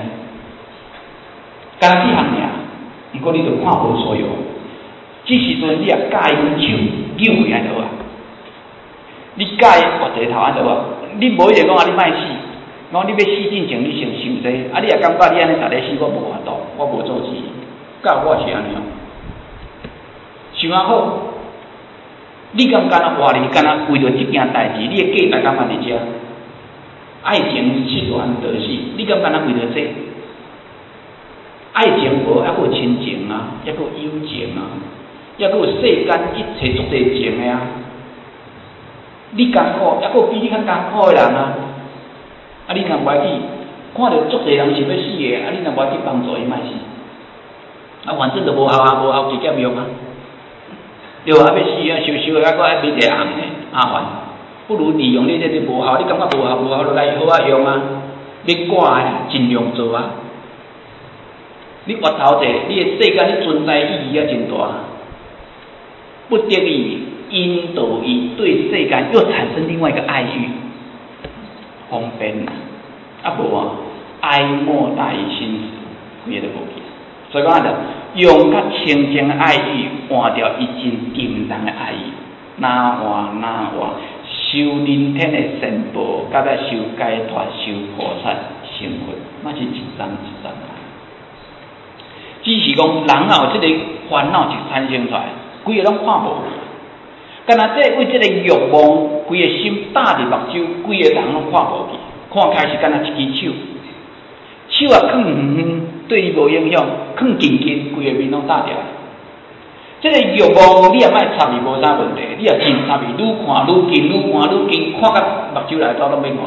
干几项尔，毋过你就看无所有。这时阵你也教伊手扭回来就好啊，你教伊活一个头安就好，你无一定讲啊，你莫死。讲你要死之前，你先想这，啊！你也感觉你安尼逐日死，我无法度，我无做事，教我是安尼哦。想啊好，你敢敢若活哩？敢若为着一件代志，你的价值感觉伫遮？爱情失恋得死，你敢敢若为着这？爱情无，还佫有亲情啊，还佫有友情啊，还佫有世间一切足侪情的啊。你艰苦，还佫有比你较艰苦的人啊。啊！你若袂去看到足侪人是要死的，啊！你若袂去帮助伊莫死，啊！反正就无效啊，无效直接用啊，对啊！要死啊，收收的，啊，佫爱买一个红的，麻烦。不如利用你这个无效，你感觉无效无效，就来好啊用啊！你赶的尽量做啊！你活头者，你的世间你存在意义也真大，不得已引导伊对世间又产生另外一个爱欲。方便啊，无啊，爱莫大于心死，规个都无去。所以讲啊，用较清净的爱欲换掉伊真沉重的爱欲，哪换哪换，修人天的善报，甲要修解脱、修菩萨成佛，那是一桩一桩啊。只是讲人啊，有即个烦恼一产生出来，规个拢看无。干那这为这个欲望，规个心打入目睭，规个人拢看无去，看开是干那一支手，手啊放远远，对伊无影响；放近近，规个面拢打掉。这个欲望你也莫插伊无啥问题，你也真插伊，愈看愈近，愈看愈近，看到目睭内头拢免看。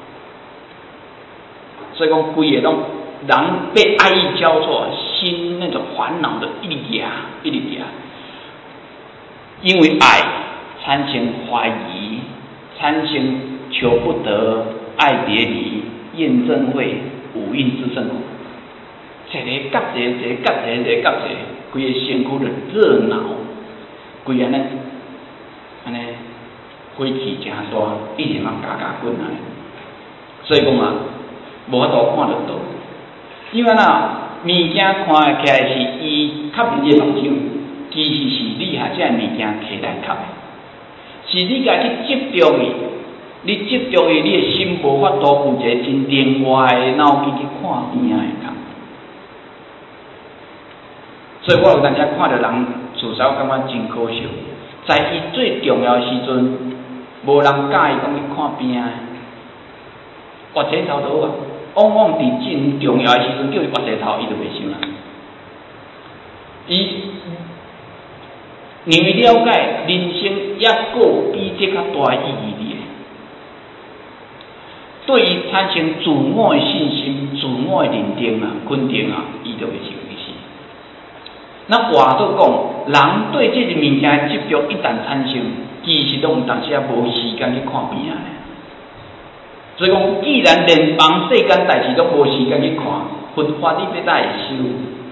所以讲，规个拢人被爱意交错，心那种烦恼的一直压，一直压。因为爱产生怀疑，产生求不得、爱别离、验证会、五蕴之胜苦，一个夹一个，一个夹一个，一个夹一个，规个身躯就热闹，规个安尼，安尼火气真大，一直啊加加滚啊！所以讲啊，无法度看得到，因为呐，物件看起来是伊吸引你的目睭。其实是你下这物件摕来吸的，是你家去执着伊， 你执着于你的心无法度有一个真另外的脑筋去看边仔的工。所以我有当时看到人自杀，我感觉真可惜。在伊最重要的时阵，无人介意讲去看边仔，挖舌头倒啊！往往伫真重要的时阵，叫伊挖舌头，伊就袂想啦。伊认为了解人生也个比这较大的意义哩。对伊产生自我的信心、自我的认定啊、肯定啊，伊就袂想去死。那话都讲，人对这个物件的执着一旦产生，其实拢有当时也无时间去看边啊。所以讲，既然连忙世间代志拢无时间去看，分法你要哪会修？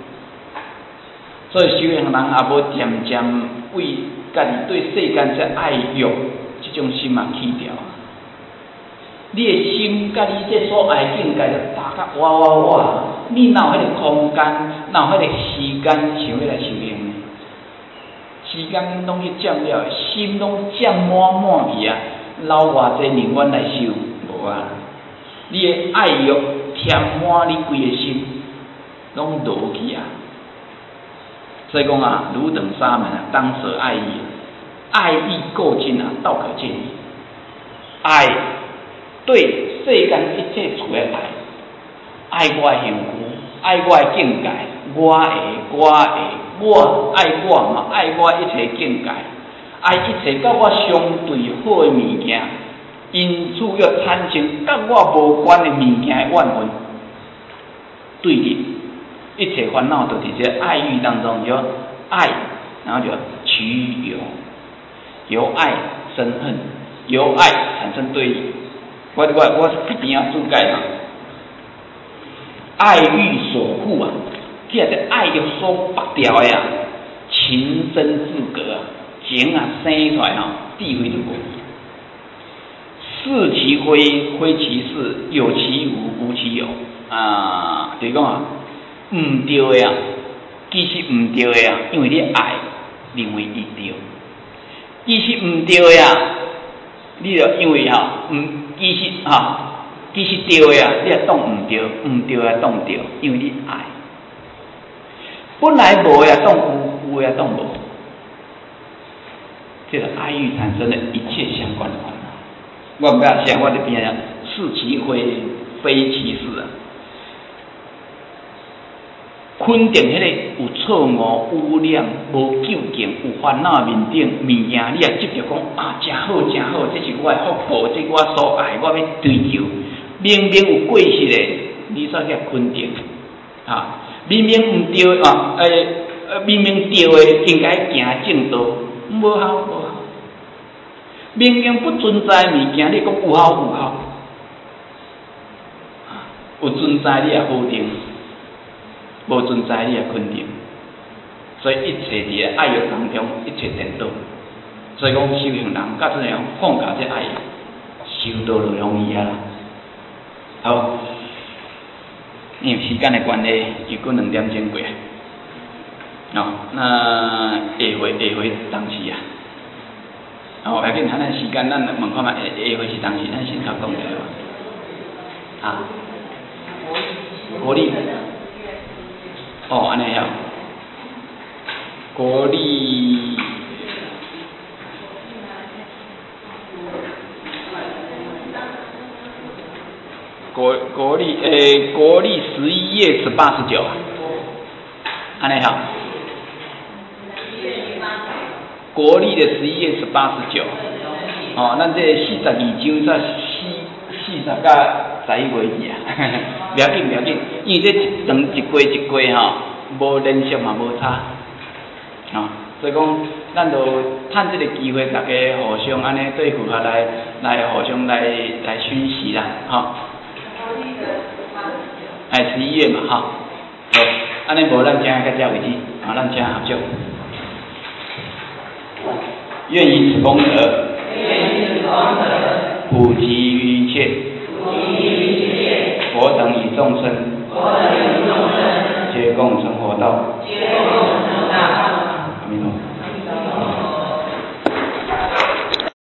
所以修行人也无渐渐为家己对世间这爱欲这种心啊去掉。你的心甲你这所爱境界就打甲哇哇哇，你哪有迄个空间，哪有迄个时间想要来修行呢？时间拢去占了，心拢占满满去啊！留偌济年阮来修，无啊！你的爱欲填满你规个心，拢落去啊！所以讲啊，汝等沙门啊，当舍爱意，爱意够近啊，道可见矣。爱对世间一切处的爱，爱我的幸福，爱我的境界，我的我的我爱我嘛，爱我一切境界，爱一切甲我相对好的物件，因此要产生甲我无关的物件的怨恨对立。一切烦恼都伫这爱欲当中，有爱，然后就取有，由爱生恨，由爱产生对立。我我我一定要注解嘛，爱欲所缚啊，既然这爱欲所绑掉的啊，情真自隔啊，情啊生出来吼，智慧就无。是其非，非其是，有其无，无其有啊，就是讲啊。唔对的啊，其实唔对的啊，因为你爱，认为伊对；其实唔对的啊，你就因为哈，唔其实哈，其实对的啊，你也当唔对，唔对也当对，因为你爱。本来无的当有，有的当无，这个爱欲产生的一切相关的烦恼。我唔敢想，我这边啊，是其非，非其是啊。肯定迄个有错误、污染、无究竟、有烦恼面顶物件，你也执着讲啊，真好真好，这是我的福报，这是我所爱，我要追求。明明有过失的，你煞去肯定啊？明明唔对啊，诶、呃，明明对的，应该行正道，无效无效。明明不存在的物件，你讲有效有效，有存在你也否定。无存在你也肯定，所以一切伫个爱欲当中，一切颠倒。所以讲修行人甲这样放下这爱，修道就容易啊啦。好，因为时间的关系，又过两点钟过啊。哦，那下回下回当时啊，哦，要紧，咱咱时间咱问看觅，下下回是当时咱先头讲下啊。啊，国力。哦，安尼呀，国历国国历诶，国历十一月十八十九，安尼哈，国历的十一月十八十九，哦，咱这四十二章才四四十甲十一月去啊。不要紧，不要紧，因为这一长一过一过吼，无连续嘛无差，啊，所以讲，咱就趁这个机会，大家互相安尼对符合来来互相来来学习啦，哈。哎，十一月嘛，哈，好，安尼无咱今日到这为止，啊，咱今日合作。愿以此功德，愿以此功德，普及于一切。佛等与众生，皆共成佛道。